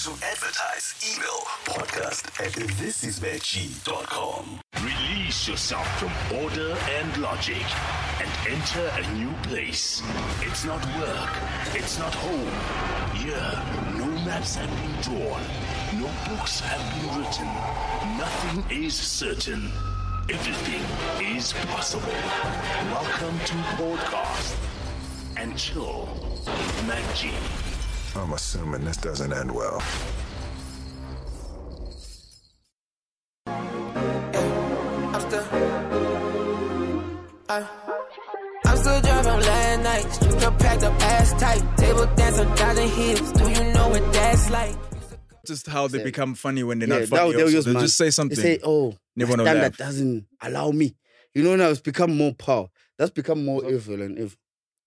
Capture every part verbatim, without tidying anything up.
To advertise, email podcast at this is veggie dot com. Release yourself from order and logic and enter a new place. It's not work. It's not home. Here, no maps have been drawn. No books have been written. Nothing is certain. Everything is possible. Welcome to Podcast and Chill with Mac G. I'm assuming this doesn't end well. I'm still, I, I'm still driving last night. Streets still packed up ass tight. Table dance on dodging hips. Do you know what that's like? Just how they become funny when they're Yeah, not funny. they'll- they'll also. use They'll man. just say something. They say, oh, They my wanna standard laugh. doesn't allow me. You know, now it's become more power. That's become more evil and evil.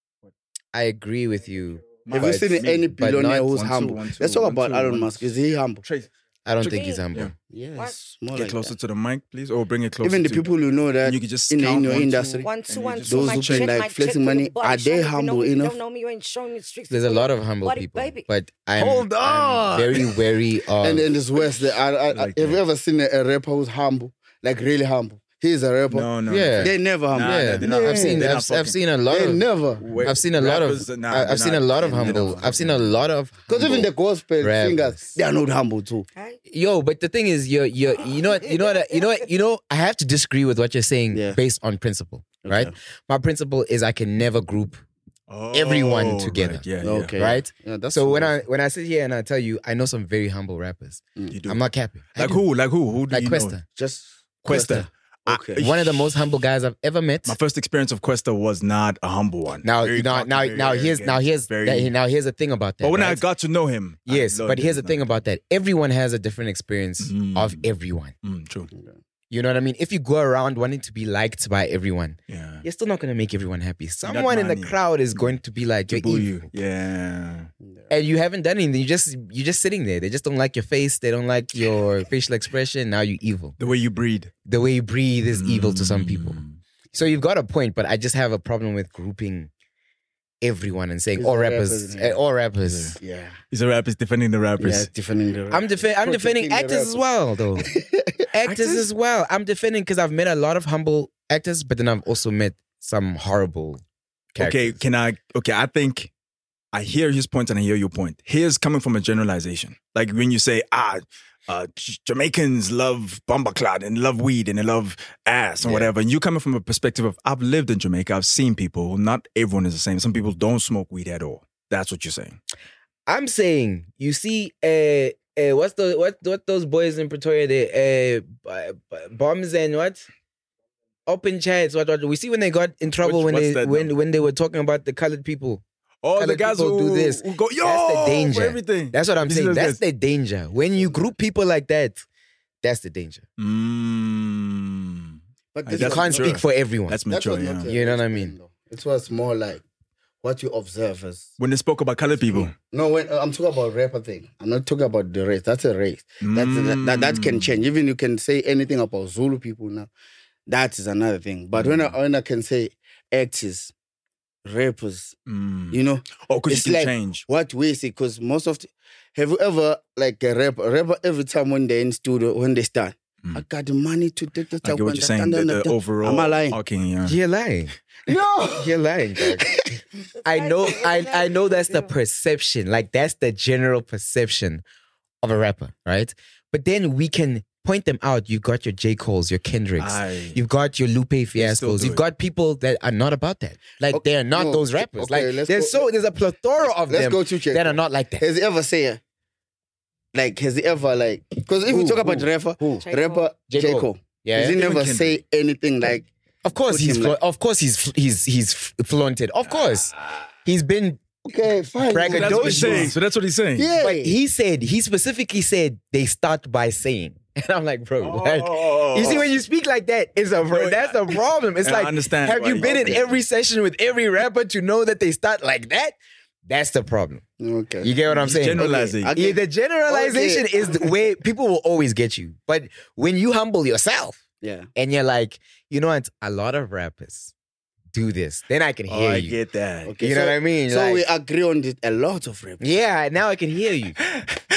I agree with you. Have you but- seen any but billionaire not- who's One, two, humble? one, two, Let's talk one, about two, Elon one, Musk. two. Is he humble? Trace, I don't think he's humble. Yeah. Yes, more get like closer that. to the mic, please, or bring it closer. Even the to people you know that You could just in, the- in count your one, two, industry, One, two, And one, you two. just- Those my who check, pay, like, my flexing check, money, your body, are they show me if you humble know me, if you enough? don't know me, you ain't showing me the streets. There's a lot of humble Body, people, baby. but I'm, Hold on. I'm very wary of. and in this West, I, I, I, Like have you that. ever seen a, a rapper who's humble, like really humble? He's a rapper. No, no. Yeah. They never humble. Nah, yeah, they're not- I've seen, they're I've, not I've fucking- seen a lot They of. never. Wait, I've seen a lot rappers, of. nah, I- they're I've seen not- a lot of they're not humble. fucking- I've seen a lot of. Because even the gospel rappers. singers, they are not humble too. Hey? Yo, but the thing is, you're, you're, you know what, you know what, you know what, you know. I have to disagree with what you're saying Yeah. based on principle, Okay. right? My principle is I can never group Oh, everyone together. right, Yeah, yeah. Okay. right. Yeah, that's So when cool. I when I sit here and I tell you, I know some very humble rappers. You do. I'm not capping. I Like do. who? Like who? Who do Like you know? Questa. just Questa. Okay. One of the most humble guys I've ever met. My first experience of Questa was not a humble one. Now, Very now, cocky, now, very now, here's arrogant, now here's very- that, now here's the thing about that. But when I right? got to know him, I yes, learned but here's the it's thing not- about that. Everyone has a different experience Mm. of everyone. Mm, true. You know what I mean? If you go around wanting to be liked by everyone, Yeah. you're still not going to make everyone happy. Someone in the money. crowd is going to be like, you're Boo evil. you. Yeah. And you haven't done anything. You just you're just sitting there. They just don't like your face. They don't like your facial expression. Now you're evil. The way you breathe. The way you breathe is evil to some people. Mm. So you've got a point, but I just have a problem with grouping everyone and saying It's all the rappers, rappers, eh, yeah. all rappers. Yeah. He's a rapper. He's defending the Yeah, rappers. defending the I'm defend. I'm defending Protecting the actors as rappers. well, though. actors as well. I'm defending because I've met a lot of humble actors, but then I've also met some horrible characters. Okay, can I? Okay, I think I hear his point and I hear your point. Here's coming from a generalization. Like when you say, ah, uh, J- Jamaicans love bombaclad and love weed and they love ass and Yeah. whatever. And you coming from a perspective of, I've lived in Jamaica, I've seen people, not everyone is the same. Some people don't smoke weed at all. That's what you're saying. I'm saying, you see, uh, uh, what's the what what those boys in Pretoria? They uh, b- b- bombs and what? Open chats. What, what we see when they got in trouble Which- when what's they that when now? when they were talking about the colored people. Oh, the Colored guys people who do this. who go, yo, That's the danger. for everything. That's what I'm You see saying. those That's guys? the danger. When you group people like that, that's the danger. Mm. But I this You That's was can't mature. speak for everyone. That's That mature, was yeah. not a You know what I race mean? thing, though. It was more like what you observe as. When they spoke about colored people. No, when I'm talking about rapper thing. I'm not talking about the race. That's a race. That's that, that, that can change. Even you can say anything about Zulu people now. That is another thing. But when I when I can say actors, rappers, Mm. you know, Oh, because it's you can like change. what we say. Because most of the, have you ever like a rapper? A rapper every time when they're in studio when they start, I got the money to do this. I get what you're saying. The, the overall. Am I lying? Okay, yeah. You're lying. No. You're lying, dog. I know, I, I know that's the perception. Like that's the general perception of a rapper, right? But then we can point them out. You've got your J. Cole's, your Kendricks. Aye. You've got your Lupe Fiascos. do You've it. got people that are not about that. Like Okay, they're not no, those rappers. okay, like let's there's go- so there's a plethora of Let's them go to J. that are Cole. not like that. Has he ever say, like, has he ever like? Because if Who, we talk about who, rapper, who? J. rapper J. J. Cole. Cole, Yeah. does he Even never Kendrick. say anything like? Of course put he's him fla- like- of course he's he's he's flaunted. Of course. He's been Okay, fine. Braggadocious. That's what he's saying. So that's what he's saying. Yeah, But he said, he specifically said they start by saying. And I'm like, bro, like, you see, when you speak like that, it's a No, that's a problem. It's and I like, understand have why you you- been in okay. every session with every rapper to know that they start like that? That's the problem. Okay. You get what I'm He's saying? generalizing. Okay. Yeah, the generalization Okay. is the way people will always get you. But when you humble yourself Yeah. and you're like, you know what, a lot of rappers do this, then I can Oh, hear I you. get that. Okay. You know so- what I mean? So Like- we agree on this. A lot of rappers. Yeah, now I can hear you.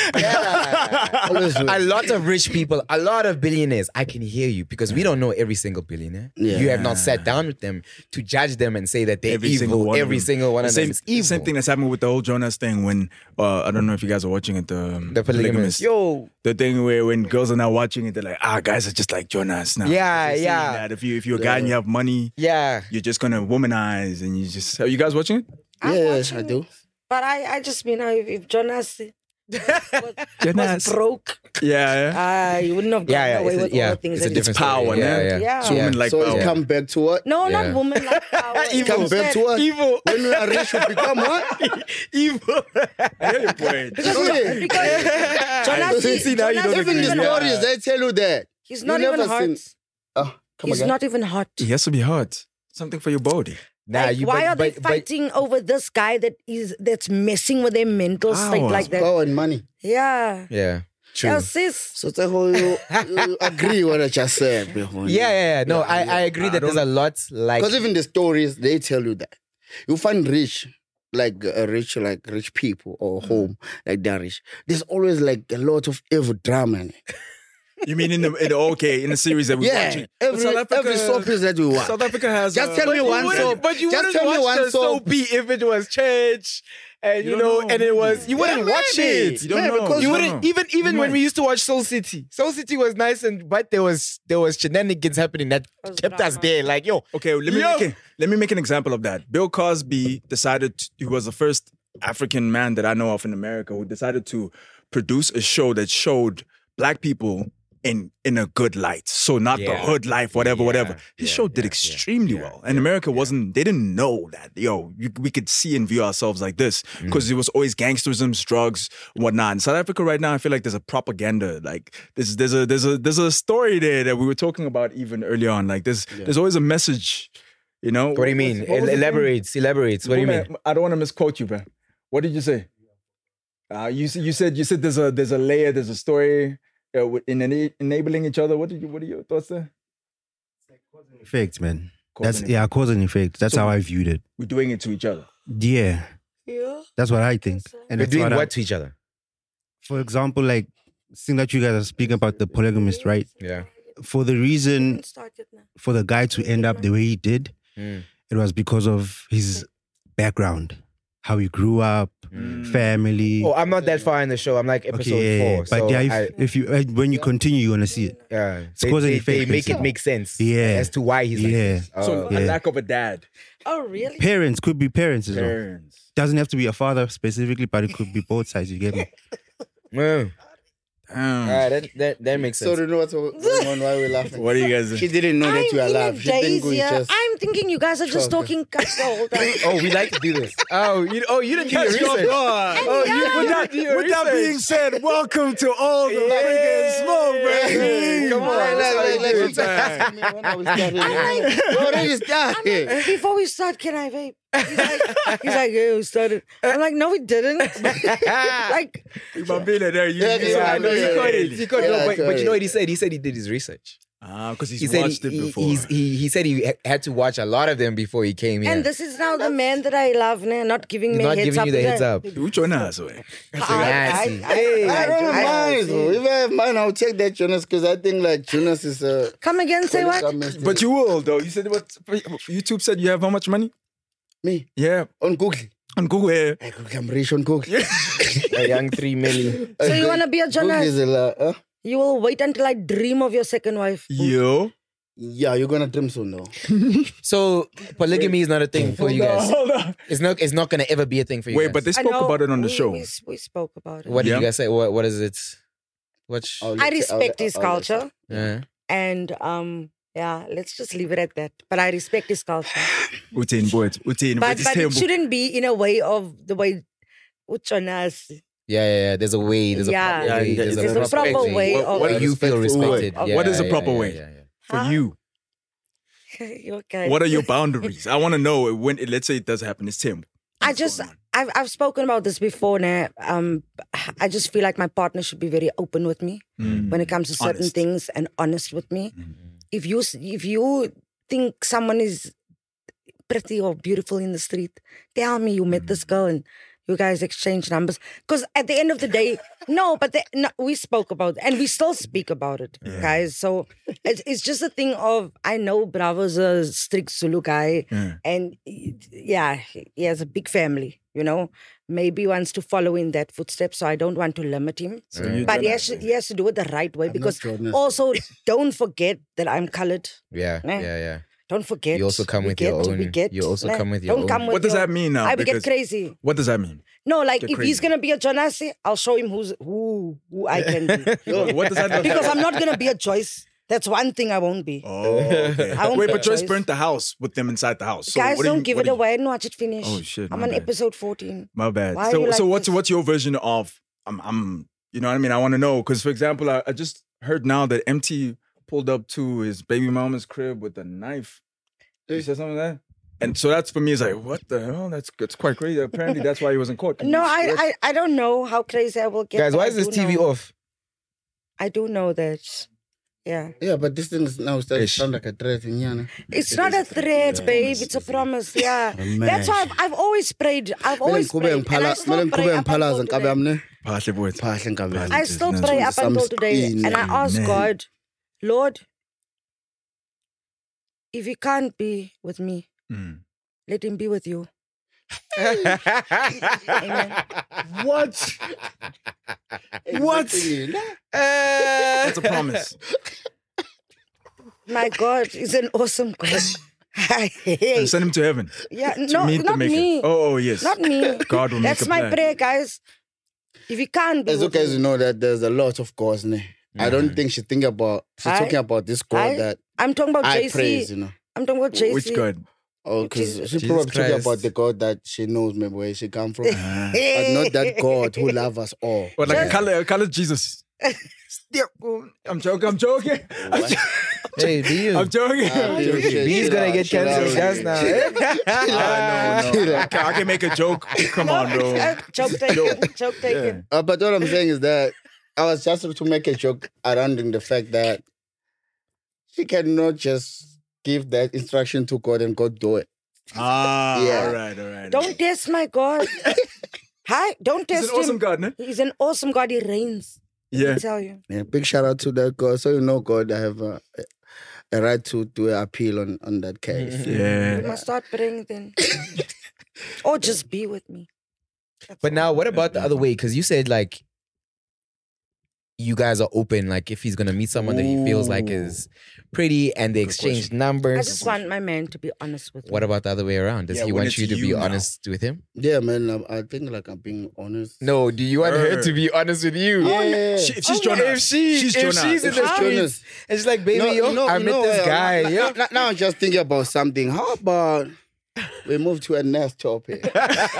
Yeah. Always win. A lot of rich people, a lot of billionaires. I can hear you because we don't know every single billionaire. Yeah. You have not sat down with them to judge them and say that they're Every single evil. one of Every them. single one The of same, them is evil. Same thing that's happened with the whole Jonas thing when, uh, I don't know if you guys are watching it, the, um, The polygamist. Yo. The thing where when girls are now watching it, they're like, ah, guys are just like Jonas now. Yeah, They're saying yeah. That if, you, if you're a guy and you have money, Yeah. you're just going to womanize and you just... Are you guys watching it? I'm Yeah, watching I do. it. But I, I just mean, uh, if, if Jonas was, Jonas. was broke, Yeah, yeah. uh, he wouldn't have gotten Yeah, yeah. away It's a, with yeah. all the things It's a that different he's power, story. yeah? Yeah, Yeah. So women like so power. it come back to what? No, Yeah. not women like power. Come back to what? Evil. When we are rich, we become what? Evil. I hear your point. Because, Really? because Jonas, See, see, now you Jonas don't is Even the even agree. hot. stories, they tell you that. He's You not even never hot. seen- Oh, come He's again. not even hot. He has to be hot. Something for your body. Nah, Like, you, why but, are they but, but- fighting over this guy that is that's messing with their mental state Hours, like that? Power and money. Yeah. Yeah. Yeah, sis. So it's like how you, you agree what I just said. Yeah, yeah, yeah. No, I, I agree that there's a lot like. Because even the stories, they tell you that. You find rich, like uh, rich, like rich people or home, like they're rich. There's always like a lot of evil drama in it. You mean in the, in the okay, in the series that we're Yeah, watching? every, South Africa, every soap is that we watch. South Africa has... Just uh, tell me but you one wouldn't- soap. But you Just wouldn't tell me watch one the soap. soapy if it was church and you, You know, don't know, and it was maybe. you wouldn't Yeah, watch maybe. it. You don't Yeah, know. because You don't wouldn't know. even even You when we might. used to watch Soul City. Soul City was nice and but there was there was shenanigans happening that Was kept us drama. there. Like yo, Okay, let me Yo. make a, let me make an example of that. Bill Cosby decided to, he was the first African man that I know of in America who decided to produce a show that showed black people in in a good light. So not the Yeah. hood life, whatever, Yeah, whatever. His yeah, show did yeah, extremely yeah, well, and America wasn't. They didn't know that. Yo, you, we could see and view ourselves like this Mm. because it was always gangsterism, drugs, whatnot. In South Africa right now, I feel like there's a propaganda. Like there's there's a there's a there's a story there that we were talking about even earlier on. Like there's there's always a message. You know. what do you mean? What was the thing? Elaborates, elaborates. What do you mean? I don't want to misquote you, bro. What did you say? Uh, you s- you said you said there's a there's a layer, there's a story uh, with- in ena- enabling each other. What did you what are your thoughts there? Effect, man. Cause That's and yeah, cause and effect. That's So- how I viewed it. We're doing it to each other. Yeah, Yeah. that's what I think. And We're that's doing what, I- what to each other? for example, like seeing that you guys are speaking about the polygamist, right? Yeah. For the reason Don't start it now. for the guy to end up the way he did, Mm. it was because of his background, how he grew up, Mm. family. Oh, I'm not that far in the show. I'm like episode okay, yeah, four. but so yeah, if, I, if you uh, when you continue, you're gonna see it. yeah, It's they, cause and they, effect, they make it basically. make sense. Yeah. as to why he's like Yeah. this. Oh, So okay. a yeah. lack of a dad. Oh, really? Parents could be parents as well. Parents. Doesn't have to be a father specifically, but it could be both sides. You get me? Mm. Damn. All right, that, that that makes So sense. do you know what's going on? Why we're laughing? What do you guys? She didn't know that you are I'm in a alive. She didn't go daze here. just. I'm thinking you guys are just Talk. talking cuts the whole time. Oh, we like to do this. Oh, you oh you didn't do your research. Oh, yeah. you, with that, Do your with that being research. said, welcome to all the freaking smoke, baby. Come on, Like, that's how like, you like, do like, it. she asked me when I was starting. You already started. Before we start, can I vape? He's like, he's like, yeah, we started. I'm like, no, we didn't. like, Bambina there, you, Yeah, you yeah, Yeah, I know yeah, he caught yeah. it. He caught it. Yeah, No, I but, caught but you know it. what he said? He said he did his research. Ah, because he's He said watched he, it he, before. he's, he he said he ha- had to watch a lot of them before he came here. and this is now the man that I love, nah, not giving He's me not heads giving up. you the with heads that. up. Which one has way? I, I, Nasty. I, Hey. I, I don't I- mind. though. If I have mine, I'll take that Jonas because I think like Jonas is a. Come again, say what? But you will though. You said what? YouTube said you have how much money? Me Yeah, on Google. on Google. Yeah. I could come rich on Google. A young three million. So you want to be a Google is Jonas? a lot. Huh? You will wait until I dream of your second wife. Yo. Yeah, you're gonna dream soon though. So polygamy is not a thing for you guys. Hold on. It's not. It's not going to ever be a thing for you. Wait, guys. but they I spoke know about it on the we- show. We, we spoke about it. what did Yeah. you guys say? What What is it? What? I'll I let you- I'll respect let- his I'll let you- culture. Yeah. And um, yeah, let's just leave it at that. But I respect his culture. Utin, boy. Utin, But but it shouldn't be in a way of the way Uchonas. Yeah, yeah, yeah. There's a way. There's Yeah. a proper way. There's a proper way What, of- what you feel Respectful way. respected. Of- Yeah, What is a yeah, proper yeah, way? yeah, yeah. for Huh? you. Okay. What are your boundaries? I want to know when. Let's say it does happen. It's Tim. I just I've I've spoken about this before now. Um I just feel like my partner should be very open with me when it comes to certain Honest. things and honest with me. If you s- if you think someone is pretty or beautiful in the street, tell me you met this girl and you guys exchange numbers. Because at the end of the day, no, but the, no, we spoke about it and we still speak about it, Yeah. guys. So it's, it's just a thing of, I know Bravo's a strict Zulu guy Yeah. and yeah, he has a big family, you know. Maybe he wants to follow in that footstep, so I don't want to limit him. So you But don't he has, to, he has to do it the right way I'm because not journalist. also don't forget that I'm colored. Yeah, Eh? yeah, yeah. Don't forget. You also come we with get, your we own- get, you also nah, come with your don't own- Come with What does your- that mean now? I would get Because- crazy. What does that mean? No, like Get if crazy. he's gonna be a Jonas, I'll show him who's who who I can be. Yo, what does that mean? Because I'm not gonna be a Joyce. That's one thing I won't be. Oh, okay. I won't Wait, be but a Joyce choice. burnt the house with them inside the house. So Guys, what do don't you- give what it do you- away and watch it finish. Oh, shit, I'm my on bad. episode fourteen. My bad. Why are so, you so like what's this? what's your version of? I'm, I'm, you know what I mean. I want to know because, for example, I, I just heard now that M T pulled up to his baby mama's crib with a knife. You said something like that, and so that's for me. Is like, what the hell? That's that's quite crazy. Apparently, that's why he was in court. Can No, you I, swear- I I don't know how crazy I will get. Guys, but why I is this do T V know- off? I do know that. Yeah. Yeah, but this thing is now starting to Ish. sound like a threat in here. It's not a threat, babe. It's a promise. Yeah. That's why I've, I've always prayed. I've always prayed. And I still pray up until today. Partly boy. Phahle nkabe. I still Nice. pray up Some until today. spin, And I ask man. God, Lord, if he can't be with me, Mm. let him be with you. Amen. What? What? That's a promise. My God, he's an awesome God. And send him to heaven. Yeah, To no, meet the not maker. me. Oh, oh, yes. Not me. God will That's make a my plan. prayer, guys. If he can't be As with you guys me, know that there's a lot of gods. Ne? I don't think she think about. She's I- talking about this God I- that I'm talking about I J C. praise. You know. I'm talking about J C. Which God? Oh, because Jesus- she Jesus probably talking Christ. about the God that she knows maybe where she come from, but Hey. not that God who loves us all. What, like a Just- color, a color Jesus? I'm joking. I'm joking. I'm, jo- Hey, do you? I'm joking. Ah, I'm dude, joking. shit, He's chill gonna out, get chill cancelled out. just now. Ah, no, no. I can, I can make a joke. Come on, bro. Joke taken. Joke taken. Uh, but what I'm saying is that I was just to make a joke around the fact that she cannot just give that instruction to God and God do it. Ah, Yeah. all right, all right. Don't test my God. Hi, don't He's test an awesome him. God, no? He's an awesome God. He reigns. Yeah. I tell you. Yeah, big shout out to that God. So you know, God, I have a, a right to do an appeal on, on that case. You Yeah. must start praying then. Or just be with me. That's But all. now, what about the other way? Because you said like you guys are open. Like if he's gonna meet someone that he feels like is pretty, and they exchange numbers. I just want my man to be honest with me. What about the other way around? Does Yeah, he when want it's you to be you now. honest with him? Yeah, man. I, I think like I'm being honest. No. Do you want her Her. to be honest with you? Yeah, yeah, yeah. She, if she's Oh, Jonah, If she, she's if Jonah. she's in If the she's streets, Jonas. and she's like, baby, No, yo, you know- I you met know, this uh, guy. Now, yo. now- now I'm just thinking about something. How about we move to a next topic?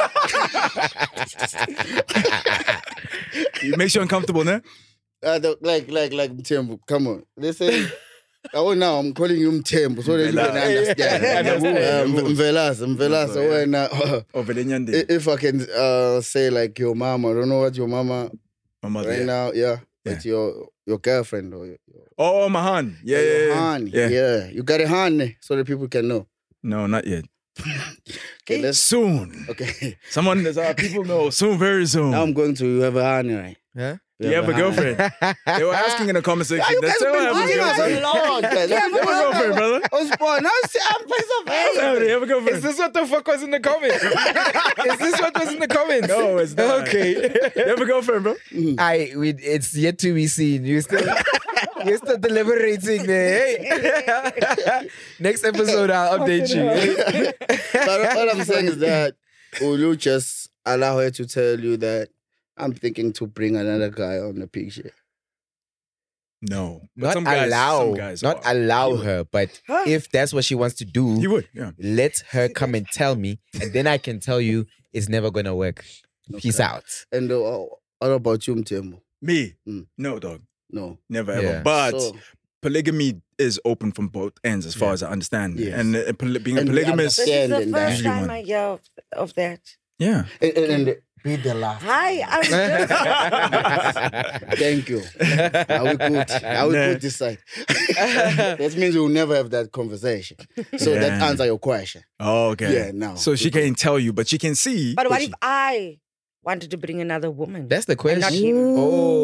It makes you uncomfortable, no? Uh, the, like, like, like Mtembu. Come on. Listen. Oh, now I'm calling you Mtembu so that you can understand. Understand. Um, Mvelas, Mvelas. So when, uh, Over the Nyande. if I can uh, say like your mama, I don't know what your mama My mother. right yeah. now, yeah, it's your your girlfriend or your, your Oh, Mahan. Yeah, yeah, your yeah. honey. yeah. Yeah. You got a honey so that people can know. No, not yet. Okay, let's. Soon. Okay. Someone, there's uh, people know. Soon, very soon. Now I'm going to you have a honey, right? Huh? Do you have a honey. girlfriend? They were asking in the comment section. You They guys still have have been a doing girlfriend. this a lot, guys. You have a girlfriend, brother. I was born. Now see, I'm first of Yeah, all. you have a Is girlfriend. this what the fuck was in the comments? Is this what was in the comments? No, it's not. Okay. You have a girlfriend, bro? I we, it's yet to be seen. You still you're still deliberating there. Hey. Next episode I'll update you. But all I'm saying is that will you just allow her to tell you that I'm thinking to bring another guy on the picture? No. But Not some guys, allow, some guys not are. allow He would. her, but Huh? if that's what she wants to do, He would, yeah. let her come and tell me, and then I can tell you it's never gonna work. Peace out. And uh, what about you, Mtembu? Me? Mm. No, dog. No. Never ever. Yeah. But So- polygamy is open from both ends, as far as I understand. Yes. And uh, poly- being a And we polygamist, This is the Understand that. first Usually time one. I hear of, of that. yeah. And, and, and be the last. Hi, I'm just... Thank you. Now we good. Now we Nah. good this side. That means we'll never have that conversation. So that Yeah. answer your question. Oh, okay. Yeah, no. So she can't tell you, but she can see. But what she- if I wanted to bring another woman. That's the And not question. him.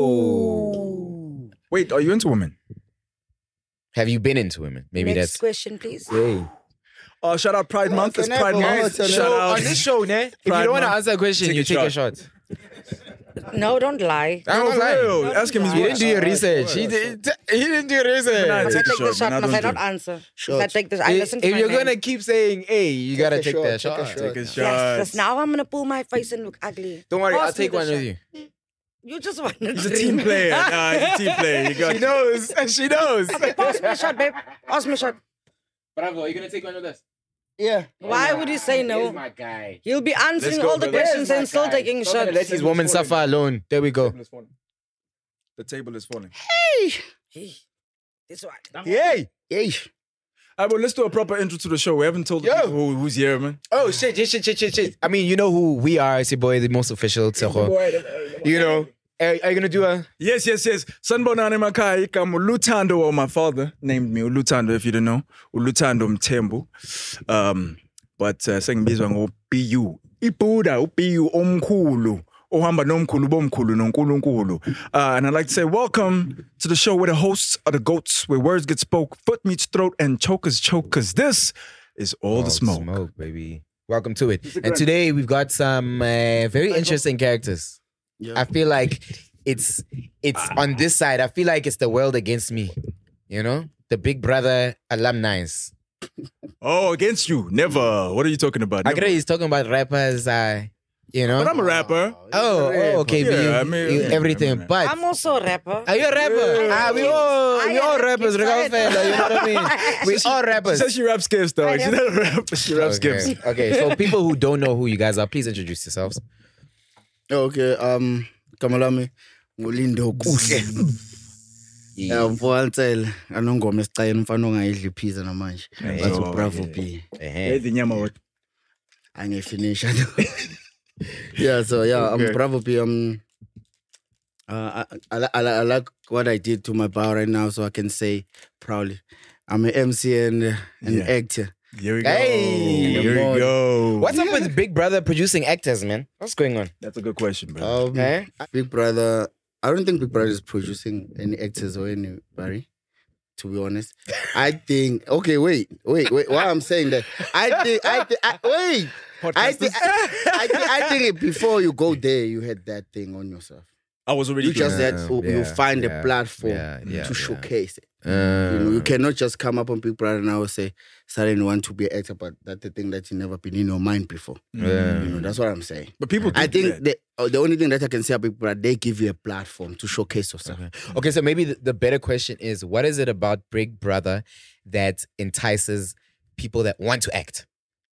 Oh. Wait, are you into women? Have you been into women? Maybe Next that's. question, please. Oh, shout out Pride Month. It's can I Pride have a Month. moment on Shout that? out. On this show, ne? If you Pride don't want to Month. answer a question, Take you a take a shot. shot. No, don't lie. I'm No, not for lying. real. Ask him his He watch. didn't do your research. He did. He didn't do your research. Nah, Must I Take a take the shot, shot? man. I Must I don't not drink. answer? If I Shot. take this, I If, listen to if my you're man. gonna keep saying, "Hey, you gotta a take shot, that take a shot." shot. Take a Yes, shot. yes, now I'm gonna pull my face and look ugly. Don't worry, Pass I'll me take the one shot. with you. You just want to He's a team player. Nah, he's a team player. You got She knows. She knows. Okay, pass me a shot, babe. Pass me a shot. Bravo, are you gonna take one with us? Yeah. Why would you say no? my guy. He'll be answering go, all the brother. questions and still taking shots. Let his woman suffer alone. There we go. The table is falling. Hey, this one. Yay! Yay. All right, well, let's do a proper intro to the show. We haven't told the Yo. people who, who's here, man. Oh shit! Shit! Shit! Shit! Shit! I mean, you know who we are. It's your boy, the most official. Tseho. You know. Are, are you gonna do a? Yes, yes, yes. Sanbonani Makai kam Lutando, or my father named me Lutando, if you don't know. Lutando Mtembu. Um, but uh, saying bizwa ngo P U. Ibuda, u P U omkhulu. Ohamba nomkhulu bomkhulu nonkulunkulu. Uh, and I'd like to say welcome to the show where the hosts are the goats, where words get spoke, foot meets throat, and chokers choke, because this is all the smoke. Smoke, baby. Welcome to it. And today we've got some uh, very interesting characters. Yeah. I feel like it's it's on this side. I feel like it's the world against me. You know, the Big Brother alumni. Oh, against you. Never. What are you talking about? I Never. get he's talking about rappers. Uh, you know. But I'm a rapper. oh, oh, okay, but Yeah, you, I mean, you yeah, everything. I mean, but I'm also a rapper. are you a rapper? Ah, we all I we all am rappers, kids, I regardless. You know what I mean? We all She rappers. says she raps skips, though. I She's am- not a rapper. She raps Okay. skips. okay, so people who don't know who you guys are, please introduce yourselves. Okay, um, Kamalami, Ngulindo kuhle. Yeah, mfowantshela anongoma esicayeni mfana ongayidli pizza namanje. Bathi Oh, Bravo yeah. P. Eh-heh. Inyama what? Angefinish. Yeah, so yeah, I'm Bravo P. Um, uh, I, I, I, I like what I did to my bar right now, so I can say proudly, I'm an M C and uh, an Yeah. actor. Here we go. Hey. Here we go. What's up with Big Brother producing actors, man? What's going on? That's a good question, bro. Um, Eh? Big Brother, I don't think Big Brother is producing any actors or anybody. To be honest, I think. Okay, wait, wait, wait. Why I'm saying that? I think. I think. I, wait. I think. I, I think. I think before you go there, you had that thing on yourself. I was already You just doing that Yeah, you yeah, find yeah, a platform yeah, yeah, to yeah. showcase it. Uh, You know, you cannot just come up on Big Brother now and say, suddenly want to be an actor, but that's the thing that you never been in your mind before. Yeah. You know, that's what I'm saying. But people do I do think that. the, uh, the only thing that I can say about Big Brother, they give you a platform to showcase yourself. Okay, so maybe the, the better question is, what is it about Big Brother that entices people that want to act?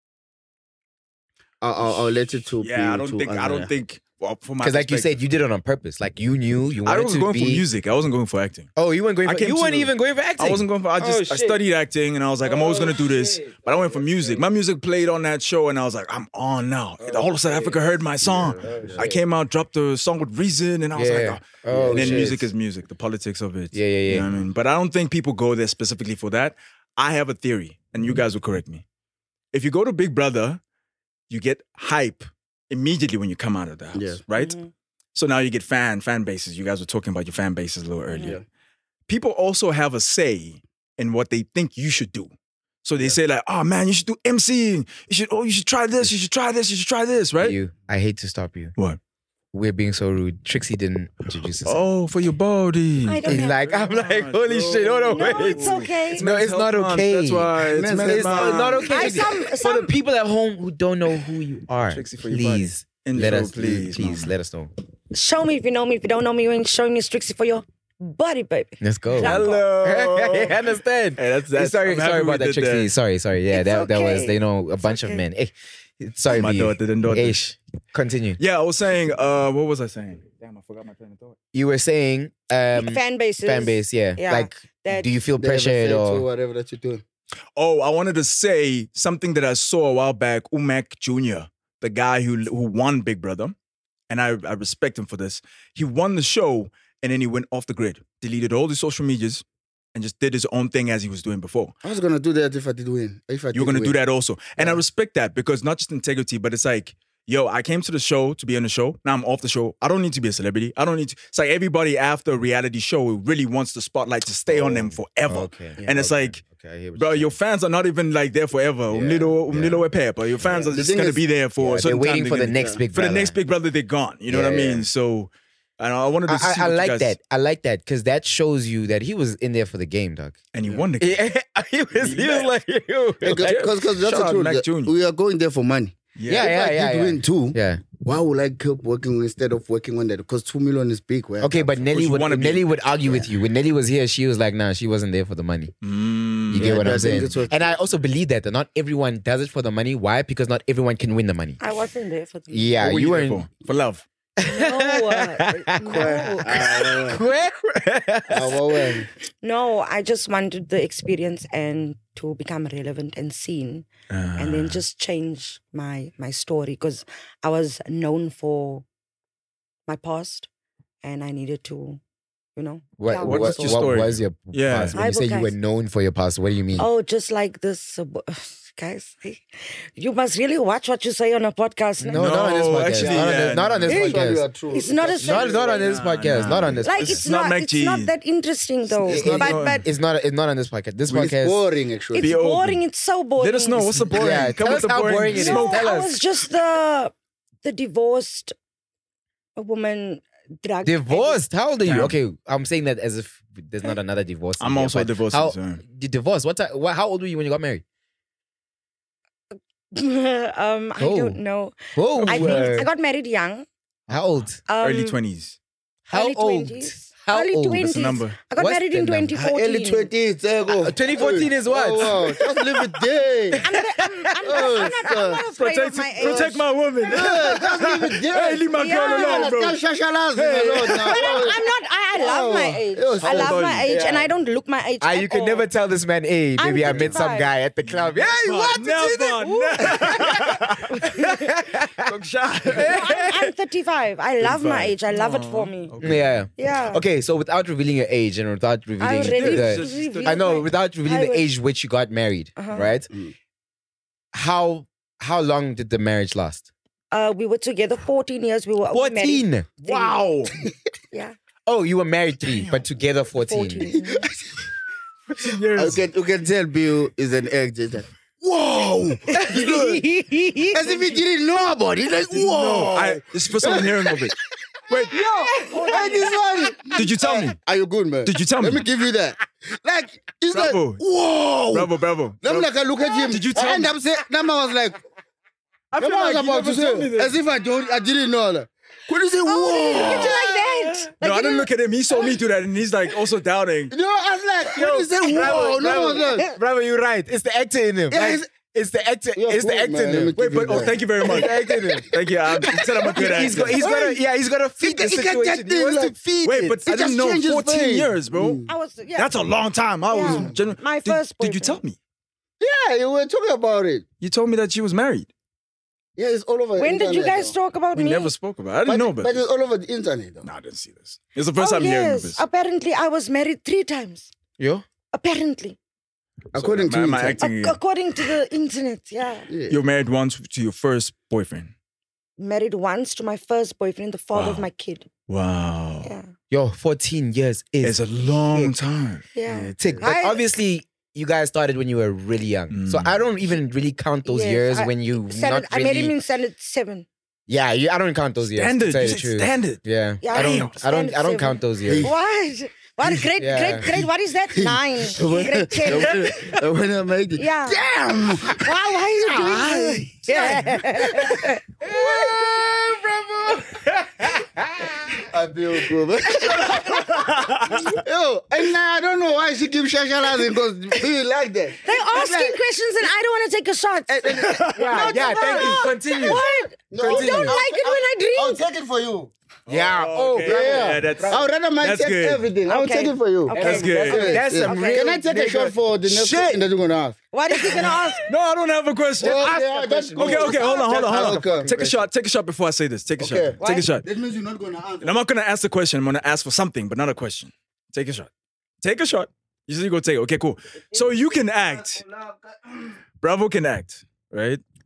I'll, I'll, I'll let it to Yeah, I be don't to think. I other- don't think. Well, from my Because like you perspective, said, you did it on purpose. Like you knew you I wanted was to going be. for music. I wasn't going for acting. Oh, you weren't going I for. came You weren't to- even going for acting. I wasn't going for. I just Oh, I shit. studied acting, and I was like, I'm always going to do this. But I went for music. My music played on that show, and I was like, I'm on now. The whole of South Africa heard my song. I came out, dropped a song with Reason, and I was Yeah. like, oh. Oh, and then shit. music is music. The politics of it. Yeah, yeah, yeah. You know what I mean? But I don't think people go there specifically for that. I have a theory, and you guys will correct me. If you go to Big Brother, you get hype immediately when you come out of the house, Yeah. right? So now you get fan fan bases. You guys were talking about your fan bases a little earlier. People also have a say in what they think you should do. So they say like, "Oh man, you should do emceeing. You should oh, you should try this. You should try this. You should try this." Right? You. I hate to stop you. What? We're being so rude. Trixie didn't introduce herself. Oh, for your body. I don't It's have- like I'm like, holy shit! Hold on, No, wait. it's okay. No, it's not Health month, okay. That's why it's Men's men's It's month. not okay. I- some- For the some- people at home who don't know who you are, Trixie, for your body. please Intro, let us please, please mama. let us know. Show me if you know me. If you don't know me, you ain't showing me Strixie for your body, baby. Let's go. Hello. I understand. Hey, that's- that's- sorry, I'm happy sorry we about that, did Trixie. that. Sorry, sorry. Yeah, It's that that was okay. you know a bunch of okay. men. Hey, sorry, My B. daughter, then daughter. Ish. Continue. Yeah, I was saying. Uh, what was I saying? Damn, I forgot my train of thought. You were saying um, Fan bases. fan base. Yeah. Yeah, Like, that- do you feel They have a pressured say to or? whatever that you're doing. Oh, I wanted to say something that I saw a while back. Umek Junior, the guy who who won Big Brother, and I, I respect him for this. He won the show, and then he went off the grid, deleted all the social medias, and just did his own thing as he was doing before. I was gonna do that if I did win. If I You're did gonna do win. that also, and I respect that because not just integrity, but it's like yo, I came to the show to be on the show. Now I'm off the show. I don't need to be a celebrity. I don't need to. It's like everybody after a reality show really wants the spotlight to stay on them forever. Okay. And it's Okay. like, Okay, I hear what bro, you're your fans are not even like there forever. Umlilo, umlilo we pepper. Your fans are The just thing gonna is- be there for Yeah, a they're certain waiting time. for They're the gonna- next big for the brother. next big brother. They're gone. You know Yeah, what I mean? yeah. So, and I wanted to I, see. I, I what you like guys- that. I like that because that shows you that he was in there for the game, dog. And he won the Yeah, he was. He was like, yo, Because that's Shout the out truth. Mac that Junior We are going there for money. yeah, If yeah, I yeah, did yeah. win two, Yeah. why would I keep working instead of working on that? Because two million is big. Where I Okay, come but from. Nelly you would wanna be- Nelly would argue with you. When Nelly was here, she was like, "Nah, she wasn't there for the money." Mm. You get Yeah, what I I'm think saying? it's what- And I also believe that, that not everyone does it for the money. Why? Because not everyone can win the money. I wasn't there for them. Yeah, What were you you were there in. for? For love. No, uh, no. Ah, well, well. No, I just wanted the experience and to become relevant and seen, and then just change my my story because I was known for my past, and I needed to, you know. What, tell what, my what, story. your story? was your Yeah. past? When Hi, you say you guys. were known for your past, what do you mean? Oh, just like this, uh, b- guys. hey, You must really watch what you say on a podcast. no, not on this No, podcast. actually, not, on yeah, this, not on this This one you podcast. are true. It's not a Not, safe not on space. this podcast. nah. Not on this. Like It's it's, not not, Mac it's G. not that interesting though. It- but not- but It's not. It's not on this podcast. This It's podcast. boring, actually. it's Be open. boring. It's so boring. Let us know what's the boring. Yeah, Come tell with us the how boring. boring it is. No, Tell I us. was just the the divorced woman drug Divorced? How old are you? Damn. Okay, I'm saying that as if there's not another divorce. I'm here, also but divorced, How, so- you divorced? What, ti- what? How old were you when you got married? addict. um, I Oh. don't know. Whoa. I think uh, I got married young. how old? Um, Early twenties. How early old? twenties. How early old? twenties. What's the number? I got What's married the in number? twenty Ah, fourteen. early twenties. There you go. Uh, twenty fourteen is what? Oh, wow. Just leave it there. I'm, I'm, I'm, not, I'm, not, I'm not afraid Protect, of my age. protect my woman. Just leave it there. Hey, leave my girl Yeah. alone, bro. Tell Shashalas alone now. But I'm, I'm not. I, I love my age. It was I love so my funny. age, and Yeah. I don't look my age. Ah, at you can all. never tell this man, hey, I'm baby, I met some thirty-five. guy at the club. Yeah, you want to see this? Never, never. Look shy. No, I'm, I'm thirty-five. I love my age. I love it for me. Yeah. Yeah. Okay, so without revealing your age and without I revealing already the, revealed I know my- without revealing I the was- age which you got married, Uh-huh. right? How how long did the marriage last? Uh, we were together fourteen years. We were only married Fourteen. three. Wow. Yeah. Oh, you were married three, but together fourteen. fourteen. You can, you can tell Bill is an egg. Just like, whoa! As if he didn't know about it. Like, whoa! No, I, it's the first time I'm hearing of it. Wait, Hey, this one. did you tell me? Are you good, man? Did you tell Let me? me give you that. Like, it's Bravo. like, whoa! Bravo, bravo. I'm like, I look at him. Did you tell And me? I'm saying, Nama was like, I Nama feel was like you about to never told me say, this. as if I don't, I didn't know. Like, could you say, whoa? Look at you like that. No, I didn't look at him. He saw me do that, and he's like also doubting. You know, I was like, could you say, whoa? No, one was like, Bravo, you're right. It's the actor in him. Yeah, Like, it's- it's the actor. You're It's the good, actor man. in Let me him. give Wait, but you oh, that. thank you very much. The actor in him. Thank you. I said I'm a good He's actor. got, he's got to, yeah, he's got to feed the he can situation. get He things wants to like- feed Wait, it. but I He didn't just know changed his fourteen face. years, bro. I was. Yeah. That's a long time. I was Yeah. gen- My did, first Did you boyfriend. tell me? Yeah, you were talking about it. You told me that she was married. Yeah, it's all over the When did you internet, guys though. talk about We me? never spoke about it. I didn't But, know about but this. it's all over the internet, though. No, I didn't see this. It's the first Oh, time hearing of yes. this. Apparently, I was married three times. Yo? Apparently, According So, to am I you. acting Ac- again? according to the internet. Yeah. You're married once to your first boyfriend. Married once to my first boyfriend, the father of Wow. my kid. Wow. Yeah. Yo, fourteen years is It's a long time. Yeah. tick. But I- obviously, you guys started when you were really young. So Mm. I don't even really count those Yes, years I- when you Standard, not I met him really. in standard seven. Yeah, you, I don't count those years. Standard. To tell You you the said truth. standard. Yeah, Yeah, I don't. damn, I don't. standard I don't seven. count those years. What? What? Grade, Yeah. grade, grade. What is that? Nine. Grade ten. When I made it. Yeah. Damn! Wow, why are you doing this? Yeah. I feel good. Yo, and now I don't know why she keeps shashalazing because we like that. They're asking questions and I don't want to take a shot. Yeah, yeah. Thank you. Continue. What? No, You Continue. don't like it when I I'll drink? take it for you. Yeah. Oh, okay. bravo. Yeah, that's- I would rather might that's take good. everything. I'll Okay. take it for you. Okay. That's good. Okay, that's Yeah. some Okay. real Can I take a nigga shot for the next shit. question that you're going to ask? What is he going to ask? No, I don't have a question. Okay, Ask- yeah, that's okay, cool. okay, hold on, hold on, hold on. Okay. Take a shot. Take a shot before I say this. Take a Okay. shot. Take a shot. That means you're not going to answer. And I'm not gonna ask the question. I'm gonna ask for something, but not a question. Take a shot. Take a shot. You said you go take it. Okay, cool. So you can act. Bravo can act, right?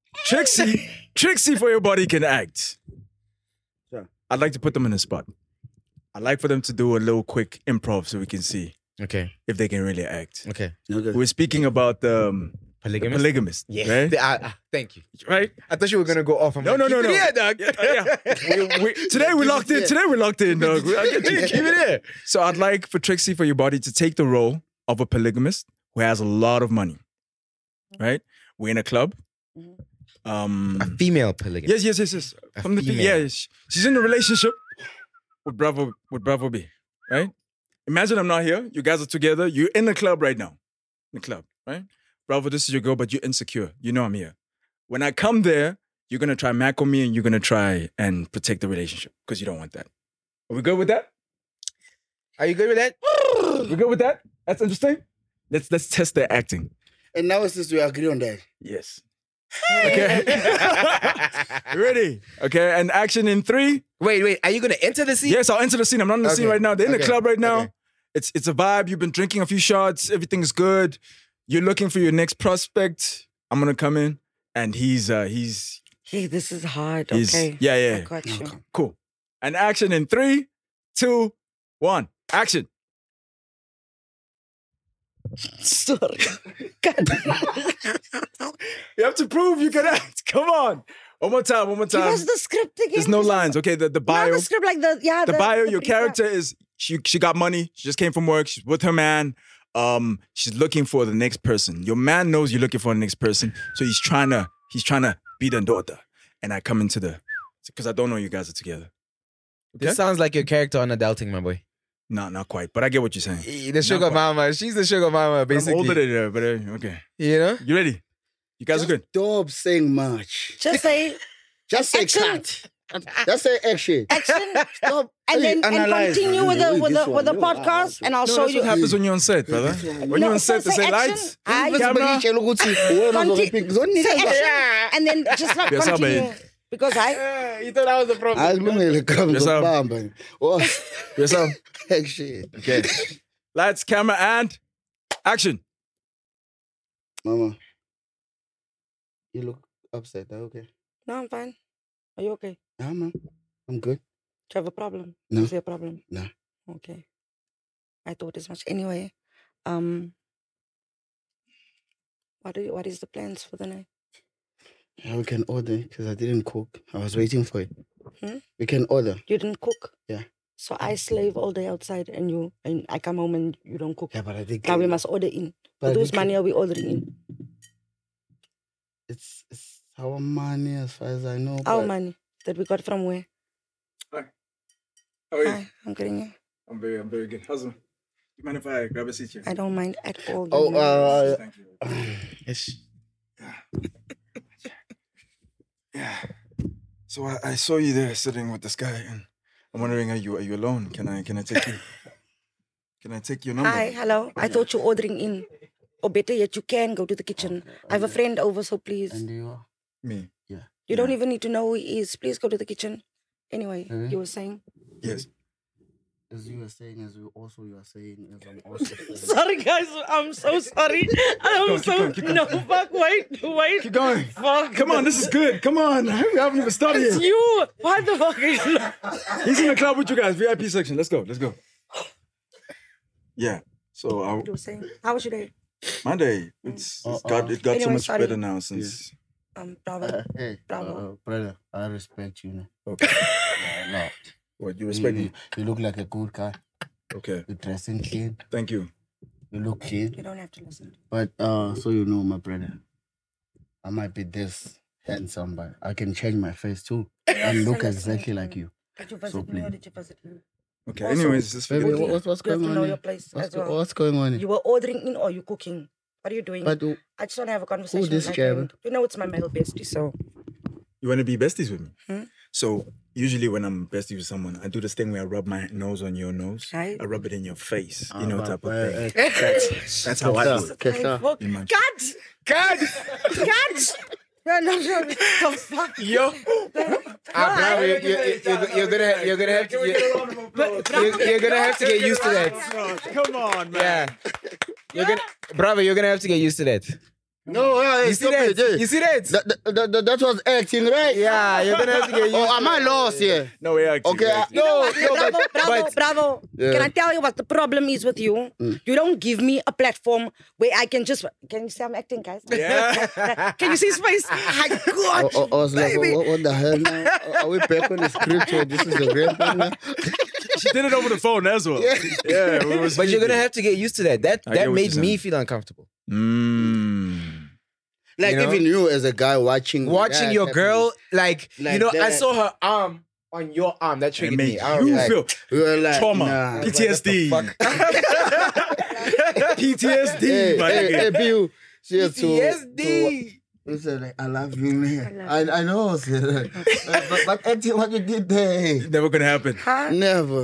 Trixie, Trixie for your body can act. I'd like to put them in a spot. I'd like for them to do a little quick improv so we can see Okay. if they can really act. Okay. Okay. We're speaking about the um, Polygamist? polygamist, Yes. right? The- uh, uh, thank you. Right? I thought you were gonna go off. I'm No, like, no, no, keep no. it here, dog. Yeah, yeah. We- we- today we're locked in. Today we're locked in, dog. I get you. Keep it here. So I'd like for Trixie for your body to take the role of a polygamist who has a lot of money. Right? We're in a club. Um, A female polygamist. yes, yes, yes, yes. A From the fe- female. yeah, sh- she's in a relationship with Bravo with Bravo B. Right? Imagine I'm not here. You guys are together. You're in the club right now. In the club, right? Bravo, this is your girl, but you're insecure. You know I'm here. When I come there, you're gonna try mac on me and you're gonna try and protect the relationship because you don't want that. Are we good with that? Are you good with that? We good with that? That's interesting. Let's let's test their acting. And now since we agree on that. Yes. Okay. Ready? Okay. And action in three. Wait, wait. Are you gonna enter the scene? Yes, I'll enter the scene. I'm not in the scene Okay. right now. They're in the Okay. club right now. Okay. It's it's a vibe. You've been drinking a few shots. Everything's good. You're looking for your next prospect. I'm gonna come in, and he's uh he's Hey, this is hard. he's Okay. yeah I yeah got you. cool. And action in three, two, one. Action. Sorry. God. You have to prove you can act. Come on. One more time. One more Give time. us the script again. There's no lines. Okay. The the bio. Not the script, like the yeah. the bio, your brief, character is she she got money. She just came from work. She's with her man. Um, she's looking for the next person. Your man knows you're looking for the next person, so he's trying to he's trying to be the daughter. And I come into the because I don't know you guys are together. This sounds like your character on Adulting, my boy. No, not quite, but I get what you're saying. The sugar quite. mama. She's the sugar mama, I'm basically. older than her, but uh, okay. You know? You ready? You guys are good. Stop saying much. Just say Just say action. cut. Just say action. action, Stop. and then and Analyze. continue with the Only with this the one. with the No, podcast, ah, and I'll No, show that's you. what happens when you're on set, brother. When you're No, on set, so they say say action. lights, I- camera. Conti- say action, and then just like Yes, sir, continue. babe. Because I You thought that was the problem. Akulungile kama Yes, sir. ngokubamba. Oh, Yourself. action. Okay. Lights, camera, and action. Mama, you look upset. Are you okay? no, I'm fine. Are you okay? Yeah, man. I'm good. Do you have a problem? No. Is there a problem? No. Okay. I thought as much. Anyway, um, what are, what is the plans for the night? Yeah, we can order because I didn't cook. I was waiting for it. Hmm? We can order. You didn't cook. Yeah. So I slave all day outside, and you and I come home and you don't cook. Yeah, but I think Now we must order in. But For I those think money are we ordering in? it's it's our money as far as I know. Our but money that we got from where? How are you? Hi, I'm getting you. I'm very, I'm very good. Husband, do you mind if I grab a seat here? I don't mind at all. Oh, you know. uh, Thank you. Yes. Yeah. So I, I saw you there sitting with this guy, and I'm wondering, are you are you alone? Can I can I take you? Can I take your number? Hi, hello. I thought you ordering in. Or better yet, you can go to the kitchen. I have a friend over, so please. and you are. Me. You don't even need to know who he is. Please go to the kitchen. Anyway, Mhm. you were saying. Yes. As you were saying, as you also you are saying, as I'm also saying. Sorry, guys. I'm so sorry. I'm going, keep so going, keep going. no. Fuck. Wait. Wait. Keep going. Fuck. Come on, this is good. Come on. We haven't even started It's yet. you. Why the fuck are you? He's in the club with you guys. V I P section. Let's go. Let's go. Yeah. So I, You were saying. How was your day? Monday, it's, it's got it got so Anyway, much sorry. better now since. Um, bravo. Uh, hey, Bravo. uh, brother, I respect you. Know. Okay. Yeah, no. What you You, respect you, me? you look like a good guy. Okay. You're dressing clean. Thank you. You look clean. You don't have to listen. But uh, so you know, my brother, I might be this handsome, but I can change my face too and look exactly like you. Did you visit So me or please. did you visit me? Okay. Also, Anyways, just Baby, forget what, it. what's, what's You have going to on know here? your place What's, as go- well. what's going on here? You were ordering in or you cooking? What are you doing? But uh, I just want to have a conversation. this with my Jabba? friend. You know, it's my male bestie, so. You want to be besties with me? Hmm? So usually when I'm besties with someone, I do this thing where I rub my nose on your nose. Right. I rub it in your face. uh, You know, but- type of uh, thing. uh, That's, that's how I do it. Kesha, Fuck. In my- Cut! Cut! Cut! No, no, no. The fuck? Yo. Ah, bravo, you, you, you, you're, you're gonna you're gonna have to you, you're, you're gonna have to get used to that. Come on, man. Yeah. You're gonna bravo, you're gonna have to get used to that. No, yeah, You see stop that? it, yeah. You see that? That, that, that, that, that was acting, right? Yeah, you're gonna have to get used Oh, to am I it. lost here? No, we're acting. Okay, we're I- acting. You know No, what? no, bravo, but- bravo, but- bravo. Yeah. Can I tell you what the problem is with you? You don't give me a platform where I can just. Can you see I'm acting, guys? Yeah. Can you see his face? I got I, I, I was like, baby. what, what the hell now? Are we back on the script or this is a real one now? She did it over the phone as well. Yeah, we was But you're gonna speaking. have to get used to that. That I get that what made you're me saying. feel uncomfortable. Mm. Like, You know? even you as a guy watching Watching that your happening, girl, like, you Like know, I that. saw her arm on your arm. That It triggered made me. I was you like, feel we were like, trauma, nah. P T S D, What P T S D. Hey, my hey, nigga. hey, Bill. Cheers to, P T S to D. He said, like, I love you, man. I, I know, sir. but, but, but actually, what you did there, Never gonna happen. Huh? never.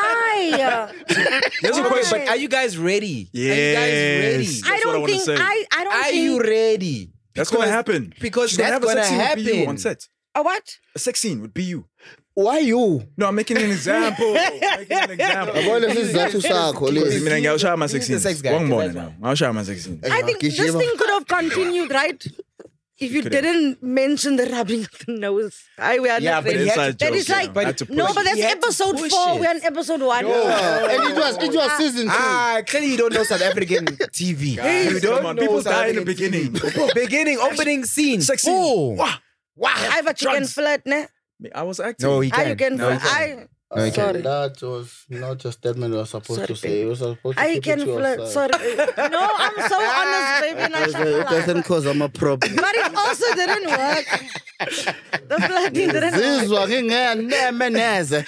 Why? There's a Why? question, but are you guys ready? Are you guys ready? Yes. I That's what I don't wanna think. say. I. I don't Are think. you ready? That's Because- gonna happen. Because She's that's gonna have gonna a sex scene with B U happen. on set. A what? A sex scene with B U. Why you? No, I'm making an example. making an example. Yabona sizathu sakho lezi. Mina ngiyawushaya ama sex He's the scenes. sex guy. Wangibona That's now. Ngiyawushaya ama sex scenes. I think this Gijima. thing could have continued, right? If you Could've. didn't mention the rubbing of the nose, I we are Yeah, not but ready. he had Inside to- That joke, is yeah. like, I had to push no, it. but that's He had to episode push four. it. We're on episode one. Yeah, and it was it was season two. Ah, clearly you don't know South African T V. Guys, you don't come on, know people South die in the African T V. beginning. Beginning, opening scene. Sex scene. Boom. Wah. Wow. I have a chicken Drugs. fillet, ne? I was acting. No, he Ah, can. you can. No, he I. can. No, he sorry. That was not a statement I was supposed Sorry, to say. baby. It was supposed to I keep can it to flirt. yourself. Sorry. No, I'm so honest, baby. and I It shall doesn't- it fly. doesn't cause I'm a problem. But it also didn't work. The flirting didn't work. Zizwa ngingeneme neze.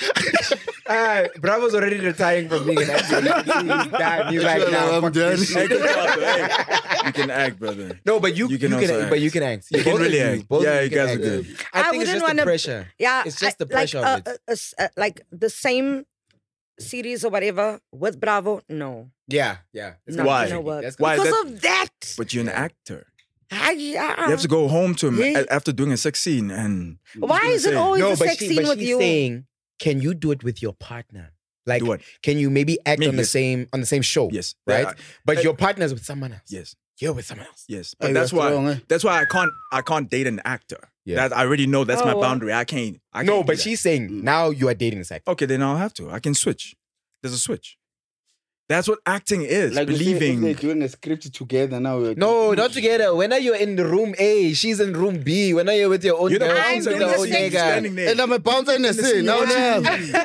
Ah, Bravo's already retiring from being an actor. He's done. He's like, nah, I'm fuck done. this Hey, shit. good job, though. Hey, you can act, brother. No, but you, You you can can, also act. but you can act. You can Both of really you, act. both of Yeah, you you can guys are act. good. I, I think it's wouldn't just wanna- the pressure. Yeah, It's just I- the pressure like, of it. uh, uh, uh, uh, like the same series or whatever with Bravo. No, Yeah, yeah. It's Not gonna Why? be gonna tricky. work. That's gonna Why? because that- of that. But you're an actor. I, yeah. You have to go home to him Yeah. a- after doing a sex scene and. Why is it say, always no, a but, sex she, scene but with she's you? saying, can you do it with your partner? Like, Do what? can you maybe act Me, on the yes. same on the same show? Yes. right. Yeah, I- but I- your partner's with someone else. Yes. You're with someone else. Yes. Hey, But that's that's why. wrong, eh? That's why I can't. I can't date an actor. Yeah. That I already know that's my Oh. boundary. I can't. I No, can't do but that. she's saying now you are dating this actor. Okay, then I'll have to. I can switch. There's a switch. That's what acting is. Like you see, if believing. they're doing a script together now. we're- No, not together. When are you in the room A, she's in room B. When are you with your own You're the girl, I'm with bouncer. doing your the own same nigga? Standing there. And I'm a bouncer in the scene. No, no.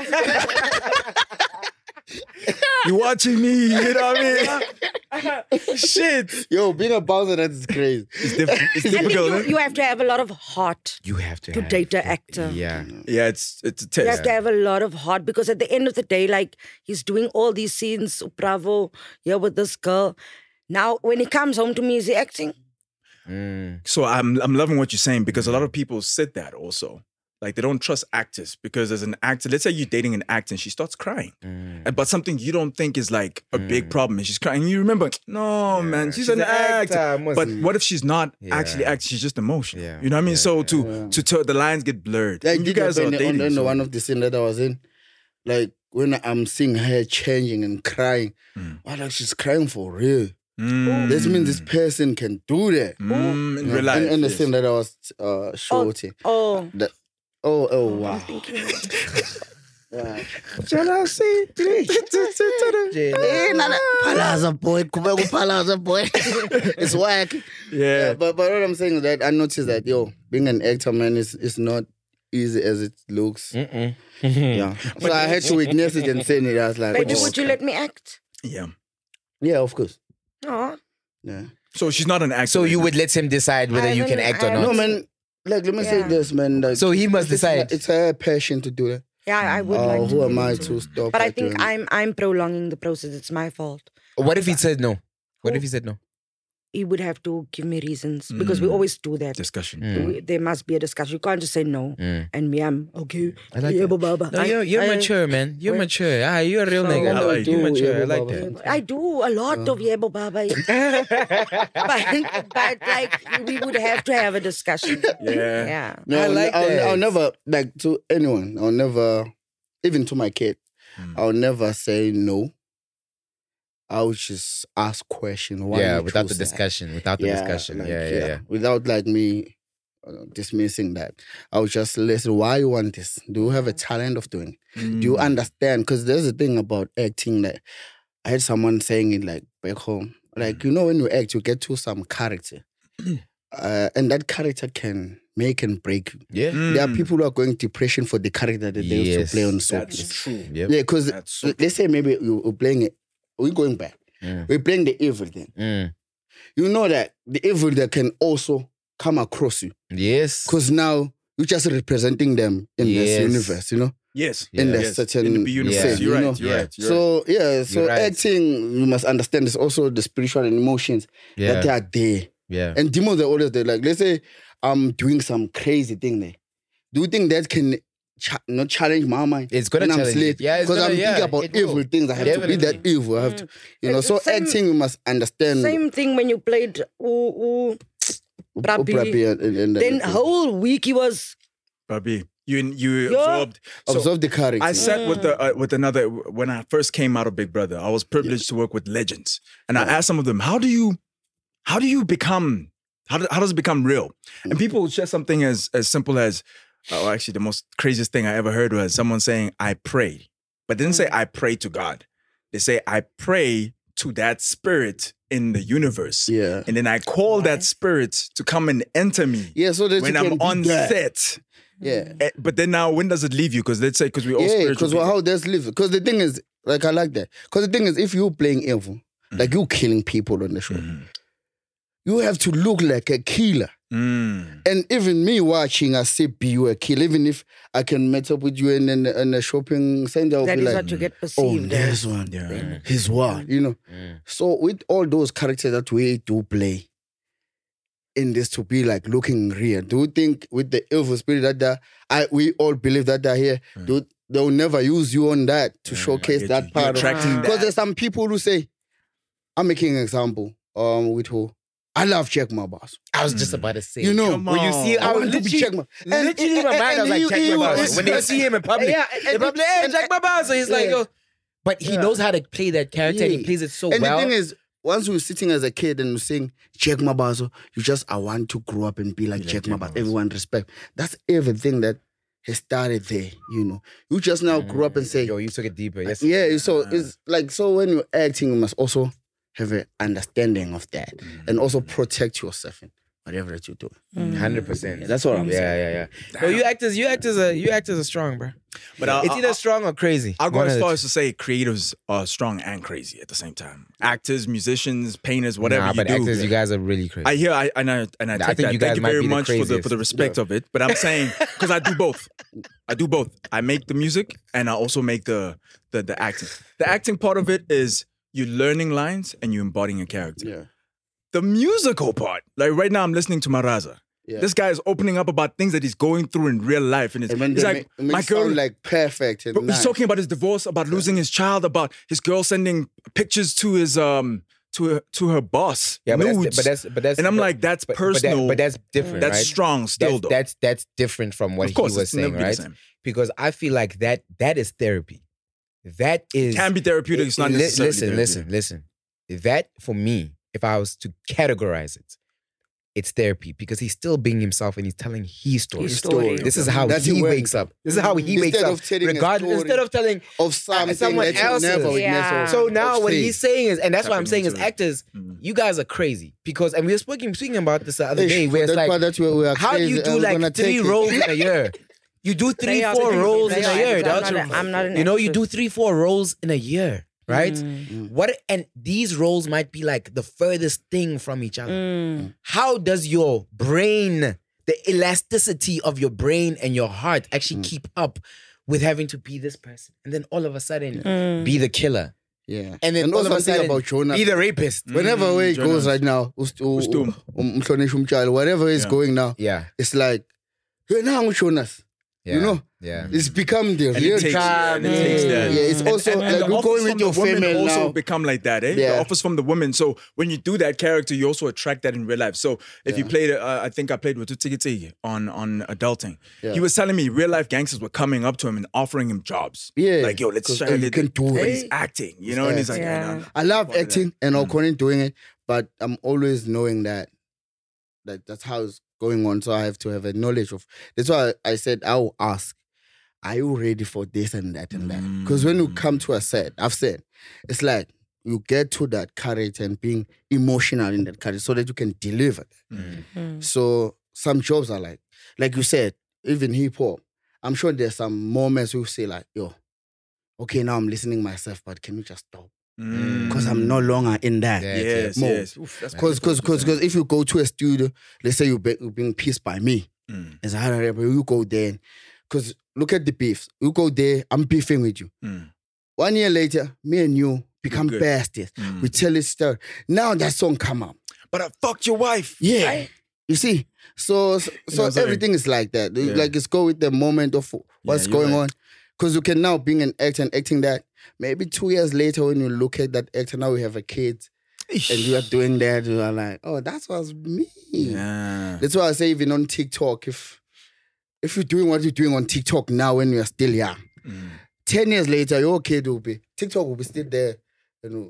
You're watching me. You know what I mean? Shit. Yo, being a bouncer, that is crazy. It's, diff- it's I think difficult. you, huh? you have to have a lot of heart You have to to have- date an actor. Yeah. Yeah, it's it's a You test. have to have a lot of heart because at the end of the day, like he's doing all these scenes, Bravo, yeah, with this girl. Now, when he comes home to me, is he acting? Mm. So I'm I'm loving what you're saying because a lot of people said that also. Like they don't trust actors because as an actor, let's say you're dating an actor and she starts crying. Mm. And- But something you don't think is like a big problem and she's crying. And you remember, no, man, she's, She's an an actor. actor, must- But what if she's not Yeah. actually acting? She's just emotional. Yeah. You know what I mean? Yeah, so yeah. to, Yeah. to to the lines get blurred. Like, And you did guys happen are dating. on, on so- one of the scene that I was in. Like when I'm seeing her changing and crying, Mm. wow, like she's crying for real. Mm. This means this person can do that. Mm, in Yeah, real life. and, and the yes. scene that I was uh, shooting. Oh, That, oh, oh, wow. Yeah. Eh, nana, Palazzo boy, Kubeko Palazzo boy. It's whack. Yeah. Yeah, but but what I'm saying is that I noticed that yo, being an actor, man, is is not easy as it looks. Mm-mm. Yeah. So I had to witness it and say it. I was like, baby, oh, would you okay. let me act? Yeah. Yeah, of course. Oh, Yeah. So she's not an actor. So you would let him decide whether I you can don't- act or I not? No, man. Like, let me say Yeah. this, man. Like, So he must it's decide. It's her passion to do that. yeah, I would Oh, like to. who am do I it to too. stop? But I her think doing it? I'm I'm prolonging the process. It's my fault. What if he said no? What Who? if he said no? He would have to give me reasons because we Mm. always do that. discussion. Mm. We- there must be a discussion. You can't just say no. Mm. And me, I'm okay. I like yeah, that. baba. No, I- you're, you're I- mature, man. You're Wait. mature. Ah, you're a real So- nigga. I like you're it. mature. I Yeah, like baba. that. I do a lot of yebo baba. but, but like we would have to have a discussion. Yeah. Yeah. No, I like I'll, that. I'll never, like, to anyone, I'll never, even to my kid, Mm. I'll never say no. I would just ask question. Why yeah, you without the choose that? discussion. Without the Yeah, discussion. like, yeah, yeah, yeah. Without like me uh, dismissing that, I would just listen. Why you want this? Do you have a talent of doing it? Mm. Do you understand? Because there's a thing about acting that I had someone saying it like back home. Like, you know, when you act, you get to some character. uh, and that character can make and break you. Yeah. There are people who are going depression for the character that they used Yes, to play on soap. That's true. Yep. Yeah, because That's so let's say maybe you- you're playing it. We're going back. Mm. We're playing the evil thing. Mm. You know that the evil that can also come across you. Yes. Because now you're just representing them in Yes. this universe, you know? Yes. In Yeah. the yes. certain in the B universe. Yeah. You're you right. know? You're Yeah. right. You're right. So yeah, so You're right. acting, you must understand, is also the spiritual and emotions Yeah. that they are there. Yeah. And demons are always there. Like, let's say I'm doing some crazy thing there. Do you think that can cha- not challenge my mind? It's gonna when I'm challenge asleep? it. Yeah, it's because gonna- I'm yeah, thinking about it will. evil things. I have to be that Definitely. evil. I have to, you know. Uh, So same- acting, you must understand. Same thing when you played Ooh Ooh Brapi. Brapi and- and- and- Then and- whole week he was Babi, you you Yeah. absorbed. So observe the character. I sat with the uh, with another when I first came out of Big Brother. I was privileged to work with legends, and I asked some of them, "How do you, how do you become? How do, how does it become real?" And people would share something as as simple as, oh, actually, the most craziest thing I ever heard was someone saying, "I pray," but they didn't say, "I pray to God." They say, "I pray to that spirit in the universe." Yeah. And then I call that spirit to come and enter me Yeah, so that when you I'm can be on there. set. Yeah. Eh, But then now, when does it leave you? Because let's say, because we all Yeah, spiritual because people. how there's live. Because the thing is, like I like that. Because the thing is, if you're playing evil, like you killing people on the show, you have to look like a killer. Mm. And even me watching, I say be you a killer. Even if I can meet up with you in in, in a shopping center, I'll that be is like, what you get oh, perceived there's as. one. Yeah. He's what, you know. So with all those characters that we do play in this to be like looking real, do you think with the evil spirit that they- I we all believe that they're here, do they'll never use you on that to showcase get that you. You're part of attracting because that. there's some people who say, I'm making an example um with who I love Jack Ma boss. I was just about to say. You know, Come when you see, I I was want to be literally, Jack Ma. And- literally in my and- mind, I was and like, he- Jack he Ma. was- When they see him in public, Yeah, they and- probably, hey, and- Jack Ma. So he's like, Yeah. yo. But he Yeah. knows how to play that character. and He Yeah. plays it so and well. the thing is, once you're sitting as a kid and you're saying Jack Mabazo, you just I want to grow up and be like Jack Mabazo. Everyone respect. That's everything that has started there. You know, you just now grew up and say, yo, you took it deeper. Yes. yeah. So it's like so when you're acting, you must also have an understanding of that and also protect yourself in whatever that you do. Hundred percent. Yeah, that's what I'm Yeah, saying. yeah, yeah. No, you actors, you actors are you actors are strong, bro. But I'll, It's either I'll, strong or crazy. I'll go One as of the far two. as to say creatives are strong and crazy at the same time. Actors, musicians, painters, whatever Nah, you but do. actors, you guys are really crazy. I hear, I and I and I I take think that. you guys Thank you might very be the much for the for craziest. the respect of it. But I'm saying because I do both. I do both. I make the music and I also make the the the acting. The acting part of it is you learning lines and you embodying a character. Yeah. The musical part, like right now, I'm listening to Maraza. Yeah. This guy is opening up about things that he's going through in real life, and it's, And when it's they like make, it my makes girl. sound like perfect. And Bro, nice. he's talking about his divorce, about losing his child, about his girl sending pictures to his um to her, to her boss. yeah, but nudes. that's, but that's but that's and I'm but- like, that's but, but that- personal. But, that's different. that's right? strong still, that's, though. That's that's different from what Of course, he was it's saying, never be the right? same. Because I feel like that that is therapy. That is Can be therapeutic. It's not Li- necessarily listen, therapeutic. listen, listen. That for me, if I was to categorize it, it's therapy because he's still being himself and he's telling his story. His story. This is how That's he it when- wakes up. This is how he Instead wakes up. of telling a Regardless, story instead of telling of something someone that you else's. never witnessed. Yeah. Of, So now of what faith. he's saying is, and that's what I'm Tapping saying as into it. actors, Mm. you guys are crazy because, and we were speaking speaking about this the other Ish, day, for where it's that like, part that we- we are how do you crazy, do I'm gonna like three take it. roles in a year? You do three, They are four crazy. roles They in are a year. actors. I'm dog. not a- I'm not an You know, you actress. do three, four roles in a year, right? Mm. What and these roles might be like the furthest thing from each other. Mm. How does your brain, the elasticity of your brain and your heart actually keep up with having to be this person? And then all of a sudden Mm. be the killer. Yeah. And then and all also of a something sudden about Jonah. be the rapist. Whenever Mm, way it Jonas. goes right now, ust- u- Ustum. um, Mhlonishwa Umtshali, whatever is Yeah. going now, Yeah. it's like, hey, now Jonas. You know, Yeah. it's become the And real it takes, charm. and it takes that. Yeah, it's And- also and, and like the we're offers going from with your the women female also now. become like that, eh? Yeah. The offers from the women. So when you do that character, you also attract that in real life. So if you played, uh, I think I played with Tutigiti on on Adulting. Yeah. He was telling me real life gangsters were coming up to him and offering him jobs. Yeah, like yo, let's 'cause, try oh, and you can do But it. he's acting, you know, and he's like, Yeah. yeah. no, I love part of acting that. and Mm. I'm currently doing it, but I'm always knowing that that that's how it's going on. So I have to have a knowledge of. That's why I said I will ask, are you ready for this and that and that? Because when you come to a set, I've said, it's like you get to that character and being emotional in that character so that you can deliver. Mm. So some jobs are like, like you said, even hip hop. I'm sure there's some moments you say like, yo, okay, now I'm listening myself, but can you just stop? Mm. Because I'm no longer in that. Yeah, Yes, mode. yes. Oof, that's Because beautiful because to because say. if you go to a studio, let's say you be, you're being pissed by me, Mm. as a hard rapper, you go there. Because look at the beefs. You go there, I'm beefing with you. Mm. One year later, me and you become good. besties. Mm. We tell each other. Now that song come up. But I fucked your wife. Yeah. You see? So so, know what I'm saying? everything is like that. Yeah. Like it's go with the moment of what's you're going right. on. Because you can now being an actor and acting that. Maybe two years later when you look at that actor, now we have a kid. And you are doing that, you are like, oh, that was me. Yeah. That's why I say even on TikTok, if if you're doing what you're doing on TikTok now when you're still young, Mm. ten years later, your kid will be TikTok will be still there. You know,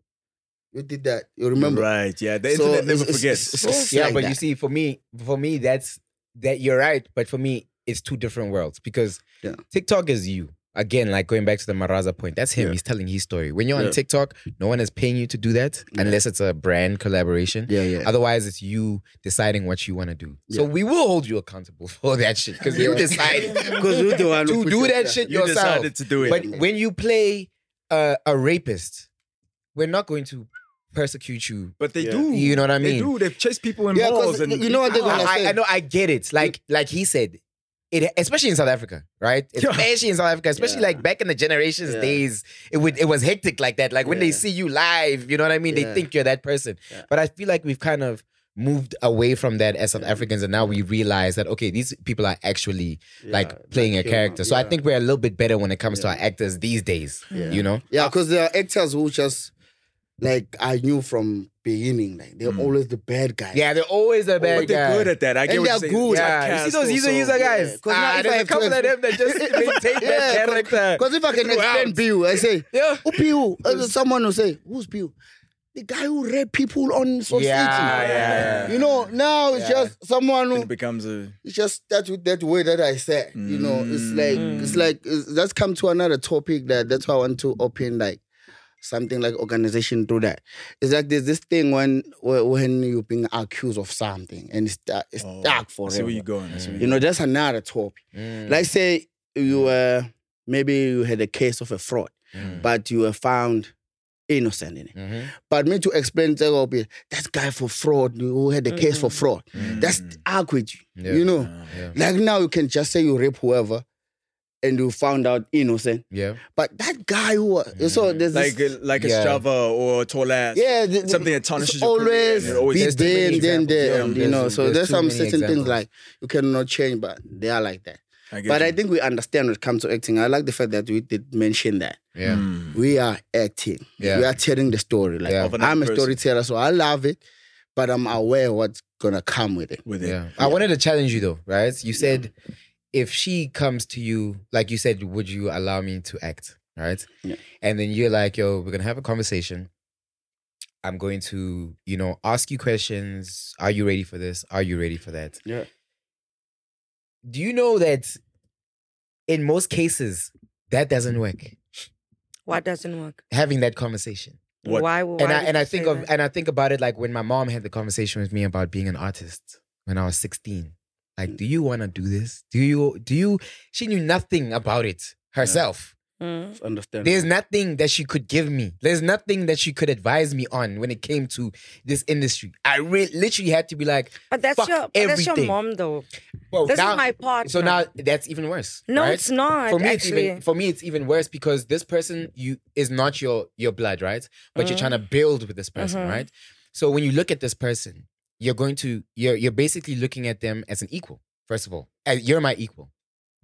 you did that. You remember? Right, yeah. The So internet never it's- it's- forgets. it's- it's Yeah, like but you that. see, for me, for me, that's that you're right. But for me, it's two different worlds because Yeah. TikTok is you. Again, like going back to the Maraza point, that's him. Yeah. He's telling his story. When you're on Yeah. TikTok, no one is paying you to do that unless it's a brand collaboration. Yeah, yeah. Otherwise, it's you deciding what you want to do. So Yeah. we will hold you accountable for that shit because you decided Because you're the one who to put do your- that shit You yourself. decided to do it. But when you play uh, a rapist, we're not going to persecute you. But they Yeah. do. You know what I They mean? do. They chase people in Yeah, 'cause malls. And you know what they're gonna I, say. I know, I get it. Like, like he said, it especially in South Africa, right? Yeah. Especially in South Africa, especially Yeah. like back in the generations Yeah. days, it would it was hectic like that. Like when they Yeah. see you live, you know what I mean? Yeah. They think you're that person. Yeah. But I feel like we've kind of moved away from that as South Africans, and now we realize that okay, these people are actually like Yeah, playing a like, character. So I yeah. think we're a little bit better when it comes to our actors these days. Yeah. You know? Yeah, because there are actors who just like I knew from beginning, like they're always the bad guys. Yeah, they're always the bad But they're guy. good at that. I get And what they're you're saying. good. Yeah, you see those user user guys. Yeah, 'cause now Ah, if I there's a have to couple of ex- them that just maintain that character. Because if I can explain throughout. Bill, I say, Yeah. who Bill? Uh, someone will say, who's Bill? The guy who rape people on society. Yeah, yeah, yeah. You know, now it's Yeah. just someone And who it becomes a. it's just that with that way that I said. You know, it's like it's like it's, let's come to another topic that that's why I want to open like something like organization do that. It's like there's this thing when when you're being accused of something and it's, stu- it's Oh, stuck I forever. see where you're going. I see where You know, that's another topic. Mm. Like say you were maybe you had a case of a fraud, Mm. but you were found innocent in it. Mhm. But me to explain to you, that guy for fraud who had a case for fraud, that's argue with you. Yeah. You know, Yeah. like now you can just say you rape whoever, and you found out innocent. Yeah. But that guy who so there's Like this, a, like a Yeah. Strava or Tolas. yeah, the- the- something that it's tarnishes your career, always and it always- be There's too there many and then examples, there, yeah. and, you There's- know. So there's there's too some many certain things examples. like you cannot change, but they are like that. I get But I you. think we understand when it comes to acting. I like the fact that we did mention that. Yeah. Mm. We are acting. Yeah. We are telling the story. Like Yeah. Of another I'm a person. storyteller, so I love it, but I'm aware what's gonna come with it. with it. Yeah. I wanted to challenge you though, right? You said if she comes to you, like you said, would you allow me to act? Right? Yeah. And then you're like, yo, we're gonna have a conversation. I'm going to, you know, ask you questions. Are you ready for this? Are you ready for that? Yeah. Do you know that in most cases that doesn't work? What doesn't work? Having that conversation. What? Why? why and I did and you I think say of that? and I think about it like when my mom had the conversation with me about being an artist when I was sixteen. Like, do you want to do this? Do you do you she knew nothing about it herself. Mm. Understand? There's nothing that she could give me. There's nothing that she could advise me on when it came to this industry. I re- literally had to be like, But that's fuck your but that's your everything. mom though. well, This now- is my partner. So now that's even worse. No, right? it's not. For me, actually. it's even for me it's even worse because this person you is not your your blood, right? But you're trying to build with this person, Mhm. right? So when you look at this person, you're going to you're you're basically looking at them as an equal. First of all, Uh, you're my equal.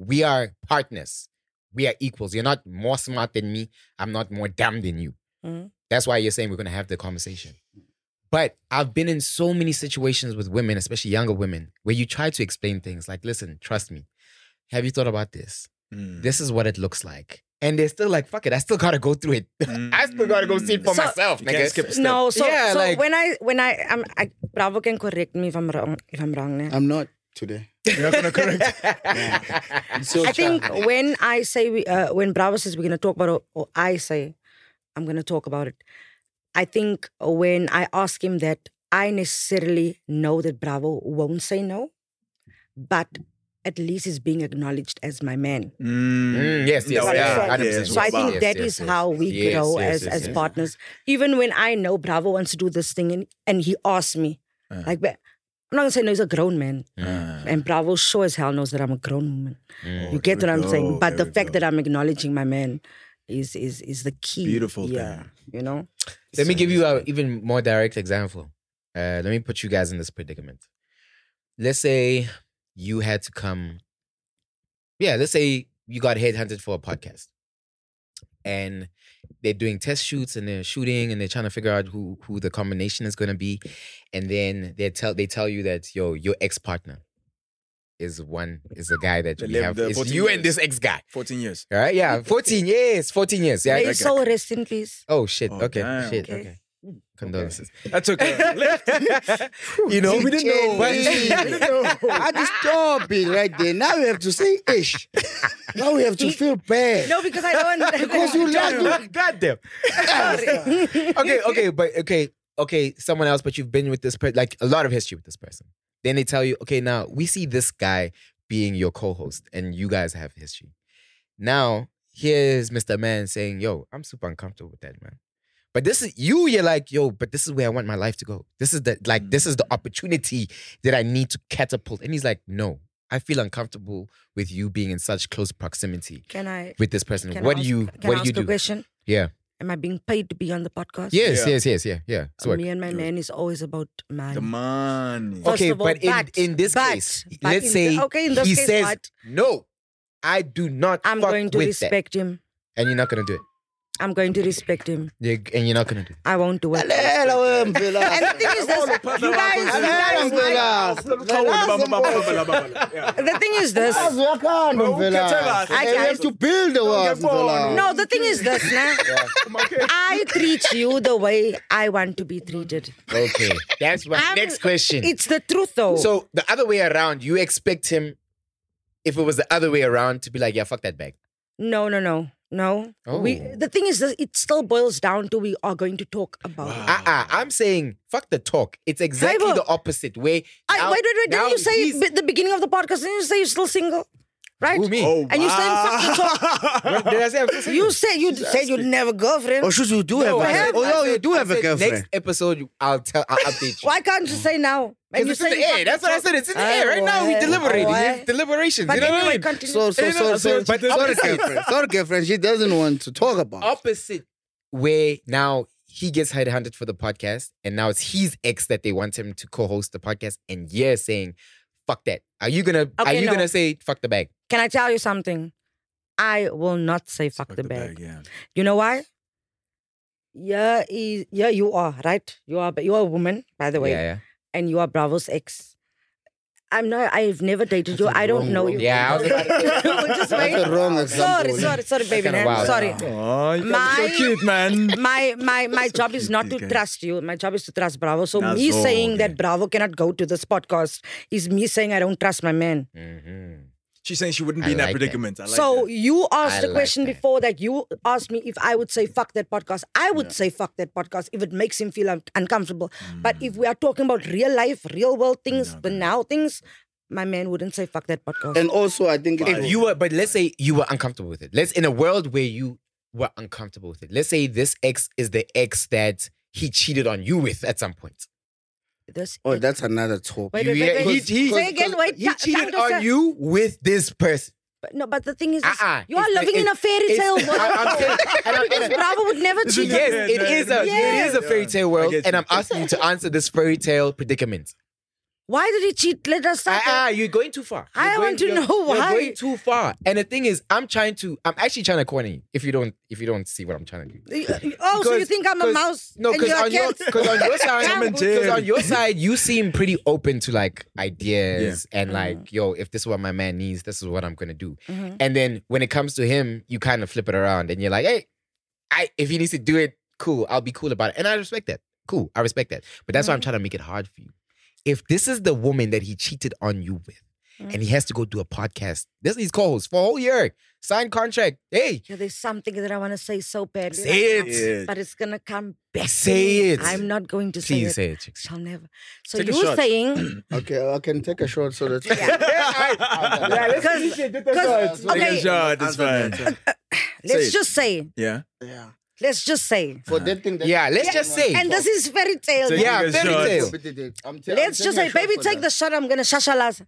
We are partners. We are equals. You're not more smart than me. I'm not more dumb than you. Mhm. That's why you're saying we're going to have the conversation. But I've been in so many situations with women, especially younger women, where you try to explain things like, listen, trust me. Have you thought about this? Mm. This is what it looks like. And they're still like, fuck it, I still gotta go through it. I still gotta go see it for So- myself, You can't nigga. skip a step. No, so, Yeah, so like- when I when I I'm I, Bravo can correct me if I'm wrong if I'm wrong. Né? I'm not today. You're not gonna correct. It's your I think child. when I say we, uh, when Bravo says we're gonna talk about it, or I say I'm gonna talk about it, I think when I ask him that, I necessarily know that Bravo won't say no, but at least is being acknowledged as my man. Mm, yes, yes, No, yeah, yeah, one hundred percent. yes, So I wow. think Yes, that yes, is yes. how we Yes, grow yes, as yes, as yes. partners. Even when I know Bravo wants to do this thing and, and he asks me, Uh. like, but I'm not gonna say no, he's a grown man. Ah. And Bravo sure as hell knows that I'm a grown woman. Mm. You get there what we I'm saying? go, But there the we fact go. that I'm acknowledging my man is is is the key. Beautiful Yeah. thing. You know? Let me give you an even more direct example. Uh, let me put you guys in this predicament. Let's say you had to come. Yeah, let's say you got headhunted for a podcast, and they're doing test shoots and they're shooting and they're trying to figure out who who the combination is going to be, and then they tell they tell you that yo your ex partner is one is a guy that They we lived have. there It's fourteen you and years. this ex guy. fourteen years. All right, yeah, fourteen years, fourteen years. Yeah. May okay. his soul rest in peace. Oh shit. Oh, okay. damn. Shit. Okay. Okay. Condolences. That took a lift. You know, we didn't know. But- I just stop it right there. Now we have to say ish. Now we have to feel bad. No, because I don't Because you like Goddamn. okay, okay, but okay, okay, someone else, but you've been with this person, like a lot of history with this person. Then they tell you, okay, now we see this guy being your co-host and you guys have history. Now, here's Mister Man saying, yo, I'm super uncomfortable with that, man. But this is you, you're like, yo, but this is where I want my life to go. This is the like this is the opportunity that I need to catapult. And he's like, no, I feel uncomfortable with you being in such close proximity Can I with this person. can What I do ask, you can what I do you ask a do? question? Yeah. Am I being paid to be on the podcast? Yes, Yeah. yes, yes, yeah, yeah. So Me and my man is always about money. The money. First okay, of all, but in, but- in this but- case, but let's in say the- okay, in this he case, says, but- no, I do not I'm fuck going to with respect him. that. And you're not going to do it. I'm going to respect him. You're, and you're not going to do it. I won't do it. Hello, And the thing is this, you guys, you guys, the thing is this. I have to build the world. No, the thing is this, nah? I treat you the way I want to be treated. Okay, that's my I'm- next question. It's the truth though. So the other way around, you expect him, if it was the other way around, to be like, yeah, fuck that bag. no, no, no. No. We Oh. the thing is this, it still boils down to we are going to talk about it. Uh-uh, I'm saying, fuck the talk. It's exactly Trevor. the opposite way. I, now- wait, wait, wait. now Didn't you say he's- at the beginning of the podcast, didn't you say you're still single? Right? Who, me? Oh, And you saying fuck the talk. When did I say I'm still single? You said you said you'd never girlfriend. Oh, shoot, you do have No, a I girlfriend. Oh, I no, you said- do I have a said girlfriend. Next episode, I'll tell, I'll update you. Why can't you say now? And Because you it's in say the air. That's what I said. It's in the air right now. We deliberating. Alright. Deliberations. But you know what I anyway, mean? continue. So, so, You so, know, so, but sorry, opposite. girlfriend. Sorry, girlfriend. She doesn't want to talk about it. Opposite way. Now he gets headhunted for the podcast, and now it's his ex that they want him to co-host the podcast, and you're saying, "Fuck that." Are you gonna? are Okay, you no. gonna say, "Fuck the bag"? Can I tell you something? I will not say fuck, the, bag. yeah. You know why? Yeah, he- yeah, you are right. You are, you are a woman, by the way, Yeah, yeah. and you are Bravo's ex. I'm not. I've never dated you. That's a I don't wrong know one. you. Yeah, I was about to- Just That's wait. a wrong Sorry, example. sorry, sorry, baby. kinda man. wild. Sorry. Oh, you guys are My- so cute, man. My my my job is cute, not these to guys. trust you. My job is to trust Bravo. So That's me all, saying okay. that Bravo cannot go to this podcast is me saying I don't trust my man. Mhm. She's saying she wouldn't I be in that like that. predicament. I like so that. you asked I the like question that. before that. You asked me if I would say fuck that podcast. I would say fuck that podcast if it makes him feel un- uncomfortable. But if we are talking about real life, real world things, the now things, my man wouldn't say fuck that podcast. And also, I think If you were, but let's say you were uncomfortable with it. Let's in a world where you were uncomfortable with it. Let's say this ex is the ex that he cheated on you with at some point. this, oh, that's another talk. Wait, You- wait, wait, yeah, wait. cause- He- he- Say again, wait. He ta- cheated time to on say- you with this person. But no, but the thing is, this, Uh-uh. you are It's- living in a it's- fairy it's- tale world. I- I'm saying- and I'm- Because and- Bravo would never cheat. Yes, Yeah, it yeah, is a yeah. it is a fairy tale I world, get and you. I'm asking you to answer this fairy tale predicament. Why did he cheat? Let us start. Ah, ah, you're going too far. You're I going- want to you're- know You're why. going too far. And the thing is, I'm trying to. I'm actually trying to corner you. If you don't, if you don't see what I'm trying to do. Oh, so you Because- think I'm a 'cause- mouse? No, and because you're a on your cat? because on your side, Come in because jail. on your side, you seem pretty open to like ideas and like, yo, if this is what my man needs, this is what I'm gonna do. Mm-hmm. And then when it comes to him, you kind of flip it around and you're like, hey, I if he needs to do it, cool, I'll be cool about it, and I respect that. Cool, I respect that. But that's why I'm Mm-hmm. trying to make it hard for you. If this is the woman that he cheated on you with, and he has to go do a podcast, this is his co-host for a whole year, signed contract. Hey, Yeah, there's something that I want to say so badly. Say right it. now, but it's gonna come back. to Say me. it. I'm not going to please say say it. it. Chicks. Shall never. So Take a you're shot. saying Okay, I can take a shot so that. Yeah, let's Because- finish it. Do the because- shots. Take Okay. a shot. It's fine. let's it. just say, Yeah. Yeah. let's just say, For that thing. That Yeah, let's just say. and this is fairy tale. Take Yeah, a fairy shot. tale. I'm t- Let's I'm just taking say, a shot baby, for take the that. shot. I'm gonna shashalas.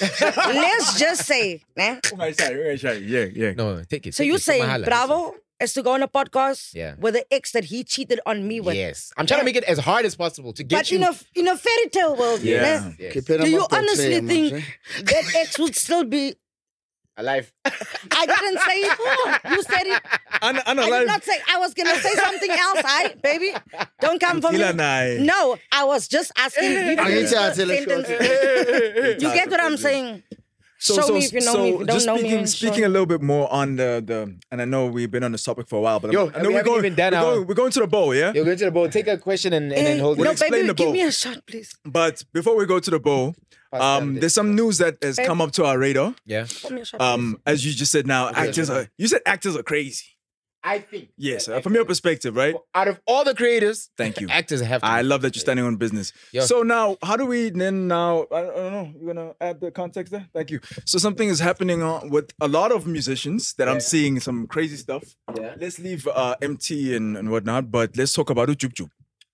Let's just say, né? We're gonna try, we're gonna try. Yeah, yeah. No, take it. So take you're it. saying Mahala. Bravo is to go on a podcast Yeah. with the ex that he cheated on me with. Yes, I'm trying to make it as hard as possible to get But you. in a in a fairy tale world, Yeah. né? Yes. Keep it Do you up that honestly way, think man. that ex would still be? Alive. I didn't say it. You said it. An- I unalive. did not say. I was gonna say something else. I baby, don't come for me. Kila nai. No, I was just asking. You to finish Angithi the athele short. sentence. You get what I'm saying? So, Show so, me if you know so me. If you don't just know speaking, me, speaking show a little bit more on the, the, and I know we've been on this topic for a while, but Yo, I'm, I and know we we're haven't going, even done we're, our- going, we're going to the bowl, yeah? You're going to the bowl. Take a question and, and Eh, then hold no, it. explain baby, the give bowl. me a shot, please. But before we go to the bowl, Pass um, down there's some news that has Babe. come up to our radar. Yeah. Give me a shot, Um, as you just said now, actors are, you said actors are crazy. I think. Yes, that uh, from your actors- perspective, right? Out of all the creators, Thank you. actors have to. I be- love that you're standing on business. Yeah. So now, how do we then now? I don't, I don't know. You're gonna add the context there. Thank you. So something is happening on, with a lot of musicians that I'm seeing some crazy stuff. Yeah. Let's leave uh, M T and, and whatnot, but let's talk about Joop Joop.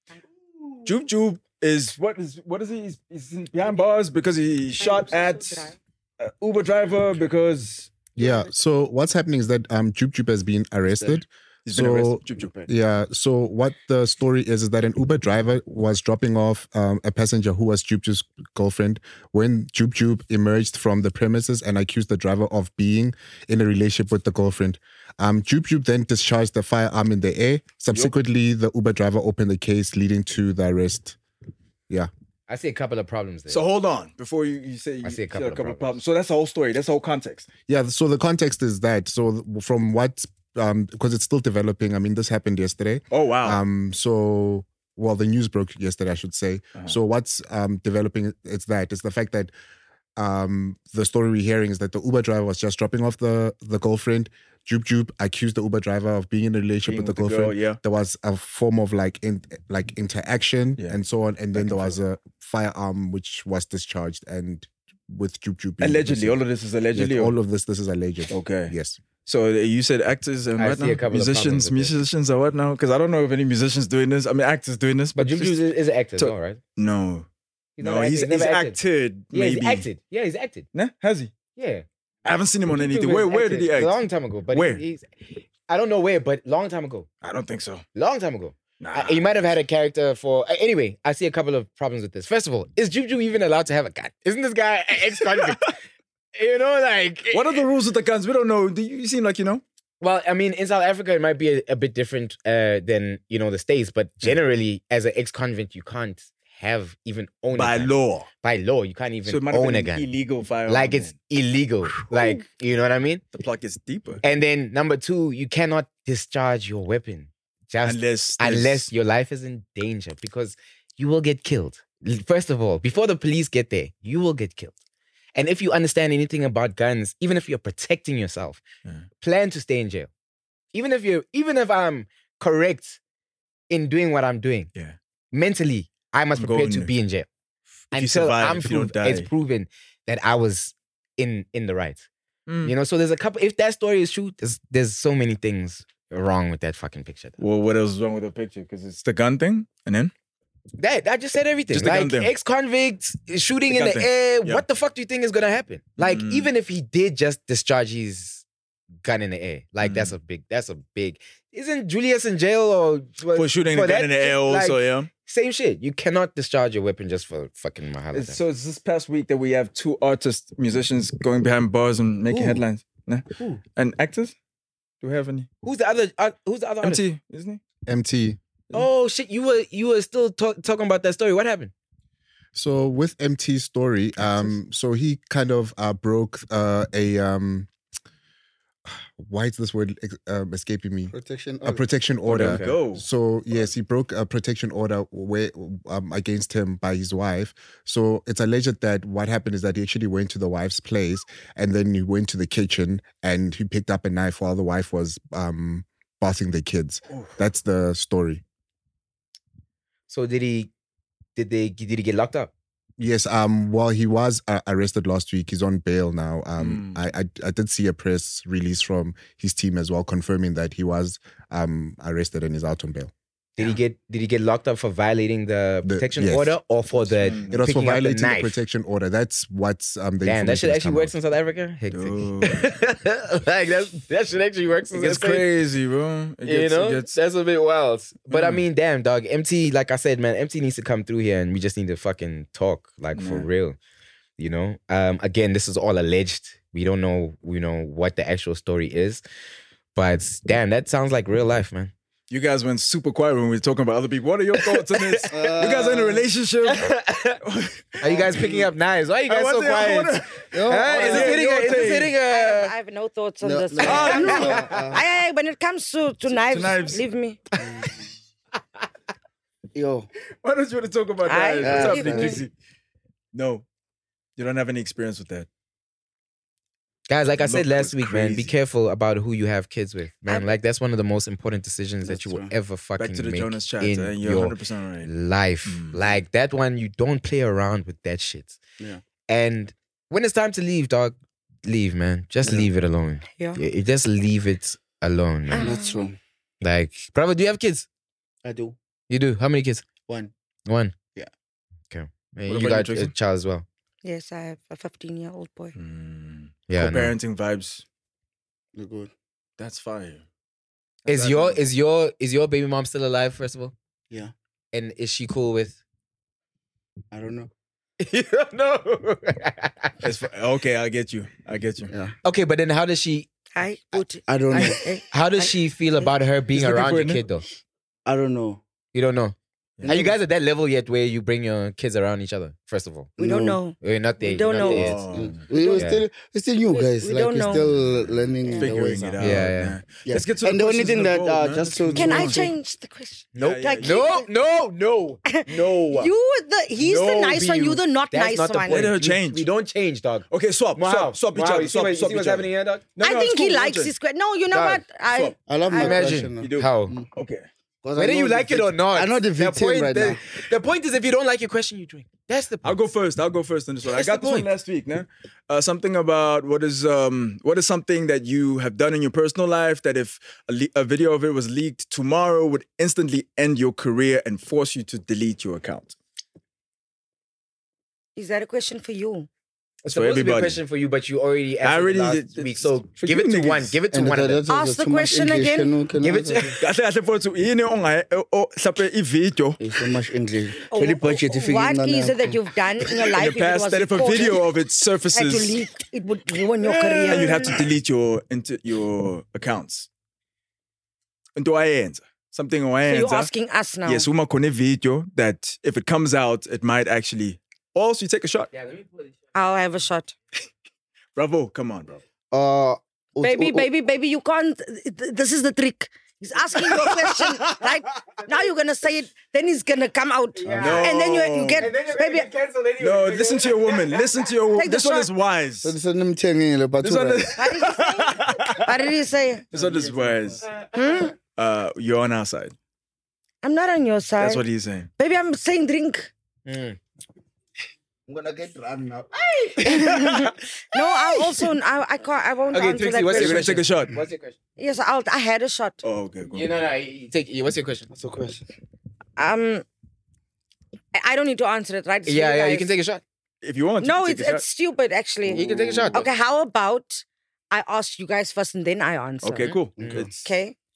Joop Joop is what is what is he? He's, he's behind bars because he shot at uh, Uber driver because Yeah. So what's happening is that um Joop Joop has been arrested. he's so been arrested. Joop Joop. yeah. So what the story is is that an Uber driver was dropping off um, a passenger who was Joop Joop's girlfriend when Joop Joop emerged from the premises and accused the driver of being in a relationship with the girlfriend. Um, Joop Joop then discharged the firearm in the air. Subsequently, the Uber driver opened the case, leading to the arrest. Yeah. I see a couple of problems there. So hold on before you, you say you I see a couple of of problems. So that's the whole story. That's the whole context. Yeah, so the context is that. So from what, um, because it's still developing. I mean, this happened yesterday. Oh wow. Um, so well, the news broke yesterday, I should say. Uh-huh. So what's um developing? It's that it's the fact that um the story we're hearing is that the Uber driver was just dropping off the the girlfriend. Joop Joop accused the Uber driver of being in a relationship Being with the with the girlfriend. girl, yeah. There was a form of like in like interaction Yeah. and so on, and then Back there and was a firearm which was discharged and with Joop Joop being Allegedly, innocent. all of this is Yes, allegedly. or- all of this this is alleged. Okay. Yes. So uh, you said actors and I what see now? a couple of musicians, problems with this. musicians or what now? Because I don't know if any musicians doing this. I mean, actors doing this. but Joop just- Joop is, is an actor, So- though, right? no, He's no, never he's, acted. he's never acted. Yeah, maybe he's acted. Yeah, he's acted. Nah, has he? Yeah. I haven't seen him on Joop anything. Joop Where, has where did he acted act? A long time ago, but Where? He, he's. I don't know where, but long time ago. I don't think so. Long time ago. Nah. Uh, he might have had a character for. uh, anyway, I see a couple of problems with this. First of all, is Joop Joop even allowed to have a gun? Isn't this guy an ex-convict? You know, like What are the rules with the guns? We don't know. Do you, you seem like you know. Well, I mean, in South Africa, it might be a, a bit different uh, than you know the States, but generally, as an ex-convict, you can't have even own By a gun. law. By law, you can't even So it might have own been a an gun. illegal firearm. Like it's then. illegal. Like you know what I mean? the plot gets deeper. And then number two, you cannot discharge your weapon just Unless there's- unless your life is in danger because you will get killed. First of all, before the police get there, you will get killed. And if you understand anything about guns, even if you're protecting yourself, Yeah. plan to stay in jail. Even if you, even if I'm correct in doing what I'm doing, Yeah. mentally, I must I'm prepare going to there. be in jail If you until survive, I'm if you don't prov- it's die. proven that I was in in the right. Mm. You know, so there's a couple. If that story is true, there's there's so many things wrong with that fucking picture. Well, what else is wrong with the picture? Because it's the gun thing, and then That I just said everything. Just the gun Like thing. ex-convicts shooting The in gun the thing. air. Yeah. What the fuck do you think is gonna happen? Like Mm. even if he did just discharge his gun in the air, like that's Mm. a big. That's a big. Isn't Julius in jail or for shooting for the gun that in the air shit? Like, also, yeah. Same shit. You cannot discharge your weapon just for fucking Mahala. It's, so it's this past week that we have two artists, musicians going behind bars and making Who? headlines. Nah? Who? And actors? Do we have any? Who's the other? Uh, who's the other? artist? M T, isn't he? M T. Oh shit! You were you were still talk, talking about that story. What happened? So with M T's story, um, so he kind of uh, broke uh, a um, why is this word ex- um, escaping me? Protection. A protection order. Okay. Go. So yes, he broke a protection order where, um, against him by his wife. So it's alleged that what happened is that he actually went to the wife's place and then he went to the kitchen and he picked up a knife while the wife was um, bathing the kids. That's the story. So did he? Did they? Did he get locked up? Yes, um, well, he was uh, arrested last week. He's on bail now. Um, Mm. I, I I did see a press release from his team as well, confirming that he was um arrested and is out on bail. Did he get? Did he get locked up for violating the The- protection yes. order or for the It was for picking up the violating the, knife? protection order. That's what's um the Damn, that shit information actually that's works come in South Africa. Hectic. Dude. like that's, that shit actually works. In It gets South Africa. crazy, bro. It You gets, know, it gets, that's a bit wild. But I Mm. mean, damn, dog. M T, like I said, man, M T needs to come through here, and we just need to fucking talk, like for Yeah. real. You know. Um. Again, this is all alleged. We don't know. You know what the actual story is. But damn, that sounds like real life, man. you guys went super quiet when we were talking about other people. What are your thoughts on this? you guys are in a relationship? Are you guys picking up knives? Why are you guys I so wanna- I quiet? wanna- Huh? Is this Yeah, hitting? your A, is this thing. hitting I have, a? I have no thoughts on No, this. no. When it Oh, comes no. to- I- I- when it comes to, to knives, knives. leave me. Yo, Why don't you want to talk about I- that? What's uh, happening, uh, Kixie? No. You don't have any experience with that. Guys, like I Look, said last it's week, man, be crazy. careful about who you have kids with, man. I'm- Like that's one of the most important decisions that That's you will right. ever fucking Back to the make Jonas chat. in eh? You're your one hundred percent right. life. Mm. Like that one, you don't play around with that shit. Yeah. And when it's time to leave, dog, leave, man. Just Yeah. leave it alone. Yeah. You- you just leave it alone, man. that's true. Like, brother, do you have kids? I do. You do. How many kids? One. One. Yeah. Okay. What you about you, got a Tracy? child as well. Yes, I have a fifteen-year-old boy. Mm. Yeah. no. Co-parenting vibes. You're good. That's fire. Is That's your admirable. is your is your baby mom still alive? First of all, Yeah. and is she cool with? I don't know. You don't know. It's fi- okay, I get you. I get you. Yeah. Okay, but then how does she I put. I don't know. I, how does she feel about her being looking around for your it now. kid though? I don't know. You don't know. Yeah. Are you guys at that level yet where you bring your kids around each other? First of all, we don't No. know. we're not there. We don't you're not know. there yet. Oh, We we're Yeah. still we're still new We- guys. we like don't we're know. still learning the figuring ways it out. out. Yeah, yeah. man. Yeah. Let's get to And the the only questions thing in the that board, uh, man. just Let's to keep Can moving I on. change the question? Nope. Like, no, no, no, no. You the he's the No, nice one. B, You the not That's nice not the one. point. Let her We- change. We don't change, dog. Okay, swap, Wow. swap, swap each Wow, other. you see Swap, what, you swap see what's each happening other. here, dog? No, I no, think it's he cool, likes Roger. his question. No, you know Dog, what? I swap. I love my Imagine question. You do. how. Okay. 'Cause I Whether know you the like it vic- or not, I'm not the victim point, right the, now. the point is, if you don't like your question, you drink. That's the point. I'll go first. I'll go first on this one. That's I got the this one point. last week, nah? Uh, something about what is um what is something that you have done in your personal life that if a, le- a video of it was leaked tomorrow would instantly end your career and force you to delete your account. Is that a question for you? It's for supposed to be a everybody. question for you, but you already I answered already it last did- week. it's So for give you it to niggas. one. Give it to And one of that- them. that's Ask the too much question English. again. Can you- can Give you it to- answer? Kahle kahle mfowethu yini onga o mhlawumbe i-video It's so much English. Oh, Kelly budget ifike what incane is it that yakho. you've done in your in life? the past if that it if a was video recorded, of it had to surfaces leak, it would ruin your career. and you'd have to delete your into your accounts. Into ayenza. Something So you're ayenza. asking us now. Yes, uma khona video that if it comes out it might actually also you take a shot. I'll have a shot. Bravo, come on, bro. Uh, Baby, ut- ut- baby, baby, you can't. This is the trick. He's asking you a question, right? Now you're gonna say it, then he's gonna come out, and then you you get baby. No, listen to your woman. Listen to your woman. Take the This one shot. is wise. So this is nimthengile but This one is, What did he say? What did he say? this one is wise. Hmm? Uh, you're on our side. I'm not on your side. That's what he's saying. Baby, I'm saying drink. I'm gonna get run now. No, I also I I can't I won't Okay, answer Trixie, that what's You're your question. gonna take a shot. What's your question? Yes, I'll, I had a shot. Oh, okay, cool. You know, no, you take. What's your question? What's the question? Um, I- I don't need to answer it, right? It's Yeah, you yeah, you guys. can take a shot. If you want to, No, take it's a it's stupid actually. You can take a shot. Okay, how about I ask you guys first and then I answer? shot. Okay, cool. It's Okay.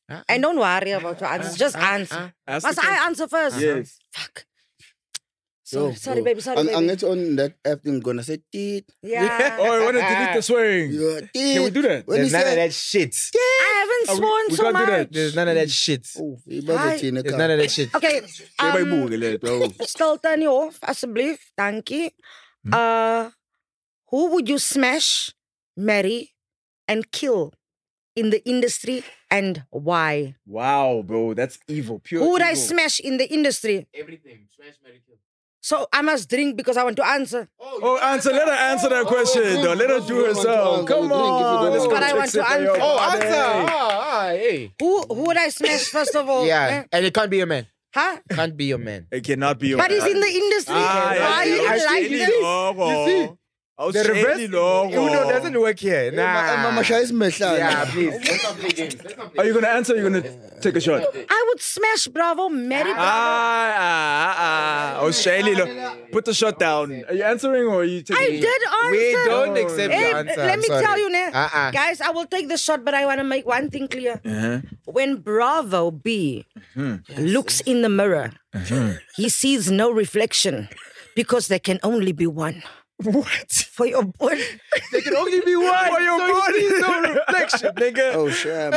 And don't worry about your answers. Just answer. Ask Must the I answer first? Yes. Fuck. Yo, Sorry, sorry, yo. baby. Sorry, I'm, baby. I'm not on that app thing gonna say teeth. Yeah. Oh, I want to delete the swearing. Yeah, teeth. Can we do that? When There's he none of said, that shit. I haven't Are we- sworn we so can't do that. much. There's none of that shit. oh, he was Hi. a teen There's none of that shit. Okay. Say my Um, book, let go. stel turn you off, alsjeblieft. Dankie. Hmm? Uh, who would you smash, marry, and kill in the industry and why? Wow, bro, that's evil. Pure Who would I evil. smash in the industry? Everything. Smash, marry, kill. So I must drink because I want to answer. Oh, answer. Let her answer that question, though. Let her do herself. Come on. Let's go But I check want to Sip and answer. Yo. Oh, Hey. answer. Ah, ah, hey. Who who would I smash first of all? Yeah, Eh? and it can't be your man. Huh? Can't be your man. It cannot be your But he's in the industry. Ah, yeah, Why yeah, you yeah. didn't like Shady this? logo. You see? Oh, The shady reverse logo. Uno doesn't work here. Nah. Mama Shah is Mehla. Yeah, please. Let's not play games. Let's not play Are you going to answer or are you going to take a shot? I would smash Bravo, marry Bravo. Ah, ah, ah. Oh, shady logo. Put the shot down. Are you answering or are you taking I it? did answer. We don't accept Hey, your answer. let I'm me sorry. tell you, ne? Uh-uh. Guys, I will take the shot, but I want to make one thing clear. Uh-huh. When Bravo B looks in the mirror, he sees no reflection because there can only be one. What? For your body. There can only be one. For your so body. you see no reflection, nigga. Oh, sham.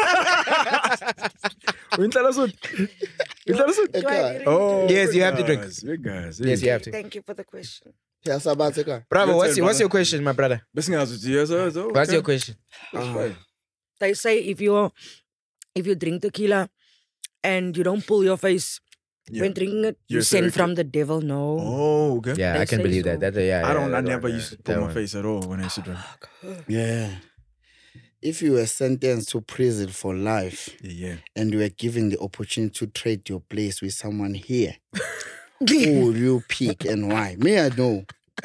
Inhlala sut. Inhlala sut. Do I drink? Oh, Yes, you have to big drink. guys, Big guys. Yes, you have to. Thank you for the question. Yeah, Sabatika. Bravo, Your what's, turn, your, what's brother. your question, my brother? What's What's your question? They say if you if you drink tequila and you don't pull your face Yeah. when drinking it, you You're send therapeutic. from the devil. No. Oh, okay. Yeah, They I can say believe so. that. That yeah, I don't. yeah, I that never one, used to yeah, pull that my one. face at all when I used to drink. Yeah. If you were sentenced to prison for life Yeah, yeah. and you were given the opportunity to trade your place with someone here, who would you pick and why? Me, I know.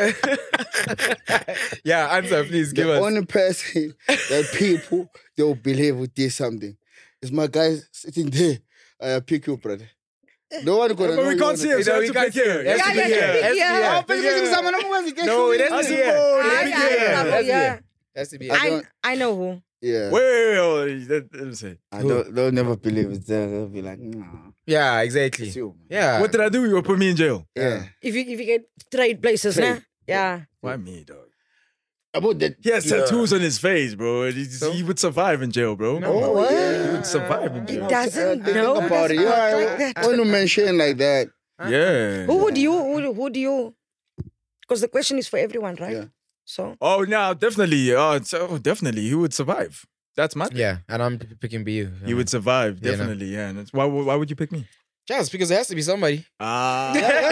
Yeah, answer, please. Give The us. only person that people they will believe would do something is my guy sitting there. I pick you, brother. No one gonna But know we you can't wanna see pick. him, so No, I we have to can't pick here. see him. It has to Yeah, be yeah, here. pick Has to be here. here. Oh, but this is someone who was against No, you. it has to Has be to here. go. Ah, Let me yeah, get yeah, here. Bravo, Has to be yeah. here. Has to be. I I, don't- I know who. Yeah. Wait, wait, wait, wait. Let, let me say. I don't, they'll never believe it. They'll be like, nah. Yeah, exactly. It's you. Yeah. What did I do? You put me in jail. Yeah. If you if you get trade places, Trade. nah? Yeah. Why me, dog? About that. He has yeah. tattoos on his face, bro. and He, he would survive in jail, bro. Oh, What? yeah. He would survive in He jail. doesn't Uh, think know. about it. Doesn't Yeah, look I- like that. when you mention like that, Yeah. Who would you? Who, who do you? Because the question is for everyone, right? Yeah. So Oh, no, definitely. Oh, so definitely, he would survive. That's my thing. Yeah, and I'm p- picking B U. He would survive, Yeah, no. definitely. Yeah. And that's, why, why would you pick me? Just because there has to be somebody. Ah.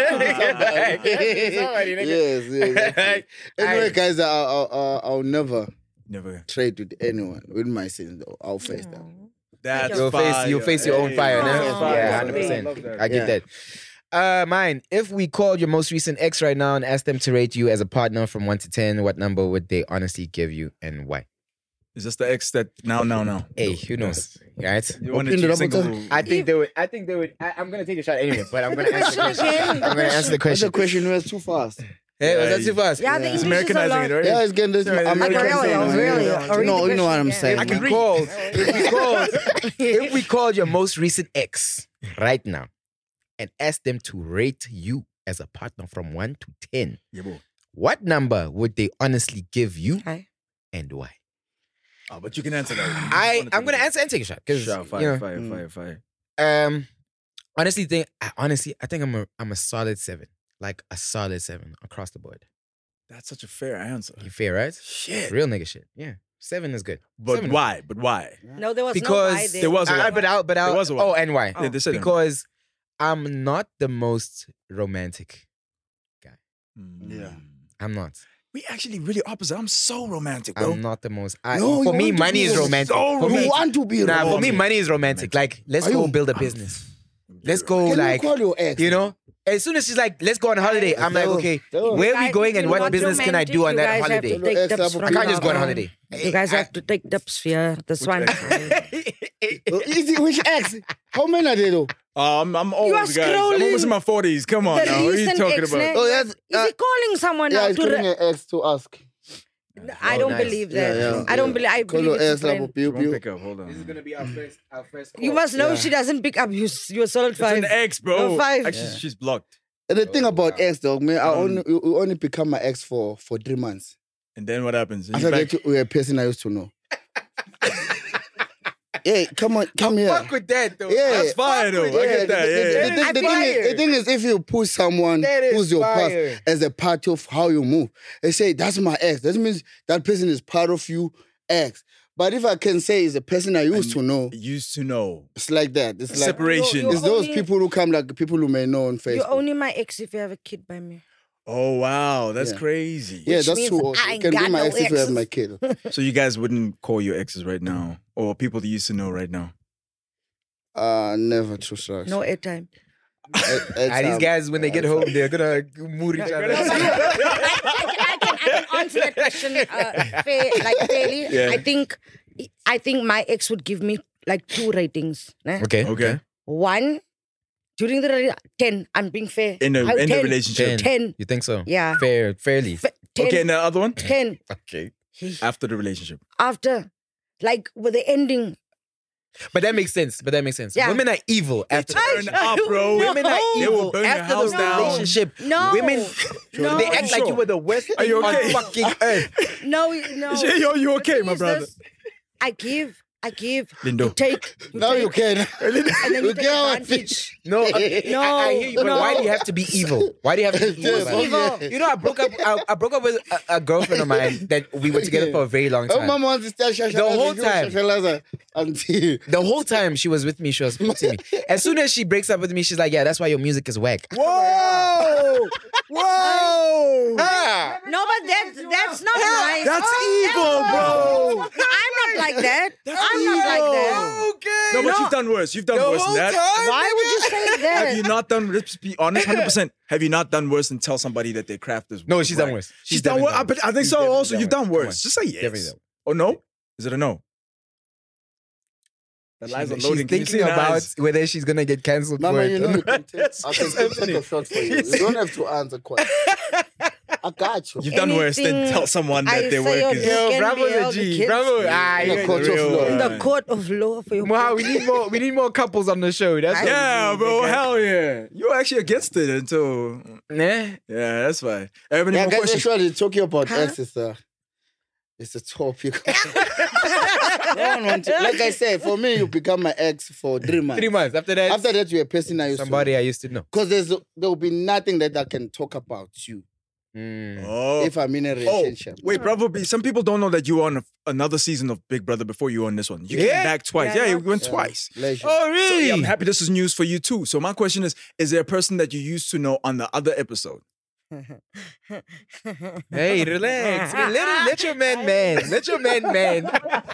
Somebody, nigga. yes, yes. Anyway, guys, I'll, I'll, I'll, I'll never Never. trade with anyone with my sins. Though. I'll face that. That's You'll face, you'll fire. face your own Hey, fire. that's Nah? fire. Yeah, I hundred percent. love that. I get Yeah. that. Uh, mine. If we called your most recent ex right now and asked them to rate you as a partner from one to ten, what number would they honestly give you and why? Is this the ex that now, now, now? Hey, who knows? Right? You want Open to it up single? with I think they would. I think they would. I, I'm gonna take a shot anyway, but I'm gonna answer the question. I'm gonna answer the That's question. a question was too fast. Hey, was that too fast? yeah, the Yeah. It's English is a Americanizing lot. it, right? Yeah, it's getting this Yeah, American really, thing. really. You Read know, the you know what I'm question, saying. yeah. If we man. called, if we called, if we called your most recent ex right now and asked them to rate you as a partner from one to ten, Yeah, boy. what number would they honestly give you Hi. and why? Oh, but you can answer that. I I'm gonna answer and take a shot because Sure, fire, you know, fire, Mm. fire, fire. um, honestly think I, honestly I think I'm a I'm a solid seven, like a solid seven across the board. That's such a fair answer. You fair, right? Shit. Real nigga shit. Yeah, seven is good. But Seven is why? But why? No, there was Because no why there. there was a I, why. but out, but out. There was a why. Oh, and why? Yeah, they said it. Because I'm not the most romantic. Mm. Yeah. I'm not. We actually really opposite. I'm so romantic, bro. I'm not the most. I, No, for you me, want to money be is so romantic. romantic. for You me, want to be nah, for me, romantic. money is romantic. Like, let's Are go you- build a business. Let's go, Can like, you call your ex? you know. As soon as she's like, let's go on holiday, I'm like, Tell- okay, tell- where are we Guys, going if and you're what not business can I do on romantic, that you guys holiday? Have to take Ex- tips from I can't just go on now. holiday. You guys have to take tips here. This one. Oh, easy, which ex? How many are they though? Oh, I'm, I'm old, You are guys. I'm almost scrolling in my forties. Come on the now. What are you recent talking ex, about? ne? Oh, that's Is he calling someone yeah. now He's to calling re- an ex to ask. I Oh, don't nice. believe Yeah, that. yeah, I don't yeah. believe. I Call believe your it's ass like a different. pew Won't pew. pick up. Hold on. This is gonna be our first, our first. You must know if she doesn't pick up, you you're solid It's five. an ex, bro. No, five. Actually, she's blocked. And the thing about ex, dog, man, I Um, only you you only become my ex for for three months. And then what happens? You After back- that, you were a person I used to know. Hey, come on, come here. Fuck with that though. Yeah. That's fine, though. I get that. the, Yeah, the- yeah. the- the I thing fire. is, the thing is, if you push someone That is who's your fire. past as a part of how you move, they say that's my ex. That means that person is part of you, ex. But if I can say it's a person I used to know, Used to know. it's like that. It's like Separation. You- you- It's those only- people who come like people who may know on Facebook. You're only my ex if you have a kid by me. Oh, wow. That's Yeah. crazy. yeah, which that's means true. Also. I You ain't can be got my no ex if you have exes. my kid. So you guys wouldn't call your exes right now? Or people that you used to know right now? Uh, never true socks. No airtime. Ah, these guys, when they get home, they're gonna mood each other. I, can, I can answer that question uh, fair, like fairly. Yeah. I think I think my ex would give me like two ratings. né? Okay. Okay. One, during the rela- ten, I'm being fair. In the, I- in the ten, relationship. ten. You think so? Yeah. Fair, fairly. Fa- ten, Okay, and the other one? ten. Okay. After the relationship. After, like with the ending. But that makes sense. But that makes sense. Yeah. Women are evil after Turn up, bro. Women are They will evil burn your after house the down. relationship. No. Women, No. they act like you were the worst Are you thing okay? on fucking earth. No, no. Yo, you The okay, thing my is brother? this, I give, I give, Lindo. you take. You Now take, you can. And then you You take get what? advantage. No, I, No, I, I hear you, but no. why do you have to be evil? Why do you have to be evil? Yes, man? evil. You know, I broke up. I, I broke up with a, a girlfriend of mine that we were together for a very long Oh, time. mama wants to tell Shasha. The whole time. Until The whole time she was with me, she was supporting me. As soon as she breaks up with me, she's like, "Yeah, that's why your music is whack." Whoa! Whoa! Ah, No, but that's that's not nice. That's evil, bro. I'm not like that. I'm not like that. okay. No, but No. you've done worse. You've done The worse whole than that. time. Why would you say that? Have you not done, let's be honest, one hundred percent. Have you not done worse than tell somebody that their craft is No, she's done whack? worse. She's, She's done definitely worse. I, done but I worse. think She's so definitely also. done You've worse. done Come worse. on. Just say yes. Definitely done. Oh, no? Is it a no? The lines are She's loading. Can you see thinking her about eyes? whether she's gonna get cancelled for Mama, it. you know you can take, I can It's take happening. a shot for you. You don't have to answer questions. I got you. You've done worse than Anything tell someone I that their say work or is... do Yo, can Bravo's be a held G. against Bravo. you. Ah, In the you're court of real law. one. In the court of law for your Wow, we need more. We need more couples on the show. That's what Yeah, we need, bro. nigga. Hell yeah. You're actually against it until... Nah. Yeah, that's fine. Everybody, Yeah, more guys, questions? actually, talking about ex is a, it's a topic. No one want to- like I said, for me, you become my ex for three months. Three months after that. After that, you're a person I used somebody to I used to know. Because there's there will be nothing that I can talk about you Mm. Oh. if I'm in a Oh, relationship. wait, Bravo B. Some people don't know that you were on a, another season of Big Brother before you were on this one. You came Yeah? back twice. Yeah, Yeah, you not- went Yeah. twice. Pleasure. Oh, So, really? yeah, I'm happy this is news for you too. So my question is, is there a person that you used to know on the other episode? Hey, relax. Let, him- let your man man. Let your man man.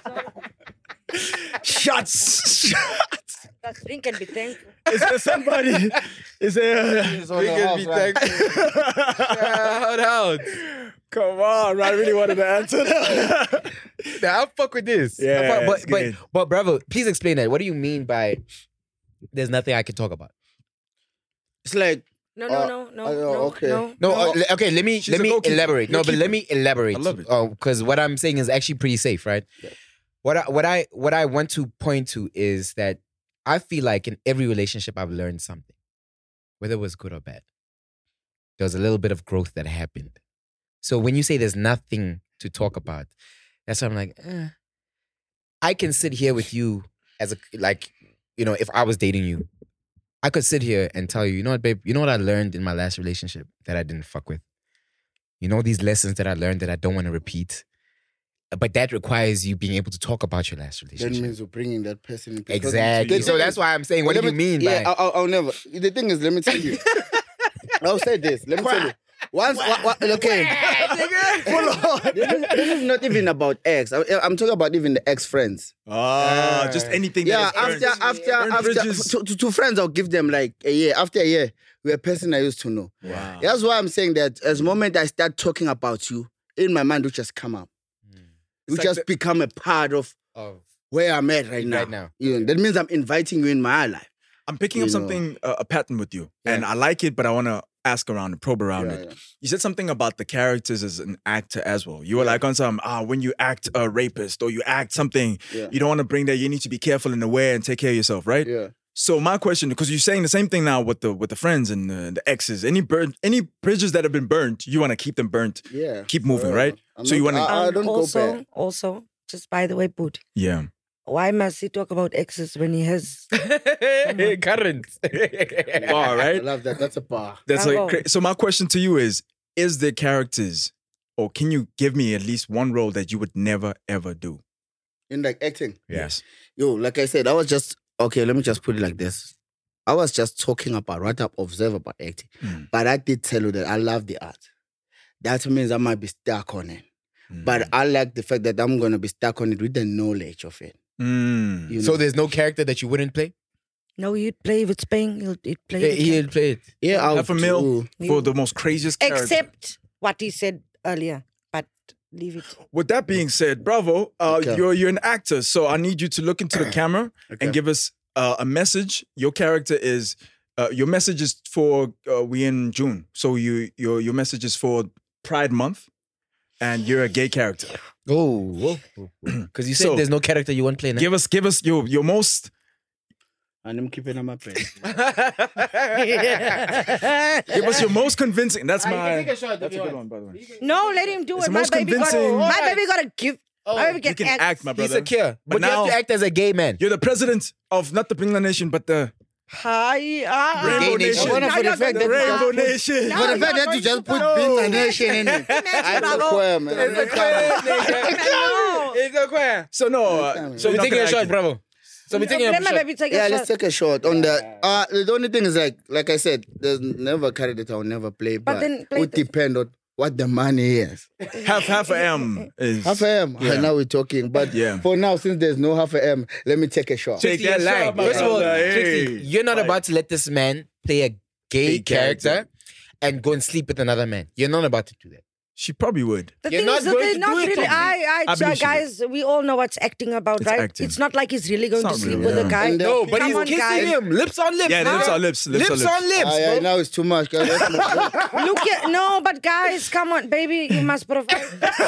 Shots! That thing can be thankful. Is there somebody? Is there... It's on We the can house, be right? thankful. Shout out. Come on, I really wanted to answer that. Nah, I'll fuck with this. Yeah, I'll fuck- it's but, but, good. but, Bravo, please explain that. What do you mean by there's nothing I can talk about? It's like, No, no, Uh, no, no, uh, no, okay. no. No, uh, le- okay, let me She's let a me goalkeeper. elaborate. No, You're a but let keeper. me elaborate. I love it. Oh, because what I'm saying is actually pretty safe, right? What I what I what I want to point to is that I feel like in every relationship I've learned something, whether it was good or bad. There was a little bit of growth that happened. So when you say there's nothing to talk about, that's why I'm like, eh. I can sit here with you as a like, you know, if I was dating you, I could sit here and tell you, you know what, babe, you know what I learned in my last relationship that I didn't fuck with. You know these lessons that I learned that I don't want to repeat. But that requires you being able to talk about your last that relationship. means you're bringing that person in. Because Exactly. the So thing that's is- why I'm saying, what do let you me- mean Yeah, by? I'll, I'll never. The thing is, let me tell you. I'll say this. Let me tell you. Once, wa- wa- okay. this, is, this is not even about ex. I, I'm talking about even the ex friends. Ah, just anything. Yeah, that is after earned. after Earned after bridges. to, to, to friends, I'll give them like a year. After a year, we're a person I used to know. Wow. That's why I'm saying that as the moment I start talking about you, in my mind, you just come up. You like just the- become a part of Of where I'm at right now. Right now. You know, that means I'm inviting you in my life. I'm picking You up know. something, uh, a pattern with you, and I like it, but I want to ask around and probe around Yeah, it. yeah. You said something about the characters as an actor as well. You were like on some, ah, when you act a rapist or you act something, Yeah. you don't want to bring that. You need to be careful and aware and take care of yourself, right? Yeah. So my question, because you're saying the same thing now with the with the friends and the, the exes, any burnt, any bridges that have been burnt, you want to keep them burnt. Yeah. Keep moving, forever. right? I'm So you not- want to, I, I Um, don't also, go back. also, just by the way, Boot, yeah. why must he talk about exes when he has? Current. Bar, I right? love that. That's a bar. That's Bravo. like cra- so. My question to you is: Is there characters, or can you give me at least one role that you would never ever do? In like acting. Yes. Yo, like I said, I was just okay, let me just put it like this. I was just talking about what I've observed about acting. Mm. But I did tell you that I love the art. That means I might be stuck on it. Mm. But I like the fact that I'm gonna be stuck on it with the knowledge of it. Mm. You So know? there's no character that you wouldn't play? No, you'd play if it's paying. You'd, you'd play. Yeah, it. he'll play it. yeah, I'll half a mil do- for the most craziest character. Except what he said earlier. But leave it. With that being said, bravo. Uh, Okay. You're you're an actor, so I need you to look into the camera Okay. and give us uh, a message. Your character is uh, your message is for uh, we in June, so you your your message is for Pride Month, and you're a gay character. Oh, because you said So- there's no character you won't play. Now. Give us give us your your most And I'm keeping on my pen. give us your most convincing. That's my. take a shot, That's a if you good want. one, by the way. No, let him do It's it. the My most baby, got, convincing- my Alright. baby got to give. my baby You can, can act, my He's brother. secure. But, But you have now- to act as a gay man. You're the president of not the Bangla Nation, but the Hi, ah, Rainbow gay nation. Nation. I wanna for the fact that you Rainbow just put- Nation. No, For the you're fact that going you just to put go. Being a Nation in it. I'm Bravo. a queer, man. I'm not coming. It's a queer. So no, uh, So so So you're we're not taking gonna a shot, act- bravo. So we're taking a Let my shot. baby take Yeah, a let's shot. take a shot on the. Uh, the only thing is like, like I said, there's never a character that I'll never play, but, then play would the- depend on what the money is. half half a M is Half a M. Yeah. Now we're talking, but Yeah. for now, since there's no half a M, let me take a shot. Take that You're lying. shot, my First of all, brother. Trixie, Hey. you're not Right. about to let this man play a gay, Gay character. character, and go and sleep with another man. You're not about to do that. She probably would. The You're thing not is that going they're to not do it really. properly. I, I, I believe she guys, we all know what's acting about, It's right? acting. It's not like he's really going It's to not sleep real, with yeah. a guy. And, uh, No, but Come he's on, kissing guys. him. Lips on lips. Yeah, huh? lips on lips, lips on Lips lips. on lips, Ah, yeah, bro. now it's too much. Guys. Let's move- Look at no, but guys, come on, baby, you must provide.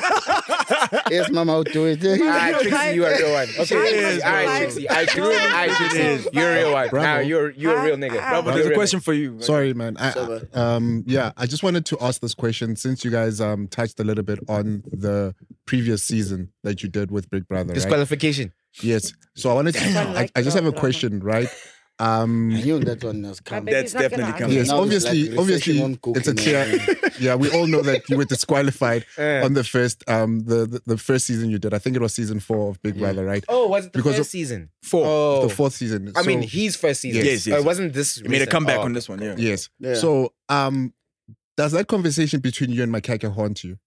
yes, Mama, I'll do it. Ah, Trixie, you are a real one. Okay, It Trixie, is, all right, bro. Trixie. I Trixie, I Trixie. is. You're a real one. Bravo. Now you're you're a real nigga. Ah, Bravo, ah. there's a You're question for you. Sorry, man. I, Sorry. um, yeah, I just wanted to ask this question since you guys um touched a little bit on the previous season that you did with Big Brother, right? Disqualification. Yes. So I wanted to. I, like I just have a drama. question, right? Um, I knew that one was coming. baby- That's He's not gonna definitely answer. coming. yes, Now it's obviously, like obviously, refreshing on it's a cooking, clear. Yeah, we all know that you were disqualified Yeah. on the first, um, the, the the first season you did. I think it was season four of Big Brother, right? Oh, was it the Because first of- season? Four. Oh, The fourth season. I mean, So- his first season. Yes. Yes, yes. Oh, it wasn't this. You made a recent. comeback Oh. on this one, yeah. yes. Yeah. So, um, does that conversation between you and Makaka haunt you?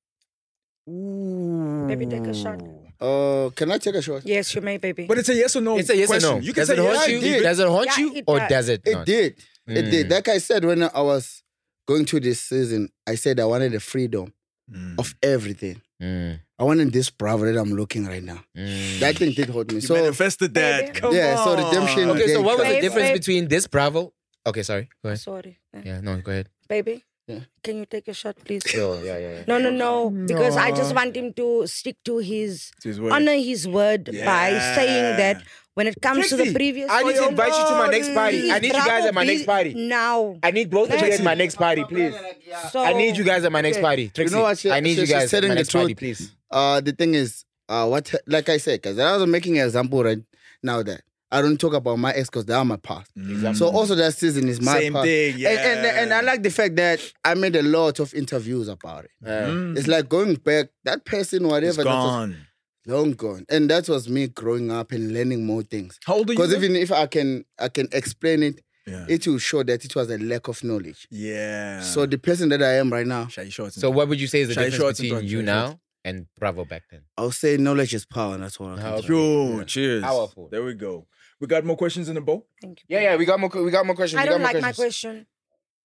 Baby, take a shot. Uh, can I take a shot? Yes, you may, baby. But it's a yes or no It's a yes question. or no. You can Does say it haunt yes. you? I did. Does it haunt Yeah, you, it or does. does it? It not? did. It Mm. did. Like I said, when I was going through this season, I said I wanted the freedom Mm. of everything. Mm, I wanted this bravo that I'm looking right now. mm. That thing did hurt me. You So manifested that. Baby. Come Yeah, so on. redemption- Okay, so what was the Babe, difference babe. between this Bravo? Okay, sorry. Go ahead. Sorry. Uh, Yeah, no, go ahead. Baby, Yeah. can you take a shot, please? Oh, yeah, yeah, yeah. No, no, no. Because I just want him to stick to his, To his word. honor his word by saying that when it comes to the Trixie, previous. I need to invite you to my next party. Please, I need you guys Bravo, at my next please, party. Now. I need both of you at my next party, please. So, I need you guys at my next Okay. party. Trixie, know what, she- I need she- you she's guys at telling my the next party, truth. please. uh, the thing is, uh, what like I said, because I was making an example right now that I don't talk about my ex because they are my past. So also that season is my Same past. thing, yeah. And, and and I like the fact that I made a lot of interviews about it. Mm. It's like going back, that person, whatever, It's that was gone. long gone, and that was me growing up and learning more things. How old are you? Because then? even if I can, I can explain it, Yeah. it will show that it was a lack of knowledge. Yeah. So the person that I am right now, Shy shorts. So what would you say is the Shy difference shorts and between don't you shy now and Bravo back then? I'll say knowledge is power. And that's what I can Ah, say. Yo, cheers. Powerful. There we go. We got more questions in the bowl. Thank you. Yeah, yeah, we got more. We got more questions. I we got don't more like my questions. question.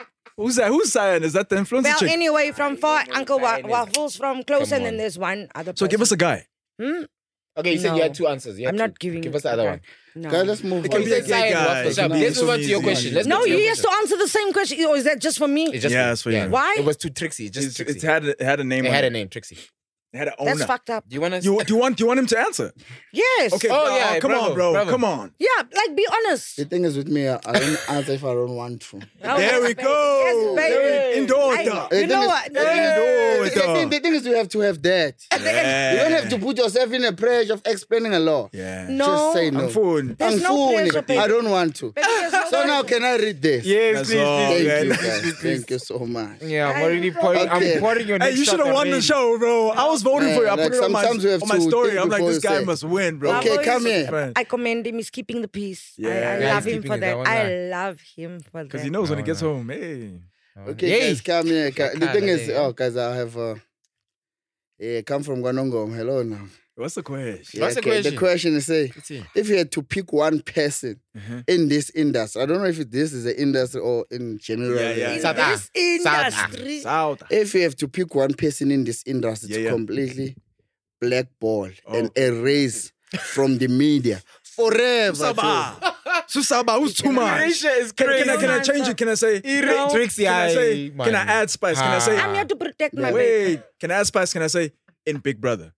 Who's that? Who's Cyan? Is that the influencer Well, chick? anyway, from far, Uncle Wa- Waffles from close, Come and then on. there's one other. So give us a guy. Hmm? Okay, you said you No. had two answers. You had I'm two. not giving Give you- us the other okay. one. No. Guys, let's move It on. can be a gay guy. Let's It can be move on to your easy. question. Let's No, go to you your has to answer the same question. Or is that just for me? It's just Yeah, for- it's for you. Why? It was too tricksy. It's just It's, tricksy. it's had it had a name. it on had it. a name, Trixie. It had an owner. That's fucked up. Do you want to? You, do you want do you want him to answer? Yes. Okay. Oh, bro, yeah, come bravo, on, bro. bravo. Come on. Yeah, like be honest. The thing is with me, I I don't answer if I don't want to. Oh, There we yes, go. baby. There we- Indoor I- dog. You know Hey, what? No, Indoor The thing, the dog. thing is, you have to have that. You don't have to put yourself in a pressure of explaining a law. Yeah. No. Just say no. I'm full. There's I'm no full. pressure, baby. I don't want to. Baby, there's no So now, pressure. can I read this? Yes, That's please, all. please. Thank Yeah, you, please, guys. Thank you so much. Yeah, I'm already pouring. Okay. I'm pouring your Hey, next you should have shot won the already. show, bro. I was voting Man, for you. I like put it on my, sometimes we have on my to story. think I'm like, before this you guy say. must win, bro. Okay, Bravo come is- here. Fine. I commend him. He's keeping the peace. I, Yeah. I Yeah, love he's him keeping for it, that. that one I guy. love him for Because that. he knows when he Oh, gets no. home. Hey. Okay, Yay. guys, come here. Ca- The Kinda, thing is, yeah. oh, guys, I have. Uh, yeah, come from Gwanongom. Hello now. What's the question? Yeah, What's the okay, question? The question is, say, Let's see. if you had to pick one person Mhm. in this industry, I don't know if this is the industry or in general. Yeah, yeah. In South this Ah. industry. South. If you have to pick one person in this industry Yeah, to yeah. completely blackball Oh. and erase from the media forever. too. Susaba. Susaba, who's too much? Erasure is Can, crazy. can, I, can I change it? Can I say? No. Trixie, Can I say? I- Can I man. add spice? Can I say? Ah. I'm here to protect my baby. Wait. Can I add spice? Can I say in Big Brother?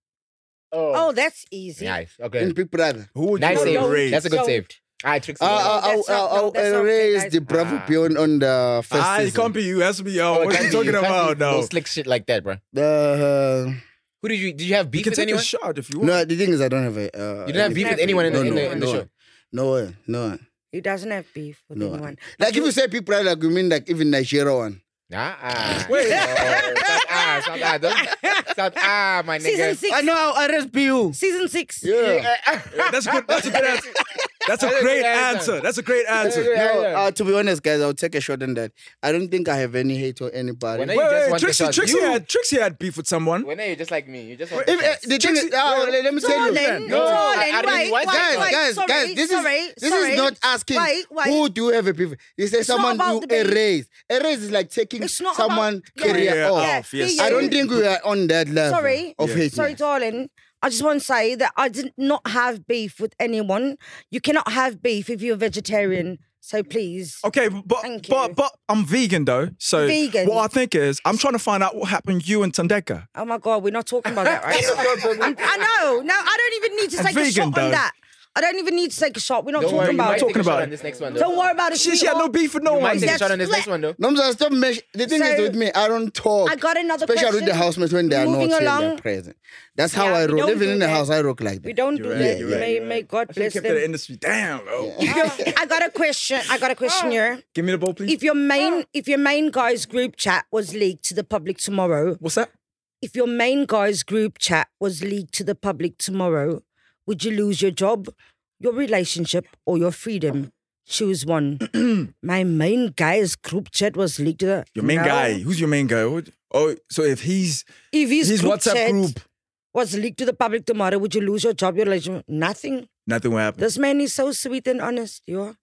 Oh, that's easy. Nice. Okay. In Big Brother. Who would Nice you save. don't- erase? That's a good Don't. save. All right, Trixie. Uh, No, I'll, that's not- I'll, no, I'll that's not erase okay, the guys. Bravo Ah. Beyond on the first Ah, it season. can't be you. It has to be yo. Oh, it What are can't you be- talking it can't about be no now? slick shit like that, bro. Uh, Who did you? Did you have You beef can with take anyone? a shot if you want. no, the thing is, I don't have a. Uh, You didn't have beef with anyone in the, no, in no, the, in the no, show. No one, no one, He doesn't have beef with no anyone. one. Like if you say Big Brother, like you mean like even Nigeria one. Ah, ah. Wait. Oh, South ah, South ah, don't- South ah, my nigga. Season six. I know I'll arrest you. Season six. Yeah. Yeah, that's good. That's a good answer. That's a That's a great good answer. answer. That's a great answer. Yeah, No, yeah. uh, to be honest, guys, I'll take a shot on that. I don't think I have any hate on anybody. When I- Wait, You just wait, want the Trixie, shot. Trixie You- had Trixie had beef with someone. When are you just like me? You just want If, the uh, shots. the thing Trixie, is, uh, yeah. let me tell you. Darling, No, darling, I- I didn't- wait, what- wait, Guys, wait, guys, sorry, guys, this sorry, is this sorry. is not asking Wait, wait. who do you have a beef with. They say It's not someone about you the beef. erase. Erase is like taking It's not someone about- yeah. career Yeah, off. off, yes. Yeah, I yeah, don't yeah. think we are on that level Sorry. of Yeah. hate. Sorry, darling. I just want to say that I did not have beef with anyone. You cannot have beef if you're vegetarian. So please. Okay, but Thank you. but but I'm vegan though. So Vegan. what I think is I'm trying to find out what happened to you and Tandeka. Oh my God, we're not talking about that, right? I'm, I know. No, I don't even need to I'm take a vegan, shot though. on that. I don't even need to take a shot. We're not Don't talking worry, you about might it. take Talking a shot about on it. this next one. Though. Don't worry about it. She, she had no beef with no You might one. take a That's shot on this flat. next one, though. Nomza, stop mesh- The thing is So- with me, I don't talk. I got another Especially with the question. housemates when they are Moving not here, along. they're present. That's how Yeah, I we roll. don't Even do in the that. house, I rock like that. We don't do You're that. right, you're right, may, you're may God I bless kept the them. industry down, bro. If you're- I got a question. I got a question here. Give me the ball, please. If your main, if your main guys group chat was leaked to the public tomorrow, What's that? if your main guys group chat was leaked to the public tomorrow, would you lose your job, your relationship, or your freedom? Choose one. My main guys group chat was leaked to the Your main No. guy. Who's your main guy? What- Oh, so if he's If his, his group WhatsApp chat group, was leaked to the public tomorrow, would you lose your job, your relationship? Nothing. nothing will happen. This man is so sweet and honest, yo.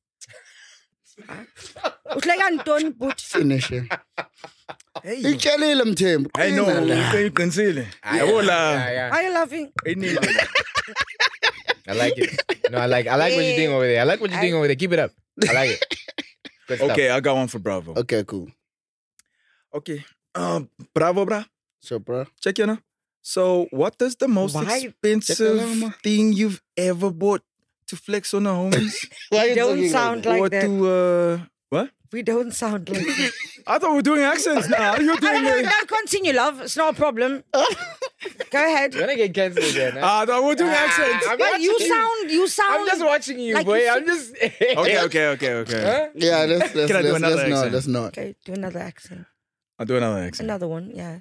It's like Anton Butch. Finish it. Hey, Itshalile Mthembu. I know. Qina la. Uqinisile. Ah, Yabo yeah, la. yeah. Are you laughing? Inile. I like it. No, I like I like what you're doing over there. I like what you're doing over there. Keep it up. I like it. Good stuff. Okay, I got one for Bravo. Okay, cool. Okay. Uh, Bravo, bra. So, bro. Check you know. So, what is the most Why? expensive thing you've ever bought to flex on the homies? Why We don't sound like or that. to uh, what? We don't sound like that. I thought we were doing accents now. You're I don't doing know. it. No, continue, love. It's not a problem. Go ahead. You're gonna get cancelled again. Huh? I thought we were doing Ah, accents. I'm But you watching sound, you sound. I'm just watching you, like boy. you I'm see- just. Okay, okay, okay, okay. Huh? Yeah, let's, let's, Can I do let's, another let's not. accent? Let's not. Okay, do another accent. I'll do another accent. Another one, yeah.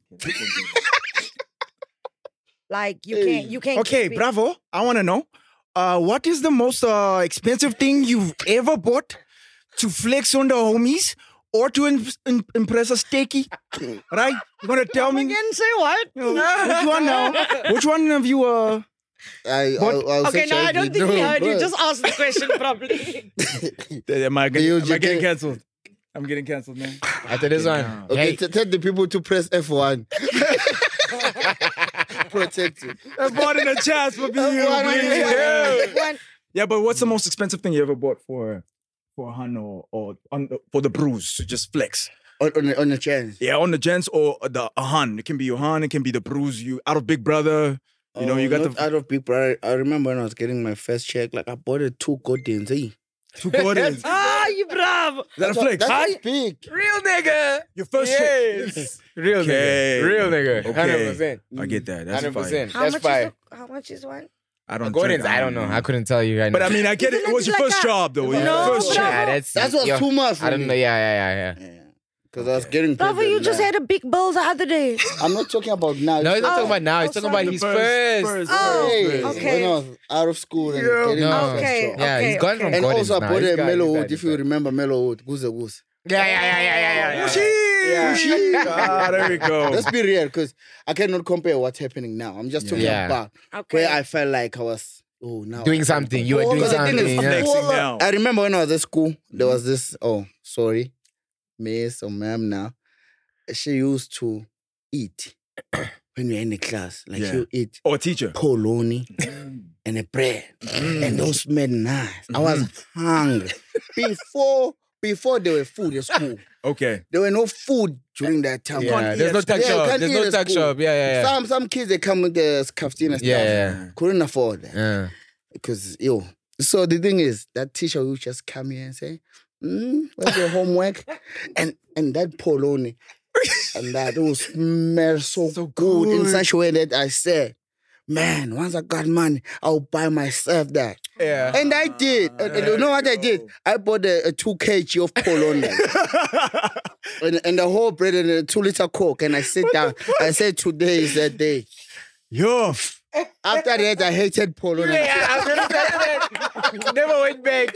Like you can't, you can't. Okay, keep it- Bravo. I want to know, uh, what is the most uh, expensive thing you've ever bought to flex on the homies or to im- im- impress a steaky? Right? You want to tell me? Again, say what? Which one now? Which one of you? Uh, I, What? I'll, I'll Okay, search no, I out don't the- think he no, heard you. bro. Just ask the question properly. am I, getting, You- am I you getting can- cancelled? I'm getting cancelled, man. After this one. Okay, Hey, t- tell the people to press F one. Protect you. I bought in a chance for being you. F one, please. F one. Yeah. F one. Yeah, but what's the most expensive thing you ever bought for for a hun or, or on the, for the bruise to just flex? On, on, the, on the chance. Yeah, on the gents or the a hun. It can be your hun, it can be the bruise. You out of Big Brother. You know, Oh, you got not the out of Big Brother. I remember when I was getting my first check, like I bought a two Gordons. Eh? two Gordons. Ah, you bravo. Is that a That's, flex? that's big. Real nigga. Your first Yes. check. Real Okay. nigga. Real nigga. Okay. Hundred percent. I get that. That's Hundred fine. percent. How That's much fine. is the, how much is one? I don't. Gordon's, drink, I don't know. I couldn't tell you right But now. I mean, I get it. It was your Isn't it first like a- job, though. Your No, first but job. yeah, that's That was yo, too much for I don't me. know. Yeah, yeah, yeah, yeah. Because I was getting Bravo, paid you that just now. had a big bill the other day. I'm not talking about now. No, he's not Oh, talking about now. He's oh, talking sorry. about his The first. first. Oh, Hey, okay. When I was out of school and Yeah. getting No. my first Okay, job. Yeah, okay, he's gone okay. from And Gordon's also I now. bought He's a got- he's got- Mellowwood, he's if you got- remember Mellowwood, Goose Goose. Yeah, yeah, yeah, yeah, yeah, yeah. Whooshie! Ah, there we go. Let's be real, because I cannot compare what's happening now. I'm just talking Yeah. about Okay. where I felt like I was, oh, now. Doing something. You were doing Because the thing something. is, yeah. Flexing now. I remember when I was at school, there was this, oh, sorry, miss or ma'am now. She used to eat when we were in the class. Like Yeah. she would eat Or teacher. polony and a bread. And those smelled nice. I was hungry. Before before there were food at school. Okay. There were no food during that time. Yeah, Can't there's eat no at tuck school. shop. can't There's eat no at tuck school. shop. Yeah, yeah, yeah. Some some kids they come with the scafftina stuff. Yeah, yeah. Couldn't afford that. Yeah. Because yo. So the thing is, that teacher would just come here and say, mm, where's your homework? and and that polony and that will smell so, So good, in good. such a way that I said, man, once I got money, I'll buy myself that. Yeah. And I did. And, and you know what I did? I bought a, a two kilograms of polony. and, and the whole bread and a two liter Coke. And I sit down. I said, today is that day. Yo. After that, I hated polony. Yeah, I was gonna say that. Never went back.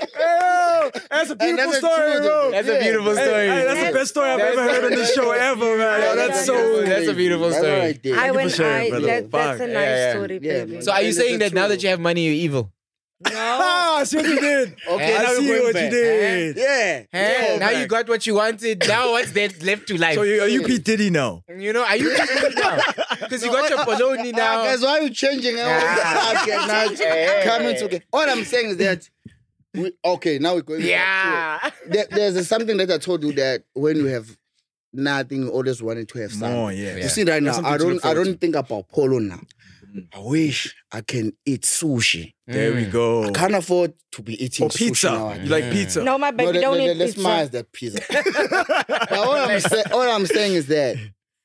Oh, that's a And beautiful that's the story, truth. bro. That's Yeah. a beautiful Hey, story. hey, that's the best story I've ever heard on this show ever, man. Yo, that's That's so. beautiful. That's a beautiful That's what I story. did. I you for went, sharing, I, brother. that, that's a Fuck. nice Yeah, yeah. story, Yeah, baby. man. So are you And saying it's that the now truth. that you have money, you're evil? No. Ah, I see what you did. Okay, I now see we're what going you back. did. Yeah. Hey, Yeah, now man. you got what you wanted. Now what's that left to life? So you, are you P. Diddy now? You know, are you now? Because you got your bologna Ah, now. guys, why are you changing? Ah. Okay, now it's Hey. coming to. All I'm saying is that. We, okay, now we're going. Yeah. back to it. There, there's something that I told you that when you have nothing, you always wanted to have something. More, yeah. You see, right That's now, something I to look don't, I forward don't think about polo now. I wish I can eat sushi. There we Mm. go. I can't afford to be eating Or pizza. sushi nowadays. You like pizza? No, my baby No, don't let, eat let, let's pizza. minus that pizza. But all I'm, say, all I'm saying is that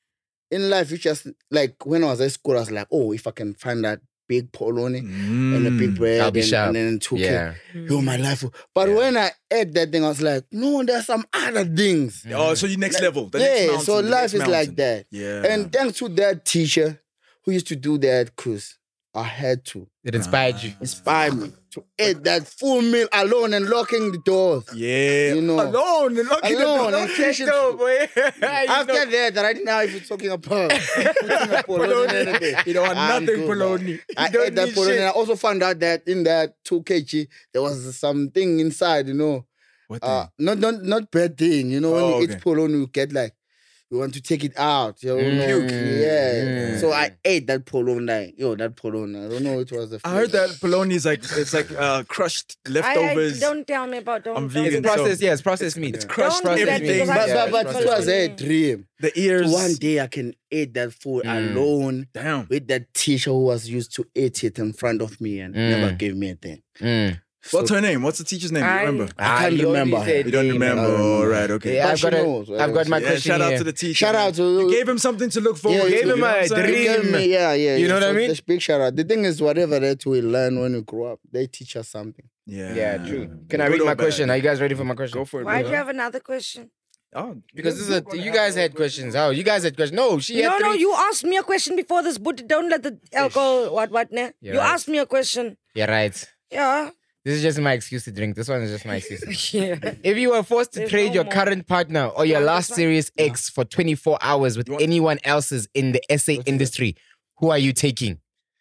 in life, you just like when I was at school, I was like, oh, if I can find that big polony and a big bread I'll be and, sharp. and then two Yeah. K, yo, my life. will- But when I ate that thing, I was like, no, there's some other things. Oh, so you next level. The next yeah, mountain, so the life next is like mountain. that. Yeah. And thanks to that teacher who used to do that, because I had to. It inspired you. Inspire me to eat that full meal alone and locking the doors. Yeah. You know. Alone and looking Alone at and the crashing. No, boy. After that, right now, if you're talking about putting a polony and anything, You don't want I'm nothing good, polony. man. You I don't ate that need polony shit. and I also found out that in that two kilograms, there was something inside, you know. What Uh, not, not, not bad thing, you know. When Oh, you okay. eat polony, you get like, you want to take it out, you know. Mm. Yeah. Mm. So I ate that polony, like, yo, that polony. I don't know, it was the I heard flavor. that bologna is like it's like uh, crushed I, I, leftovers. don't tell me about don't. I'm don't vegan, do that. so- Processed, yes, processed meat. It's crushed Don't do that everything. because I- But, Yeah, but, but it's it was a processed. dream. The ears. One day I can eat that food Mm. alone Damn. with that teacher who was used to eat it in front of me and Mm. never gave me a thing. Mm. What's So- her name? What's the teacher's name? Do you I- remember? I can't you only remember. said You don't name. remember. I don't All remember. right. Okay. Yeah, But I've she got, a, knows, I've got my Yeah, question shout out here. to the teacher. Shout man. out to You gave him something to look forward Yeah, to. you gave him you know a what I'm saying? dream. He gave me, yeah, yeah. You know yeah. what I So mean? that's big shout out. The thing is, whatever that we learn when we grow up, they teach us something. Yeah. Yeah, true. Can I Good read or my bad? question? Are you guys ready for my question? Go for it. Why do brother. you have another question? Oh, Because this is a, you guys had questions. Oh, you guys had questions. No, she No, had no, three. you asked me a question before this, but don't let the alcohol, what, what, ne? You're You right. asked me a question. You're right. Yeah. This is just my excuse to drink. This one is just my excuse. Yeah. If you were forced to There's trade no your more. current partner or your Yeah, last that's right. serious ex for twenty-four hours with want- anyone else's in the essay industry, who are you taking?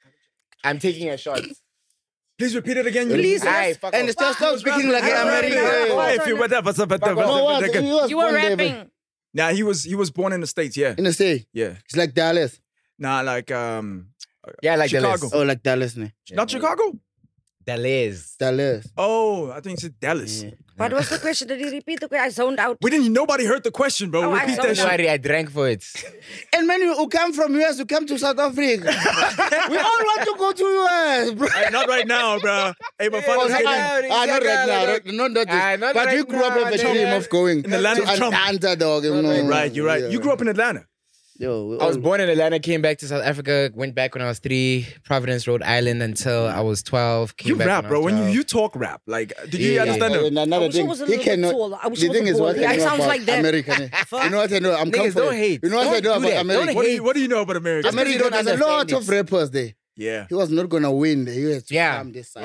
I'm taking a shot. please repeat it again. you- Please, Aye, yes. fuck And off. stop, stop speaking like I an was American. rapping. Yeah. I If you whatever, whatever, No, what? whatever. He was You were born there, rapping. Nah, he was he was born in the States. Yeah, In the state. yeah. It's like Dallas. Nah, like um, Yeah, like Chicago. the list. Oh, like Dallas. Ne? not Chicago. Dallas. Dallas. Oh, I think it's Dallas. Yeah. What was the question? Did you repeat the question? I zoned out. We didn't. Nobody heard the question, bro. Oh, I Repeat saw that that. shit. Sorry, I drank for it. And man, who come from U S, who come to South Africa. We all want to go to U S, bro. Hey, not right now, bro. Hey, but Oh, father's no, getting ah, not right now. Right, not, not this. Ah, not but right we grew up now, with the nigga. dream of going In the land to of an Trump. underdog. You know? right. You're right. Yeah. You grew up in Atlanta. Yo, we I was all- born in Atlanta, came back to South Africa, went back when I was three, Providence, Rhode Island until I was twelve. Came You back rap, when I bro. was When you, twelve. you talk rap, like, did you Yeah, understand Uh, it? and another I wish I thing, was a he little bit cannot. taller. I wish the I was thing a is, boy. what Yeah, I he know sounds about like that. American. Fuck. You know what I know? I'm Niggas, coming for don't it. hate. You know what I Don't know do about that. America? Don't What do hate. you What do you know about America? Just 'cause you America, don't there's a lot understand of it. rappers there. Yeah. He was not gonna win the U S to Yeah. come this side.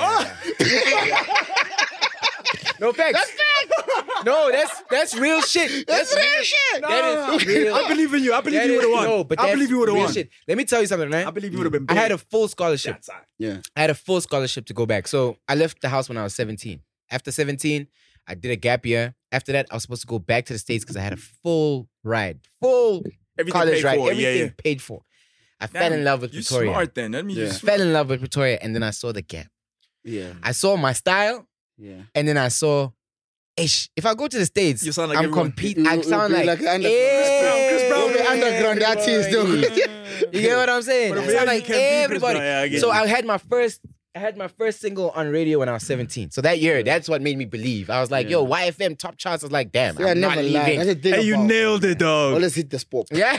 No facts. No, that's that's real shit. That's real shit. That is real. I believe in you. I believe That you would is- have won. No, but I that's believe you would have real won. shit. Let me tell you something, right? I believe you would have been. I had big. a full scholarship. That side. Yeah. I had a full scholarship to go back. So I left the house when I was seventeen. After seventeen, I did a gap year. After that, I was supposed to go back to the States because I had a full ride. Full Everything college paid ride. for. Everything Yeah, yeah. paid for. I Damn, fell in love with you Pretoria. smart then. That means Yeah. you I smart. fell in love with Pretoria and then I saw the gap. Yeah. I saw my style Yeah. and then I saw, ish, if I go to the States, You sound like I'm everyone. competing. You- I you sound be like, like underground. hey, Chris Brown, You're the underground artist, though. You get what I'm saying? But I over sound here, you like can't be Chris everybody. Brown. Yeah, I get So you. I had my first, I had my first single on radio when I was seventeen. So that year, that's what made me believe. I was like, yo, Y F M top charts. I was like, damn, Yeah, I'm never not lie. That's leaving. the thing Hey, you about- nailed it, dog. Always hit the spot. Yeah.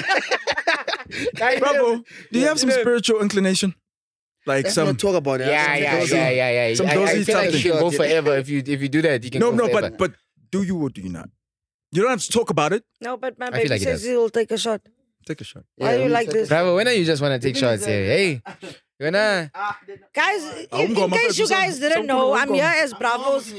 Bravo. Do you have some spiritual inclination? Like Let's some. not talk about that. Yeah, yeah, Those- yeah, yeah, yeah. Some I, I dozy feel like you something. can go forever if you if you do that. You can No, go no, forever. but but do you or do you not? You don't have to talk about it. No, but my feel baby like he says does. he'll take a shot. Take a shot. Why Yeah, you like this? Bravo, when are you just want to take shots here? Hey, when uh, Guys, I'm in, going, in my case first you son- guys didn't son know, gonna I'm go. here as Bravos.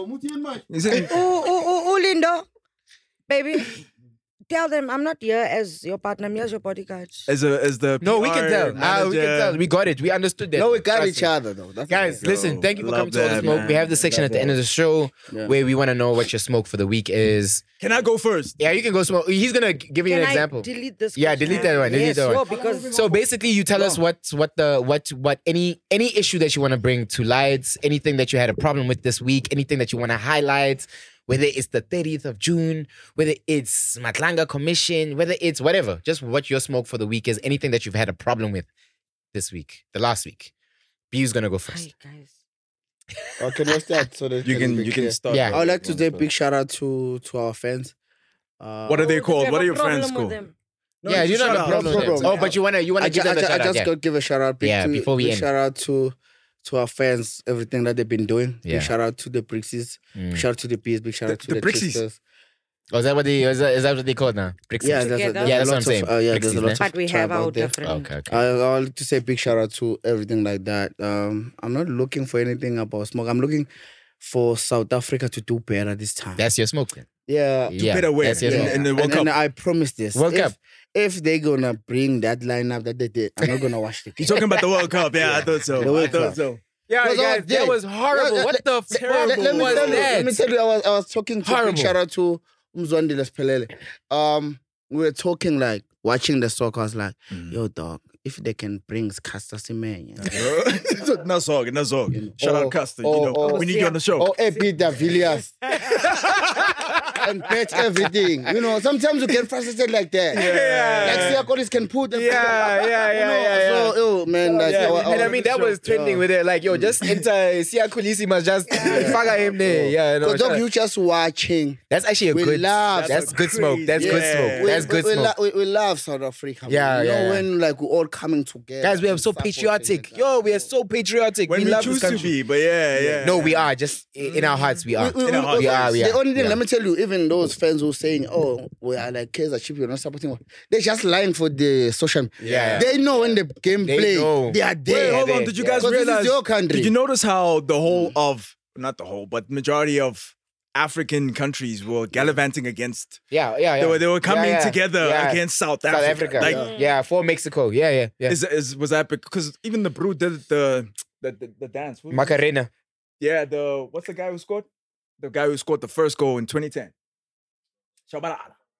Is it? Ooh, ooh, ooh, ooh, Lindo. Baby, tell them I'm not here as your partner. I'm here as your bodyguard. As a as the no, we P can R tell. Ah, we can manager. tell. We got it. We understood that. No, we got Trust each me. other, though. That's Guys, the thing. listen, thank you for Love coming to All the that, Smoke. man. We have the section Love at the end that. of the show Yeah. where we want to know what your smoke for the week is. Can I go first? Yeah, you can go smoke. He's gonna give you Can an I example. delete this? Yeah, question? delete that one, delete yes, that one. yo, because So basically, you tell us what what the what what any any issue that you want to bring to light, anything that you had a problem with this week, anything that you want to highlight, whether it's the thirtieth of June, whether it's Matlanga Commission, whether it's whatever, just what your smoke for the week is, anything that you've had a problem with this week, the last week. B's gonna go first. Hi, guys. Oh, can we start? So that You can be you can clear? start. Yeah. I would like to say big shout out to to our fans. Uh, What are they Oh, called? have What are a your problem friends with called? them. No, yeah, just you don't shout have a out. problem with problem. that. Oh, but you wanna you wanna I, give ju- I, them the ju- I shout out. just Yeah. got to give a shout out. Big Yeah, to, before we big end. shout out to to our fans, everything that they've been doing. Yeah. Big shout out to the Brixies. Mm. Big shout out to the P's. Big shout out The- to the the, Brixies. Tristers. Oh, is that what they is that, is that what they call it now? Brixie? Yeah, there's a, Together. there's Yeah, a that's what lot I'm saying. Of, uh, yeah, there's a Brixies, lot ne? of But we tribe have our out there. different. Okay, okay. I, I like to say big shout out to everything like that. Um, I'm not looking for anything about smoke. I'm looking for South Africa to do better this time. That's your smoke then. yeah. Yeah, better win. that's your Yeah. smoke. in the World and, Cup. and I promise this. World if, Cup. If they're gonna bring that lineup that they did, I'm not gonna watch the game. You're talking about the World Cup. Yeah, I thought so. The I World thought Cup. so. Yeah, Because I guys, was that there. was horrible. Let- What the let- fuck let, let me was tell you, that? let me tell you, I was I was talking to Horrible. big shout out to Umzwandile Spelele. Um, we were talking like watching the soccer. I was like, yo, dog, if they can bring Caster Semenya, no song, no song. Shout Oh, out Custer. oh, you know, oh, we need you on the show. or A P de Villiers, and bet everything. You know, sometimes you get frustrated like that. Yeah. Like Siakolis can put the Yeah, yeah, you yeah, know, yeah, yeah. So, oh man, like, Yeah, our- and I our- mean that was trending yeah. with it. Like, yo, just enter Sia Kulisi must just fagger him there. Yeah, no, Because shut dog, up. you just watching. That's actually a we good. laugh. That's good smoke. That's Yeah. good smoke. We- That's we, good we, smoke. la- we, we love South Africa. Yeah, man. You yeah, know yeah. when like we're all coming together. Guys, we are and so supporting patriotic. each Yo, other. we are so patriotic. When we we, love choose this to country. be, but yeah, yeah. No, we are just i- in our hearts. We are. We, we, In our we- hearts. We are, we the are. only thing, Yeah. let me tell you, even those fans who saying, "Oh, we are like Kaizer Chiefs, we're not supporting," they're just lying for the social. Yeah. They know when the game They play, know. they are Wait, there. hold on. there. Did you Yeah. guys Because this is realize? your country. Did you notice how the whole of not the whole, but majority of African countries were gallivanting against? Yeah, yeah, yeah. They were they were coming Yeah, yeah. together Yeah. against South South Africa. Africa. Like, yeah. yeah, for Mexico. Yeah, yeah, yeah. is is was that because even the Brew did the the the, the dance? What was it? Macarena. Yeah, the what's the guy who scored? The guy who scored the first goal in twenty ten. Shabalala.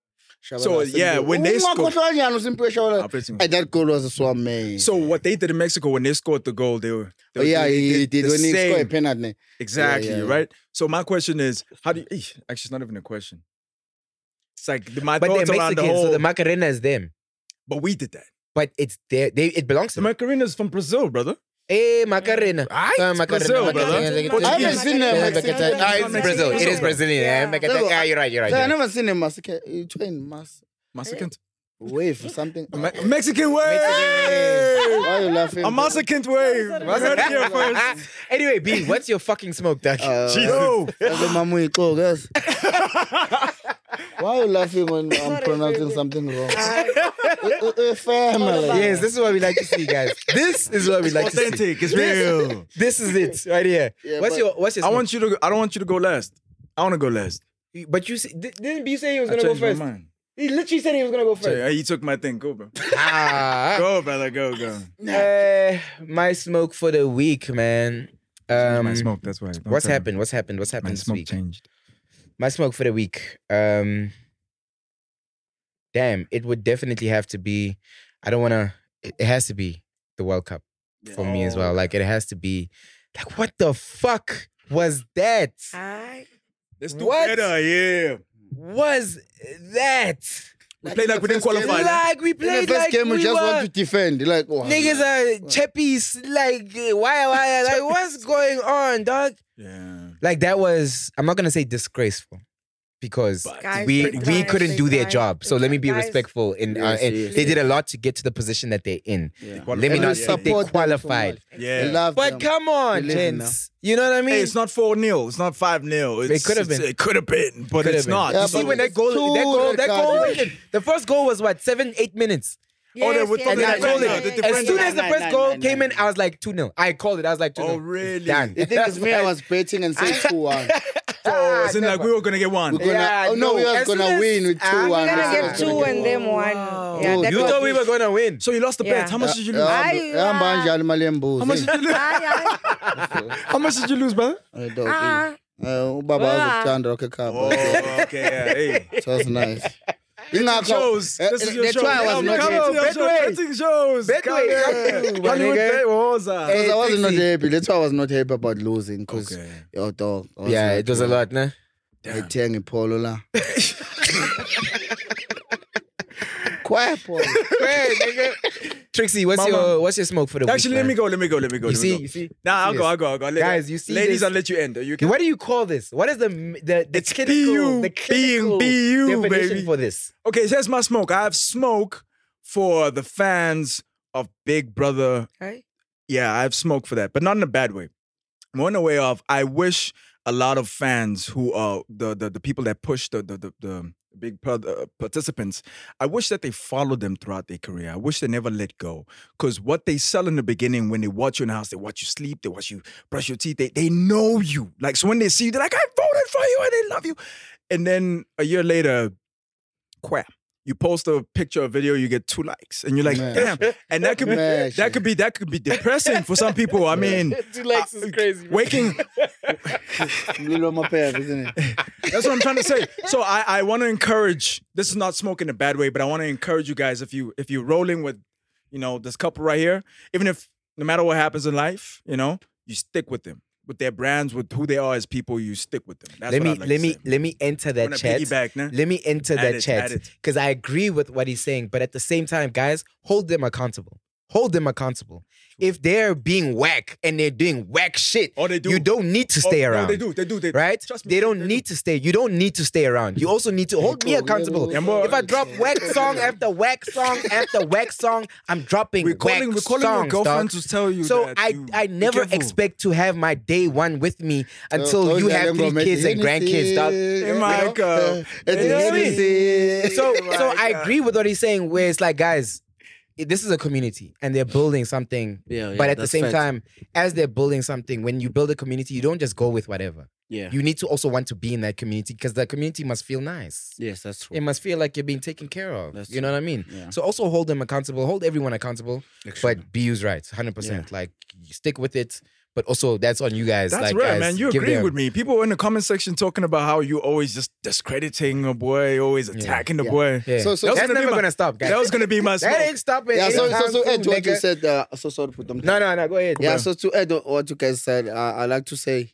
So, yeah, when they scored- scored, hey, that goal was so amazing. So what they did in Mexico when they scored the goal, they were. They Oh, were yeah, they he did the when he same. scored a penalty. Exactly, Yeah, yeah. right? So my question is, how do you, eesh, actually it's not even a question. It's like the- my But they're thoughts around the Mexican, whole, so the Macarena is them. but we did that. But it's their, they, it belongs to The them. Macarena is from Brazil, brother. Hey, Macarena. Right? Ah, It's Brazil, brother. I haven't seen them. Ah, Mexican. it's Brazil. It is Brazilian. Yeah. Yeah. No, Ah, you're right. You're right. So I you're right. never seen him massacre. You train mass Mexican. wave or something. Me- Mexican wave. Why are you laughing? A Mexican wave. Right here first. Anyway, B, what's your fucking smoke, Dutch? Uh, Yo. That's a mamu iko, guys. Why are you laughing when I'm pronouncing something wrong? Uh, uh, Family. Yes, this is what we like to see, guys. This is what we like to see. Authentic. It's real. This is it right here. Yeah, what's but- your What's your? I Smoke? want you to. I don't want you to go last. I want to go last. But you see, di- didn't B say he was I gonna go changed my first? mind. He literally said he was gonna go So, first. yeah, he took my thing. Go, bro. Ah, Go, brother. Go, go. uh, my smoke for the week, man. Um, my smoke. That's why. Don't what's tell me. happened? What's happened? What's happened My this smoke week? changed. My smoke for the week. Um, damn, it would definitely have to be. I don't want to. It, it has to be the World Cup for me as well. Like it has to be. Like what the fuck was that? I Let's do What? better. Yeah. Was that? We played like we didn't first game, qualify. Like we In the played first like game, we we just were, want to defend. Like, oh, niggas are chappies. Like uh, why? Why? Like what's going on, dog? Yeah. Like that was. I'm not gonna say disgraceful. Because Guys, we they we tried, couldn't they do their tried, job, they so let me tried. be Guys- respectful. In uh, Yes, and yes, they yes. did a lot to get to the position that they're in. Yeah. Let me And not we say they support them so qualified. much. Yeah. We love But them. come on, We live in gents. You know what I mean? Hey, it's not four nil. It's not five nil. It could have been. It could have been, but Could it's have been. not. Yeah, You see but when that goal, two that goal, that goal, records. waited. The first goal was what seven, eight minutes. Oh, they Yes, were yes, talking And then I yes, about called the- yes, it. the yes, As difference- soon yes, as the Nine, first nine, goal nine, came nine. in, I was like two nil. I called it. I was like two nil. Oh, really? Done. The thing is, me, I was betting and saying two one. So it's in like never. we were gonna get one. We're gonna, Yeah, oh, no, we no, was as soon gonna as- win with I'm two one. We're gonna Ah, get two and them one. Yeah, Oh, that You was thought we it. were gonna win. So you lost the bet. Yeah. How much did you lose? I- Hamba njani imali yembuzi? How much did you lose? Aye, aye. How much did you lose, brother? Eh, dog, Ah, eh, ubaba Ah. uzokuthanda Rocket Cup. Oh, okay. Yeah, hey. It was nice. Shows. Eh, This is eh, your that's show. why I was Come, not come happy. to your show. Betway. Betting shows. Betway, Come here. come to, my Hollywood nigga. Bet was, uh, Because I wasn't not Trixie. happy. That's why I was not happy about losing. Because, Okay. yo, dog. I Yeah, not it was a happy. lot, nah. Ngithenga ipolo la. Quiet Paul. Hey, nigga. Trixie, what's Mama. your what's your smoke for the Actually, week? let man? me go. Let me go. Let me go. You let me see, go. you see. Nah, I'll you go. see I'll go. I'll go. Let- Guys, you see ladies, this? I'll let you end. You can. What do you call this? What is the the, the It's clinical, B U, the being clinical B U, definition baby. for this? Okay, here's my smoke. I have smoke for the fans of Big Brother. Right? Yeah, I have smoke for that, but not in a bad way. More in a way of I wish a lot of fans who are the the, the people that push the the the, the Big Brother participants, I wish that they followed them throughout their career. I wish they never let go. Because what they sell in the beginning, when they watch you in the house, they watch you sleep, they watch you brush your teeth, they, they know you. Like, so when they see you, they're like, I voted for you and they love you. And then a year later, crap. You post a picture or video, you get two likes, and you're like, Man. "Damn!" And that could be Man. that could be that could be depressing for some people. I mean, Two likes is crazy. waking. Little my pair, isn't it? That's what I'm trying to say. So I, I want to encourage. This is not smoke in a bad way, but I want to encourage you guys. If you if you're rolling with, you know, this couple right here, even if no matter what happens in life, you know, you stick with them, with their brands, with who they are as people. You stick with them. That's let what me I'd like let to me say. let me enter that Wanna chat. piggyback, nah? Let me enter Add that it, chat add it. because I agree with what he's saying, but at the same time, guys, hold them accountable. Hold them accountable. If they're being whack and they're doing whack shit, Oh, they do. you don't need to Oh, stay no, around. they do. They do. They Right? Trust me, They don't they do. need to stay. You don't need to stay around. You also need to hold me accountable. Yeah, boy. If I drop whack song after whack song after whack song, I'm dropping We're calling, whack we're calling your songs, girlfriends dog. to tell you So that I, you- I be never careful. expect to have my day one with me until Oh, you yeah, have them three go make kids and Hennessy. grandkids, dog. Hey, Michael. It's You know what I mean? Hennessy. So, Oh so my I God. agree with what he's saying. Where it's like, guys, it- this is a community and they're building something. Yeah, yeah, but at the that's same fact. time, as they're building something, when you build a community, you don't just go with whatever. Yeah. You need to also want to be in that community because the community must feel nice. Yes, that's true. It must feel like you're being taken care of. That's you know what I mean? Yeah. So also hold them accountable, hold everyone accountable. Actually. But B U's right, one hundred percent. Like, you stick with it. but also that's on you guys. That's like, rare, guys, man. You give agree them- with me. People in the comment section talking about how you always just discrediting a boy, always attacking the Yeah. boy. Yeah. So- so- That was That's gonna be never my- gonna stop, guys. That was gonna be my smoke. That ain't stopping. Yeah, so, anytime so, so soon, add to what you nigga. said, uh, so sorry to put them No, no, no. Go ahead. Yeah, bro. so to add on what you guys said, uh, I like to say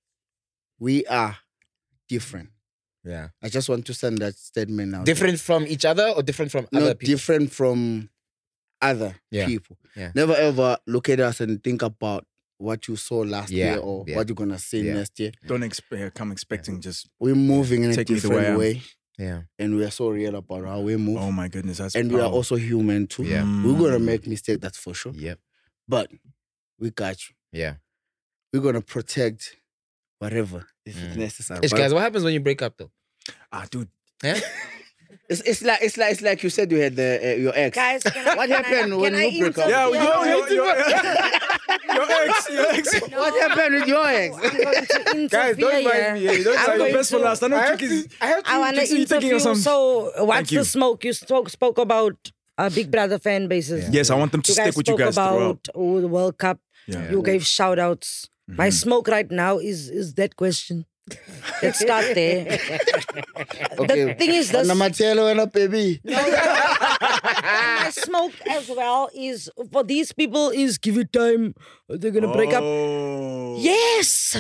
we are different. Yeah. I just want to send that statement out. Different from each other or different from Not other people? different from other Yeah. people. Yeah. Never ever look at us and think about what you saw last Yeah, year or yeah. what you're gonna see Yeah. next year. Don't expect, come expecting just. We're moving in a Take me the different way I am. way, Yeah. and we are so real about how we move. Oh my goodness, that's and we are power. also human too. Yeah. We're gonna make mistakes, that's for sure. Yep. But we got you. Yeah. We're gonna protect whatever is Mm. necessary. Ish, But guys, what happens when you break up though? Ah, dude. Yeah? it's, it's like it's like it's like you said you had the, uh, your ex. Guys, can I, What can happened I, when can I you break up? Yeah, interfere? yo, yo, yo, your ex, your ex. What happened with your ex? I'm going to interfere Guys, don't here. mind me. here. Don't I'm Save the going best for to- last. I know I have Chicky's. to, I have to I want to Just you thinking interview. of some- So, what's Thank you. the smoke? You spoke spoke about uh, Big Brother fan bases. Yes, I want them to You guys stick with you spoke guys throughout. about oh, the World Cup. Yeah. You gave shout outs. My smoke right now is is that question. Let's start there. The thing is this. Namatelo and a baby. My smoke as well is for these people is give it time. They're gonna break up. Oh. Yes.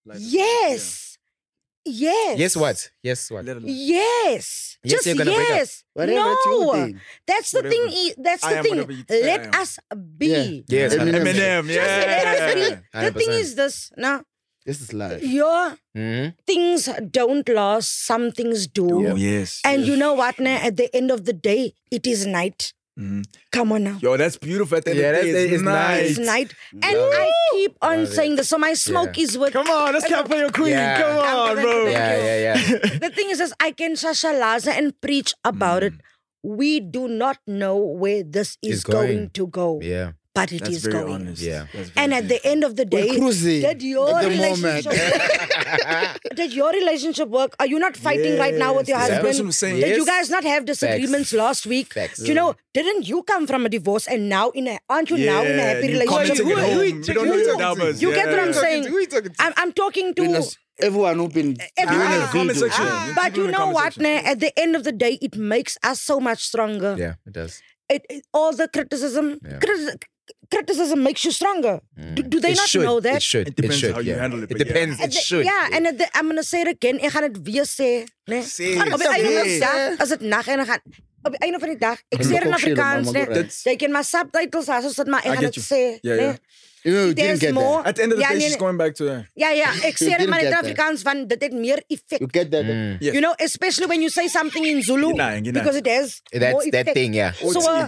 Yes. Yes. Yes, what? Yes, what? Little- Yes. Yes, Just you're gonna break up. yes. Whatever it's your no. thing. That's the Whatever. thing. i- That's I the am thing. whatever you say I Let am. us be. Yes, Eminem. Eminem, Just let us be. yeah. The one hundred thing percent. is this. Now, This is life. your Mhm. things don't last. Some things do. Oh, yes. And you know what? Now, at the end of the day, it is night. Mhm. Come on now. Yo, that's beautiful. At the end Yeah, of the that's- day, it's, it's nice. nice. It's night. And I keep on Love saying it. this. So my smoke Yeah. is with. Come on, let's clap for your queen. Yeah. Come on, Thank bro. you. Yeah, yeah, yeah. The thing is, this, I can shashalaza and preach about it. We do not know where this is It's going. going. to go, Yeah. but it That's is very going. honest. Yeah. That's very And at the end of the day, We're cruising did your at the relationship moment. did your relationship work? Are you not fighting right now with your Yes, the husband? person was saying- Did you Yes. guys not have disagreements Facts. last week? Facts. You know, didn't you come from a divorce and now in a aren't you now in a Yeah, happy you relationship? commenting at Who- home. who- You don't know who- your numbers. You get what I'm Yeah. saying? Who you talking to? I'm, I'm talking to Because everyone who been Everyone. doing Ah. a Comment video. section. Ah. You But keep it you in the know comment what? section. Nah, at the end of the day, it makes us so much stronger. Yeah, it does. It, it- all the criticism, Yeah. criti- criticism makes you stronger. Do, do they It not should. know that? It should. It depends should, how you yeah. handle it, It but yeah. depends. At It the- should. Yeah, and at the, I'm gonna say it again. Ek gaan dit weer sê, né? Sê, Op die einde van die sê. dag, as dit nag en ek gaan op die einde van die dag, ek Ek sê mag dit in ook sê, Afrikaans, maar né? mag ook reg. Jy ken my subtitles as dit maar ek I gaan get dit you. sê, Yeah, né? yeah. You know, you didn't There's get more. that. At the end of the Ja, day, nee, she's nee. going back to her. Ja, ja, ek sê dit didn't maar in get that. Afrikaans van dit het meer effect. You get that. Yes. You know, especially when you say something in Zulu, Ginae, ginae. because it has That's more that effect. thing, yeah. So uh,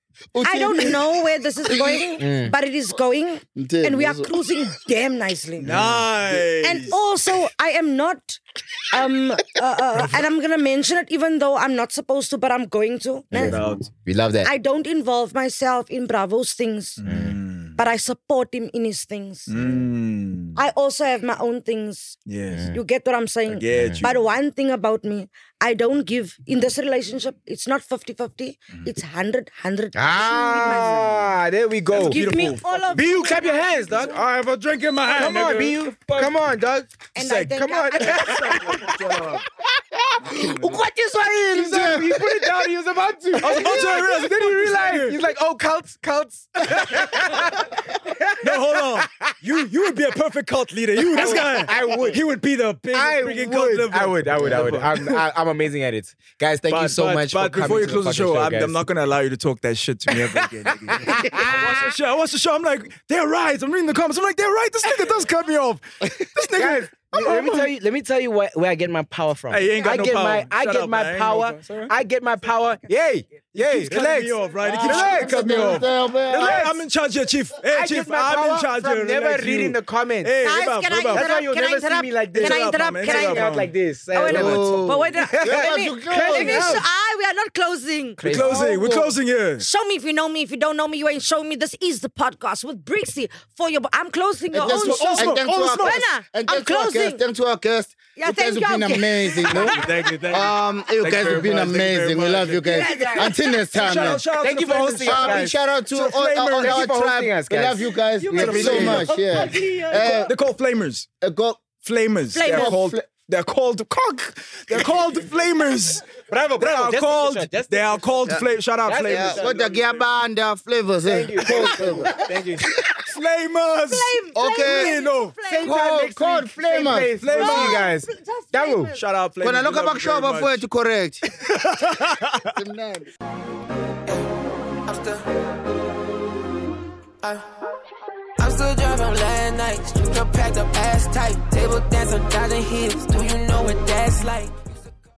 I don't know where this is going, Mm. but it is going, Mthe, and we are also- cruising damn nicely. Nice. And also, I am not, um, uh, uh, and I'm gonna mention it even though I'm not supposed to, but I'm going to. né? Proud. We love that. I don't involve myself in Bravo's things, but I support him in his things. Mm. I also have my own things. Yes. You get what I'm saying? I get you. But one thing about me, I don't give in this relationship, it's not fifty-fifty, it's one hundred, one hundred. Ah, there we go. Give me all of B U, clap your hands, dog. I have a drink in my hand. Come on, nigga. B U. Come on, dog. and I think Come on. I- What is Swahili? He put it down. He was about to. I was about to realize. Then he realized. He's like, oh, cults, cults. No, hold on. You you would be a perfect cult leader. You, this guy. I would. He would be the big I freaking cult would. leader. I would. I would. I would. I'm, I, I'm amazing at it, guys. Thank you so but, much. But for before coming you to close the fucking show, I'm, guys. I'm not gonna allow you to talk that shit to me ever again. nigga. I watch the show. I watch the show. I'm like, they're right. I'm reading the comments. I'm like, they're right. This nigga does cut me off. This nigga. Guys, let me tell you. Let me tell you where, where I get my power from. Hey, you ain't got I no get power. my. I Shut get up, my man. Ain't no power. power. Sorry? I get my power. Yay, yay. Keeps cutting Relax. me off, right? He keeps Relax. cutting me off. Relax. I'm in charge here, Chief. Hey, I Chief, get my I'm power in charge from here. never Relax, reading you. the comments. Hey, Guys, Ribab, can I Ribab. That's why you'll Can I never see interrupt? me like this. Can I Shut up, interrupt? man. Can I Shut up, interrupt? Not like this. Oh, wait, Never. no. But wait, uh, let me, You're let me cursing show, out. I, we are not closing. We're closing. We're closing here. Show me if you know me. If you don't know me, you ain't showing me. This is the podcast with Brixie for your. I'm closing your And own thanks to- show. and thanks to our guest. Winner, And I'm thanks to our closing. guest. Thanks to our guest. Yeah, you thank guys you, have been okay. amazing. No? Thank you, thank you. Um, you Thank you guys very have been much, thank you very amazing. We much. love you guys. Yeah, yeah. Until next time, Shout man. out, shout out Thank to you for the hosting us, Flamers. Uh, guys. big shout out to To all, all, Flamers. all Thank our you for tribe. hosting us, We guys. love you guys. You We love you so appreciate much. it. Yeah. Yeah. Uh, They're called Flamers. uh, go. Flamers. They're Flamers. called. They're called cock. They're called Flamers. Bravo, They bravo. are Just called. take a shot, just They take a are shot. called. Fla- Shout out That's- Flamers. Yeah, what the gear band, their flavors. Eh? Thank you. Thank you. Flamers. Okay. No. Same time Code, next code week. Flamers. Same place. We'll see you guys. Just Daru. Flamers. Shout out Flamers. When I look We love back you show very before much. to correct. I'm still, I, I'm still driving late nights. Strip club packed up ass tight. Table dance, I'm dodging hips. Do you know what that's like?